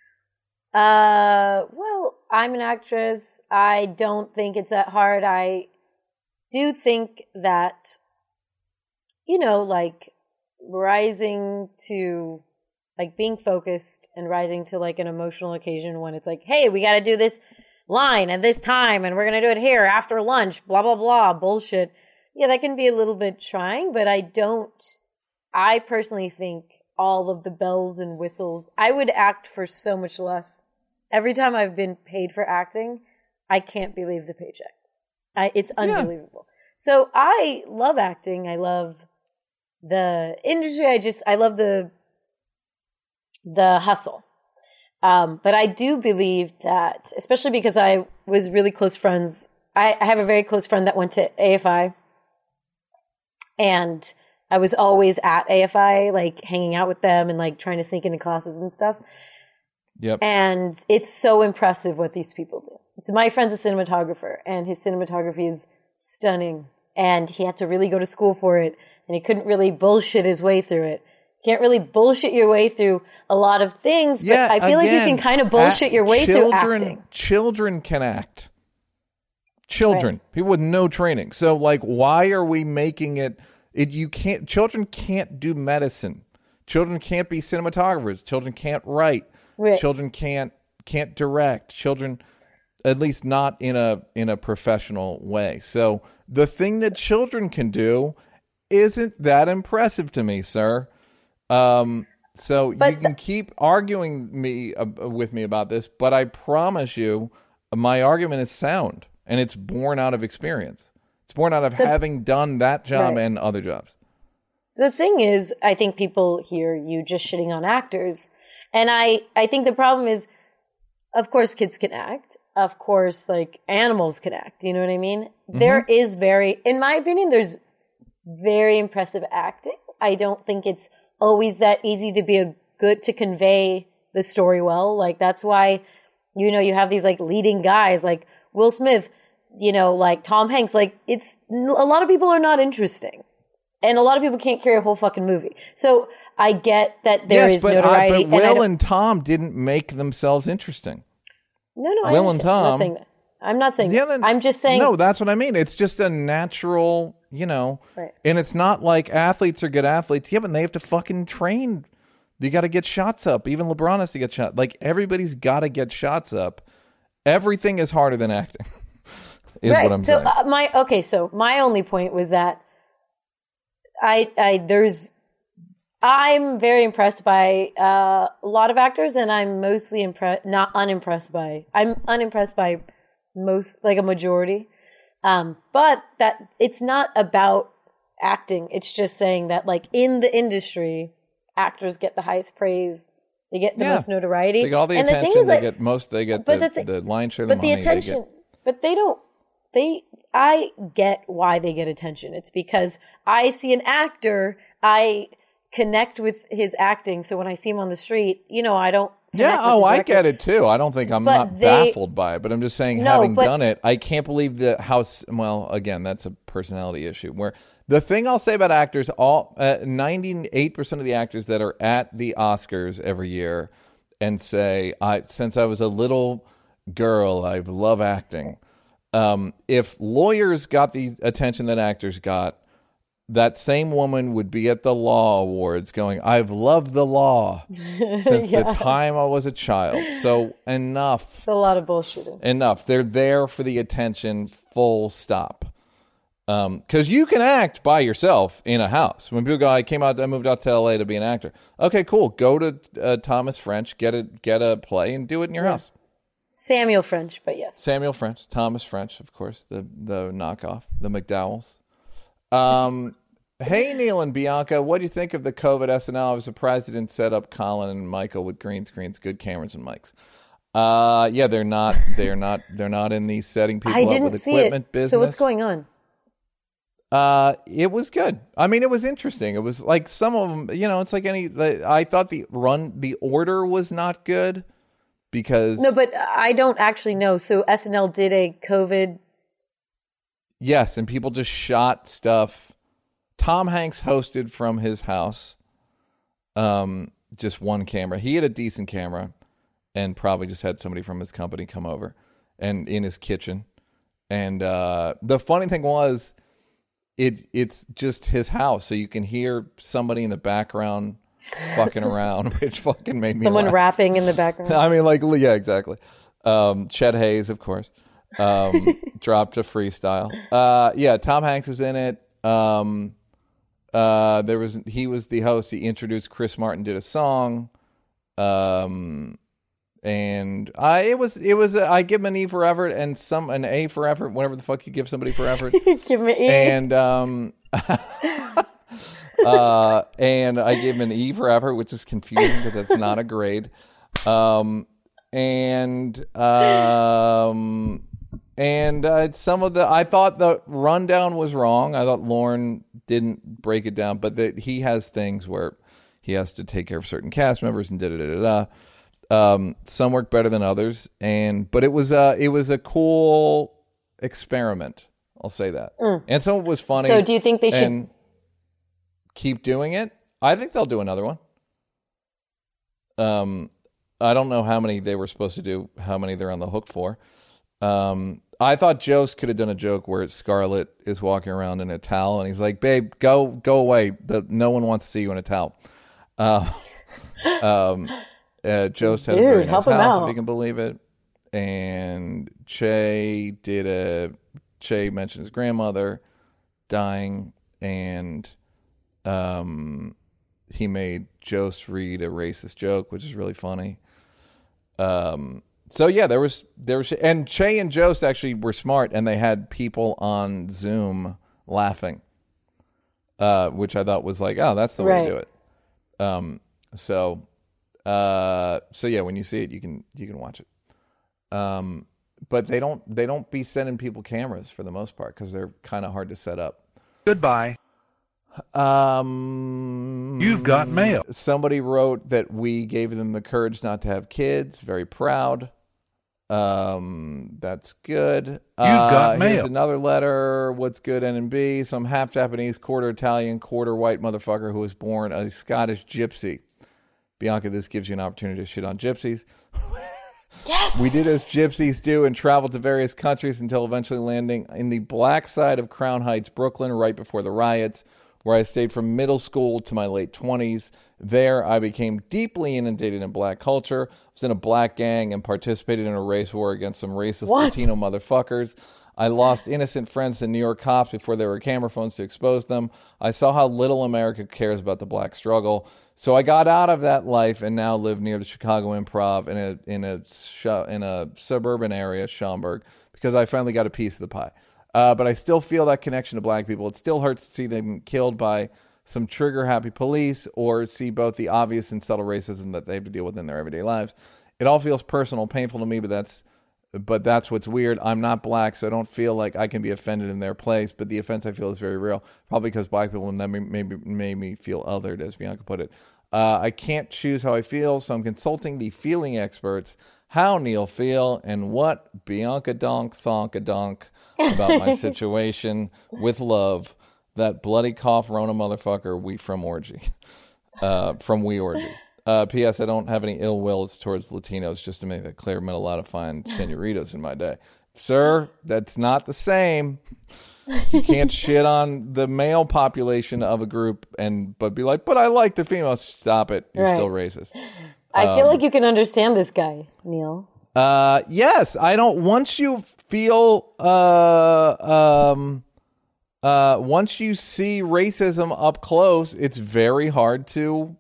Speaker 3: Uh, well, I'm an actress. I don't think it's that hard. I do think that, you know, like rising to. Like being focused and rising to like an emotional occasion when it's like, hey, we got to do this line at this time and we're going to do it here after lunch, blah, blah, blah, bullshit. Yeah, that can be a little bit trying, but I don't, I personally think all of the bells and whistles, I would act for so much less. Every time I've been paid for acting, I can't believe the paycheck. I, it's unbelievable. Yeah. So I love acting. I love the industry. I just, I love the, the hustle. Um, but I do believe that, especially because I was really close friends. I, I have a very close friend that went to A F I, and I was always at A F I, like hanging out with them and like trying to sneak into classes and stuff.
Speaker 1: Yep.
Speaker 3: And it's so impressive what these people do. So my friend's a cinematographer, and his cinematography is stunning. And he had to really go to school for it, and he couldn't really bullshit his way through it. Can't really bullshit your way through a lot of things, but
Speaker 1: yeah,
Speaker 3: I feel
Speaker 1: again,
Speaker 3: like you can kind of bullshit your way
Speaker 1: children,
Speaker 3: through acting.
Speaker 1: Children can act. Children, right. People with no training. So, like, why are we making it? It you can't. Children can't do medicine. Children can't be cinematographers. Children can't write.
Speaker 3: Right.
Speaker 1: Children can't can't direct. Children, at least not in a in a professional way. So, the thing that children can do isn't that impressive to me, sir. Um, so but you can th- keep arguing me uh, with me about this, but I promise you my argument is sound, and it's born out of experience. It's born out of the, having done that job right. and other jobs.
Speaker 3: The thing is, I think people hear you just shitting on actors. And I, I think the problem is, of course, kids can act. Of course, like animals can act. You know what I mean? Mm-hmm. There is very, in my opinion, there's very impressive acting. I don't think it's always that easy to be a good to convey the story well. Like that's why, you know, you have these like leading guys like Will Smith, you know, like Tom Hanks. Like it's a lot of people are not interesting, and a lot of people can't carry a whole fucking movie. So I get that there
Speaker 1: yes,
Speaker 3: is
Speaker 1: but,
Speaker 3: notoriety.
Speaker 1: I, but
Speaker 3: and
Speaker 1: Will and Tom didn't make themselves interesting.
Speaker 3: No, no, I
Speaker 1: Will and
Speaker 3: understand. I'm
Speaker 1: Tom.
Speaker 3: not saying that. I'm not saying
Speaker 1: Yeah,
Speaker 3: that.
Speaker 1: then,
Speaker 3: I'm just saying.
Speaker 1: No, that's what I mean. It's just a natural, you know,
Speaker 3: Right.
Speaker 1: and it's not like athletes are good athletes. Yeah, but they have to fucking train. You got to get shots up. Even LeBron has to get shot. Like everybody's got to get shots up. Everything is harder than acting. is
Speaker 3: right.
Speaker 1: what I'm
Speaker 3: so
Speaker 1: saying.
Speaker 3: Uh, my okay. So my only point was that I, I there's I'm very impressed by uh, a lot of actors, and I'm mostly impressed, not unimpressed by. I'm unimpressed by most, like a majority. Um, but that it's not about acting. It's just saying that, like in the industry, actors get the highest praise. They get the
Speaker 1: Yeah.
Speaker 3: most notoriety.
Speaker 1: They get all the
Speaker 3: and
Speaker 1: attention.
Speaker 3: the thing is,
Speaker 1: they
Speaker 3: like,
Speaker 1: get most. They get
Speaker 3: but
Speaker 1: the,
Speaker 3: the thi-
Speaker 1: the lion share of the
Speaker 3: but the
Speaker 1: money.
Speaker 3: attention.
Speaker 1: They get,
Speaker 3: But they don't. They. I get why they get attention. It's because I see an actor. I connect with his acting. So when I see him on the street, you know, I don't.
Speaker 1: yeah.
Speaker 3: connect with
Speaker 1: Oh,
Speaker 3: the
Speaker 1: I
Speaker 3: director.
Speaker 1: get it too. I don't think I'm
Speaker 3: But
Speaker 1: not
Speaker 3: they-
Speaker 1: baffled by it, but I'm just saying,
Speaker 3: No,
Speaker 1: having
Speaker 3: but-
Speaker 1: done it, I can't believe the how. s- Well, again, that's a personality issue. Where the thing I'll say about actors, all uh, ninety-eight percent of the actors that are at the Oscars every year and say, "I since I was a little girl, I love acting." Um, if lawyers got the attention that actors got, that same woman would be at the law awards going, I've loved the law since
Speaker 3: Yeah.
Speaker 1: the time I was a child. So enough,
Speaker 3: It's a lot of bullshitting.
Speaker 1: enough. They're there for the attention, full stop. Um, cause you can act by yourself in a house. When people go, I came out, I moved out to L A to be an actor. Okay, cool. Go to uh, Thomas French, get a, get a play and do it in your
Speaker 3: Yeah.
Speaker 1: house.
Speaker 3: Samuel French, but yes.
Speaker 1: Samuel French, Thomas French, of course, the the knockoff, the McDowells. Um, hey, Neil and Bianca, what do you think of the COVID S N L? I was surprised they didn't set up Colin and Michael with green screens, good cameras and mics. Uh, yeah, they're not. They're not. They're not in the setting people
Speaker 3: I
Speaker 1: up
Speaker 3: didn't
Speaker 1: with
Speaker 3: see
Speaker 1: equipment
Speaker 3: it.
Speaker 1: business.
Speaker 3: So what's going on?
Speaker 1: Uh, it was good. I mean, it was interesting. It was like some of them. You know, it's like any. The, I thought the run, the order was not good. Because
Speaker 3: No, but I don't actually know. So S N L did a COVID.
Speaker 1: yes, and people just shot stuff. Tom Hanks hosted from his house. Um, just one camera. He had a decent camera, and probably just had somebody from his company come over, and in his kitchen. And uh, the funny thing was, it it's just his house, so you can hear somebody in the background fucking around, which fucking made me
Speaker 3: Someone
Speaker 1: laugh.
Speaker 3: rapping in the background.
Speaker 1: I mean, like, yeah, exactly. Um, Chet Hayes, of course, um, dropped a freestyle. Uh, yeah, Tom Hanks was in it. Um, uh, there was he was the host. He introduced Chris Martin, did a song, um, and I it was it was a, I give him an E for effort and some an A for effort, whatever the fuck you give somebody for effort.
Speaker 3: Give me E.
Speaker 1: And um. Uh, and I gave him an E for effort, which is confusing because that's not a grade. Um, and um, and uh, some of the I thought the rundown was wrong. I thought Lauren didn't break it down, but that he has things where he has to take care of certain cast members and da da da da. Um, some work better than others, and but it was uh it was a cool experiment. I'll say that,
Speaker 3: Mm.
Speaker 1: and some of it was funny.
Speaker 3: So do you think they should
Speaker 1: and keep doing it? I think they'll do another one. Um, I don't know how many they were supposed to do, how many they're on the hook for. Um, I thought Jost could have done a joke where Scarlett is walking around in a towel and he's like, "Babe, go go away. The, no one wants to see you in a towel." Uh, um, uh, Jost had
Speaker 3: Dude,
Speaker 1: a very nice
Speaker 3: help him
Speaker 1: house,
Speaker 3: out.
Speaker 1: if you can believe it. And Che did a Che mentioned his grandmother dying, and um, he made Jost read a racist joke, which is really funny. Um, so yeah, there was there was and Che and Jost actually were smart, and they had people on Zoom laughing, uh, which I thought was like, oh, that's the way
Speaker 3: Right.
Speaker 1: to do it. Um, so, uh, so yeah, when you see it, you can you can watch it. Um, but they don't they don't be sending people cameras for the most part because they're kind of hard to set up.
Speaker 6: Goodbye.
Speaker 1: Um,
Speaker 6: You've got mail.
Speaker 1: Somebody wrote that we gave them the courage not to have kids. Very proud. Um, that's good. You've
Speaker 6: uh, got mail.
Speaker 1: Here's another letter. What's good, N and B? So I'm half Japanese, quarter Italian, quarter white motherfucker who was born a Scottish gypsy. Bianca, this gives you an opportunity to shit on gypsies.
Speaker 3: Yes!
Speaker 1: We did as gypsies do and traveled to various countries until eventually landing in the black side of Crown Heights, Brooklyn, right before the riots, where I stayed from middle school to my late twenties. There, I became deeply inundated in black culture. I was in a black gang and participated in a race war against some racist
Speaker 3: What?
Speaker 1: Latino motherfuckers. I lost innocent friends to New York cops before there were camera phones to expose them. I saw how little America cares about the black struggle. So I got out of that life and now live near the Chicago Improv in a in a in a suburban area, Schaumburg, because I finally got a piece of the pie. Uh, but I still feel that connection to black people. It still hurts to see them killed by some trigger-happy police or see both the obvious and subtle racism that they have to deal with in their everyday lives. It all feels personal, painful to me, but that's but that's what's weird. I'm not black, so I don't feel like I can be offended in their place, but the offense I feel is very real, probably because black people never maybe made me feel othered, as Bianca put it. Uh, I can't choose how I feel, so I'm consulting the feeling experts. How Neil feel and what Bianca Donk Thonk a Donk about my situation with love. That bloody cough Rona motherfucker we from orgy. Uh, from we orgy. Uh, P S. I don't have any ill wills towards Latinos, just to make that clear. Met a lot of fine senoritas in my day. Sir, that's not the same. You can't shit on the male population of a group and but be like, but I like the female. Stop it. You're
Speaker 3: Right.
Speaker 1: still racist.
Speaker 3: I feel
Speaker 1: Um,
Speaker 3: like you can understand this guy, Neil.
Speaker 1: Uh, yes, I don't. Once you feel, uh, um, uh, once you see racism up close, it's very hard to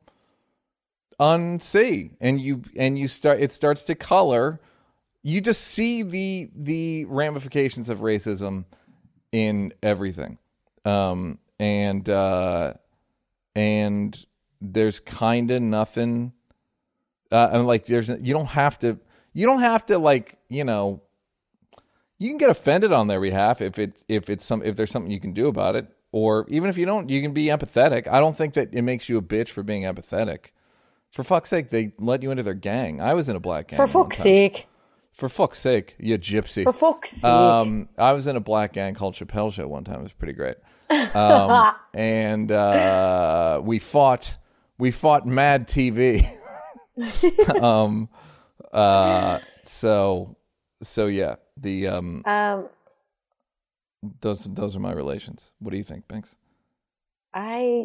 Speaker 1: unsee, and you and you start. It starts to color. You just see the the ramifications of racism in everything, um, and uh, and there's kind of nothing. Uh, and like, there's you don't have to. You don't have to like, you know, you can get offended on their behalf if it if it's some if there's something you can do about it, or even if you don't, you can be empathetic. I don't think that it makes you a bitch for being empathetic. For fuck's sake, they let you into their gang. I was in a black gang.
Speaker 3: For fuck's sake.
Speaker 1: For fuck's sake, you gypsy.
Speaker 3: For fuck's sake.
Speaker 1: Um, I was in a black gang called Chappelle Show one time. It was pretty great. Um, and uh, we fought we fought Mad T V. um. Uh, so, so yeah, the, um,
Speaker 3: Um,
Speaker 1: those, those are my relations. What do you think, Binks?
Speaker 3: I,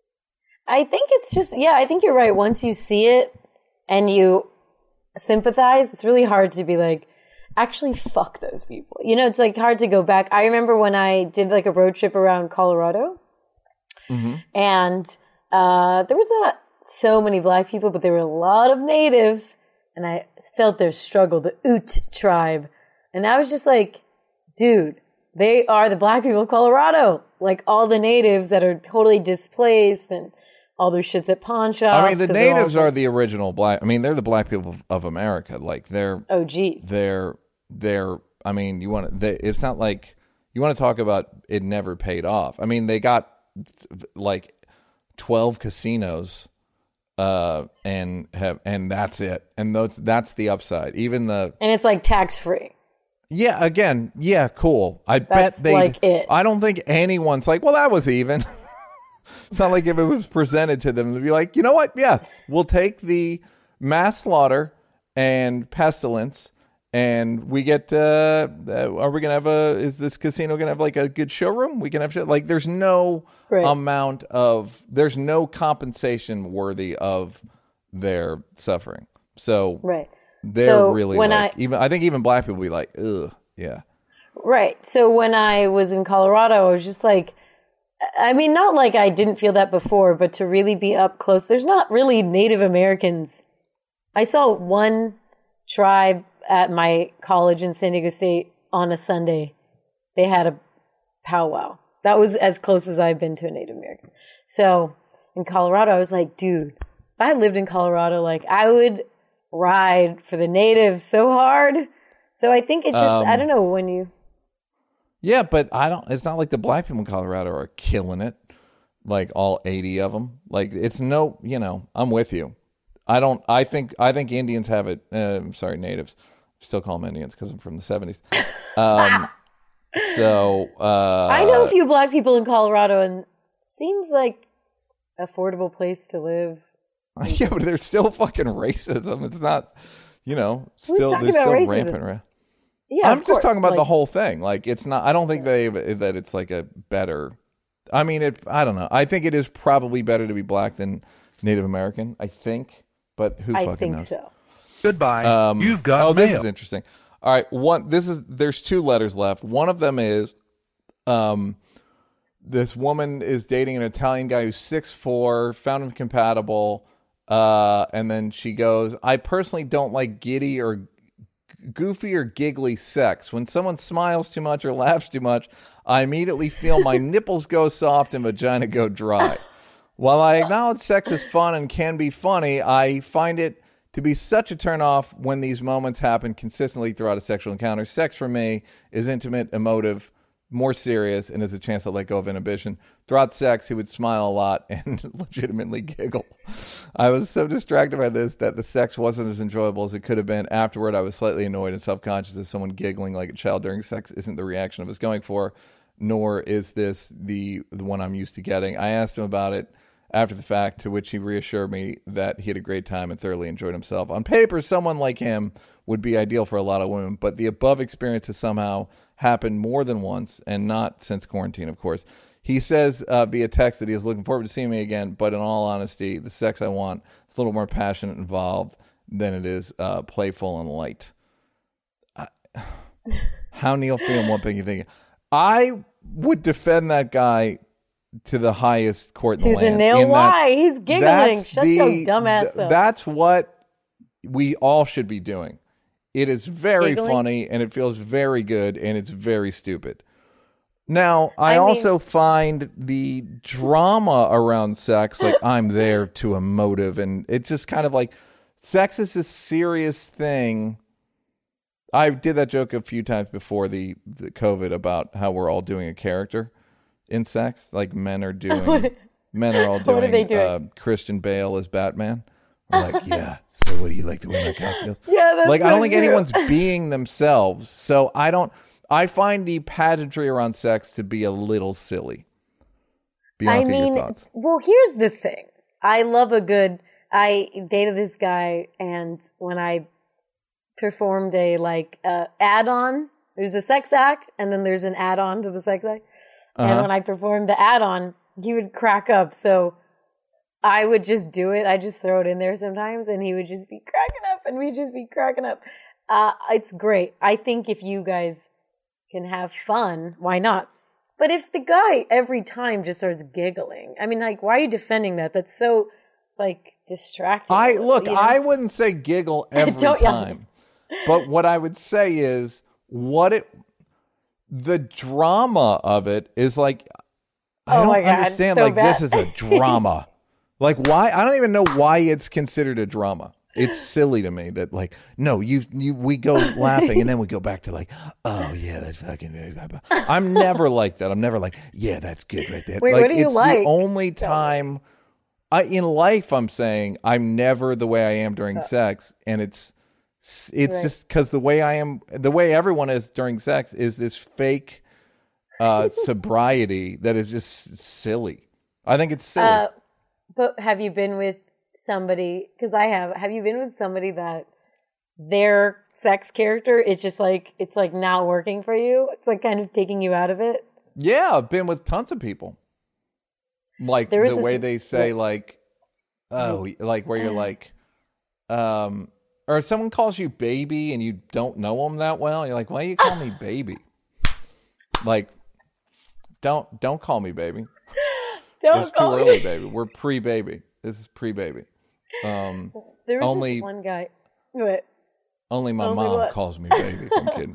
Speaker 3: I think it's just, yeah, I think you're right. Once you see it and you sympathize, it's really hard to be like, actually, fuck those people. You know, it's like hard to go back. I remember when I did like a road trip around Colorado,
Speaker 1: Mm-hmm.
Speaker 3: and uh, there was not so many black people, but there were a lot of natives. And I felt their struggle, the Ute tribe. And I was just like, dude, they are the black people of Colorado. Like all the natives that are totally displaced and all their shit's at pawn shops.
Speaker 1: I mean, the
Speaker 3: 'cause they're all-
Speaker 1: natives are the original black. I mean, they're the black people of, of America. Like they're,
Speaker 3: Oh, geez.
Speaker 1: they're, they're, I mean, you want to, it's not like, you want to talk about it never paid off. I mean, they got like twelve casinos. Uh, and have and that's it, and those that's the upside. Even the
Speaker 3: And it's like tax free.
Speaker 1: yeah, again, yeah, cool. I
Speaker 3: That's
Speaker 1: bet they.
Speaker 3: like it.
Speaker 1: I don't think anyone's like, well, that was even. It's not like if it was presented to them, they'd be like, you know what? Yeah, we'll take the mass slaughter and pestilence, and we get. Uh, uh, are we gonna have a? Is this casino gonna have like a good showroom? We can have shit. Like, there's no.
Speaker 3: Right.
Speaker 1: amount of there's no compensation worthy of their suffering. So
Speaker 3: Right.
Speaker 1: they're
Speaker 3: So
Speaker 1: really
Speaker 3: when
Speaker 1: like
Speaker 3: I-
Speaker 1: even I think even black people be like, ugh, yeah.
Speaker 3: Right. So when I was in Colorado, I was just like, I mean, not like I didn't feel that before, but to really be up close, there's not really Native Americans. I saw one tribe at my college in San Diego State on a Sunday. They had a powwow. That was as close as I've been to a Native American. So in Colorado, I was like, dude, if I lived in Colorado, like I would ride for the natives so hard. So I think it just,
Speaker 1: Um,
Speaker 3: I don't know, when you...
Speaker 1: Yeah, but I don't it's not like the black people in Colorado are killing it. like all eighty of them. Like it's no, you know, I'm with you. I don't. I think. I think Indians have it. Uh, I'm sorry, natives. Still call them Indians because I'm from the seventies. Um, so uh,
Speaker 3: I know a few black people in Colorado, and seems like affordable place to live.
Speaker 1: Yeah, but there's still fucking racism. It's not, you know,
Speaker 3: Who's
Speaker 1: still
Speaker 3: talking
Speaker 1: there's
Speaker 3: about
Speaker 1: still
Speaker 3: racism?
Speaker 1: rampant. Ra-
Speaker 3: Yeah,
Speaker 1: I'm
Speaker 3: of
Speaker 1: just
Speaker 3: course,
Speaker 1: talking about the
Speaker 3: like-
Speaker 1: whole thing. Like it's not. I don't think they that it's like a better. I mean, it. I don't know. I think it is probably better to be black than Native American. I think, but who
Speaker 3: I
Speaker 1: fucking
Speaker 3: think
Speaker 1: knows?
Speaker 3: so.
Speaker 6: Goodbye.
Speaker 1: Um,
Speaker 6: You've got
Speaker 1: oh,
Speaker 6: mail.
Speaker 1: this is interesting. All right, one. This is there's two letters left. One of them is, um, this woman is dating an Italian guy who's six foot four, found him compatible, uh, and then she goes, "I personally don't like giddy or g- goofy or giggly sex. When someone smiles too much or laughs too much, I immediately feel my nipples go soft and vagina go dry. While I acknowledge sex is fun and can be funny, I find it to be such a turnoff when these moments happen consistently throughout a sexual encounter. Sex for me is intimate, emotive, more serious, and is a chance to let go of inhibition. Throughout sex, he would smile a lot and legitimately giggle. I was so distracted by this that the sex wasn't as enjoyable as it could have been. Afterward, I was slightly annoyed and self-conscious that someone giggling like a child during sex isn't the reaction I was going for, nor is this the, the one I'm used to getting. I asked him about it after the fact, to which he reassured me that he had a great time and thoroughly enjoyed himself. On paper, someone like him would be ideal for a lot of women, but the above experience has somehow happened more than once, and not since quarantine, of course. He says uh, via text that he is looking forward to seeing me again, but in all honesty, the sex I want is a little more passionate and involved than it is uh, playful and light. I, how Neil feel and what thing you think? I would defend that guy to the highest court in
Speaker 3: To
Speaker 1: the
Speaker 3: the
Speaker 1: land.
Speaker 3: nail.
Speaker 1: in that
Speaker 3: Why? He's giggling.
Speaker 1: that's
Speaker 3: Shut
Speaker 1: the-
Speaker 3: your dumb ass
Speaker 1: th-
Speaker 3: up.
Speaker 1: That's what we all should be doing. It is very
Speaker 3: Giggling?
Speaker 1: funny, and it feels very good, and it's very stupid. Now, I,
Speaker 3: I mean-
Speaker 1: also find the drama around sex, like I'm there to emotive, and it's just kind of like sex is a serious thing. I did that joke a few times before the, the COVID about how we're all doing a character in sex. Like men are doing, men are all doing,
Speaker 3: What are they doing?
Speaker 1: Uh, Christian Bale as Batman. We're like, yeah. So what do you like to wear my cocktails?
Speaker 3: Yeah, that's
Speaker 1: like I
Speaker 3: so
Speaker 1: don't think
Speaker 3: cute.
Speaker 1: anyone's being themselves. So I don't. I find the pageantry around sex to be a little silly. Bianca,
Speaker 3: I mean,
Speaker 1: your thoughts?
Speaker 3: well, here's the thing. I love a good. I dated this guy, and when I performed a like uh, add-on, there's a sex act, and then there's an add-on to the sex act. And
Speaker 1: Uh-huh.
Speaker 3: when I performed the add-on, he would crack up. So I would just do it. I just throw it in there sometimes, and he would just be cracking up, and we'd just be cracking up. Uh, it's great. I think if you guys can have fun, why not? But if the guy every time just starts giggling, I mean, like, why are you defending that? That's so, it's like distracting.
Speaker 1: I look.
Speaker 3: you know?
Speaker 1: I wouldn't say giggle every
Speaker 3: Don't yell.
Speaker 1: time, but what I would say is what it. The drama of it is like I
Speaker 3: Oh
Speaker 1: don't
Speaker 3: my God,
Speaker 1: understand.
Speaker 3: so
Speaker 1: Like
Speaker 3: bad.
Speaker 1: this is a drama. Like why? I don't even know why it's considered a drama. It's silly to me that like no, you you we go laughing and then we go back to like oh yeah that's fucking. I'm never like that. I'm never like yeah that's good right there.
Speaker 3: Wait,
Speaker 1: like,
Speaker 3: what do you
Speaker 1: it's
Speaker 3: like?
Speaker 1: the only time I in life I'm saying I'm never the way I am during sex, and it's. It's
Speaker 3: Right.
Speaker 1: just because the way I am, the way everyone is during sex is this fake uh, sobriety that is just silly. I think it's silly.
Speaker 3: Uh, but have you been with somebody, because I have, have you been with somebody that their sex character is just like, it's like not working for you? It's like kind of taking you out of it?
Speaker 1: Yeah, I've been with tons of people. Like
Speaker 3: There is
Speaker 1: the
Speaker 3: this-
Speaker 1: way they say
Speaker 3: yeah.
Speaker 1: like, oh, like where you're like, um, or if someone calls you baby and you don't know them that well, you're like, why do you call me baby? Like, don't don't call me baby.
Speaker 3: Don't
Speaker 1: It's too
Speaker 3: call me-
Speaker 1: early, baby. We're pre-baby. This is pre-baby. Um,
Speaker 3: There was
Speaker 1: only-
Speaker 3: this one guy. What?
Speaker 1: only my
Speaker 3: Only
Speaker 1: mom
Speaker 3: what?
Speaker 1: calls me baby. I'm kidding.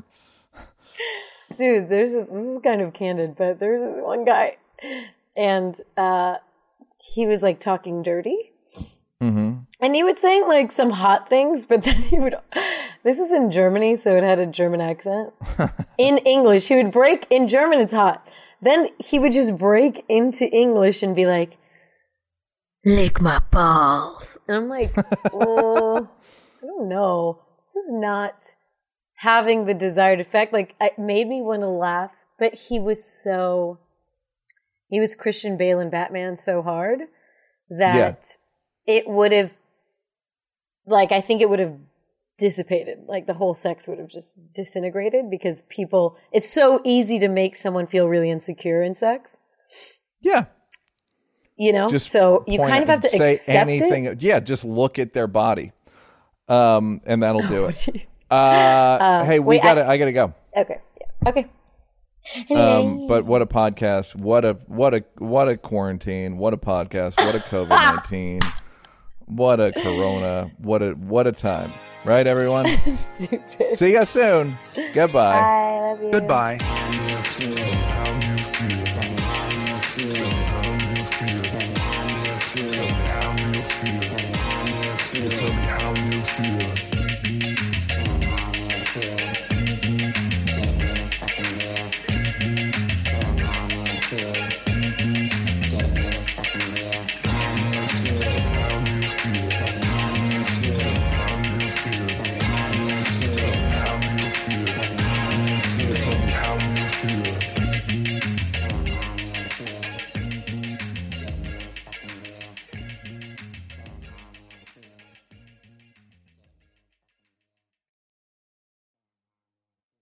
Speaker 3: Dude, there's this, this is kind of candid, but there's this one guy, and uh, he was like talking dirty.
Speaker 1: Mm-hmm.
Speaker 3: And he would say like some hot things, but then he would, this is in Germany, so it had a German accent. In English, he would break, in German it's hot, then he would just break into English and be like, lick my balls. And I'm like, oh, I don't know. This is not having the desired effect. Like, it made me want to laugh, but he was so, he was Christian Bale and Batman so hard that yeah. it would have, like, I think it would have dissipated. Like, the whole sex would have just disintegrated because people, it's so easy to make someone feel really insecure in sex.
Speaker 1: Yeah.
Speaker 3: You know, just so you kind of have to say accept anything.
Speaker 1: It. Yeah, just look at their body, um, and that'll do it. Uh, uh, hey, we got to. I, I got to go.
Speaker 3: Okay. Yeah. Okay.
Speaker 1: Um, but what a podcast! What a what a what a quarantine! What a podcast! What a COVID nineteen! What a Corona! What a what a time! Right, everyone.
Speaker 3: Stupid.
Speaker 1: See you soon. Goodbye.
Speaker 3: I love you.
Speaker 6: Goodbye.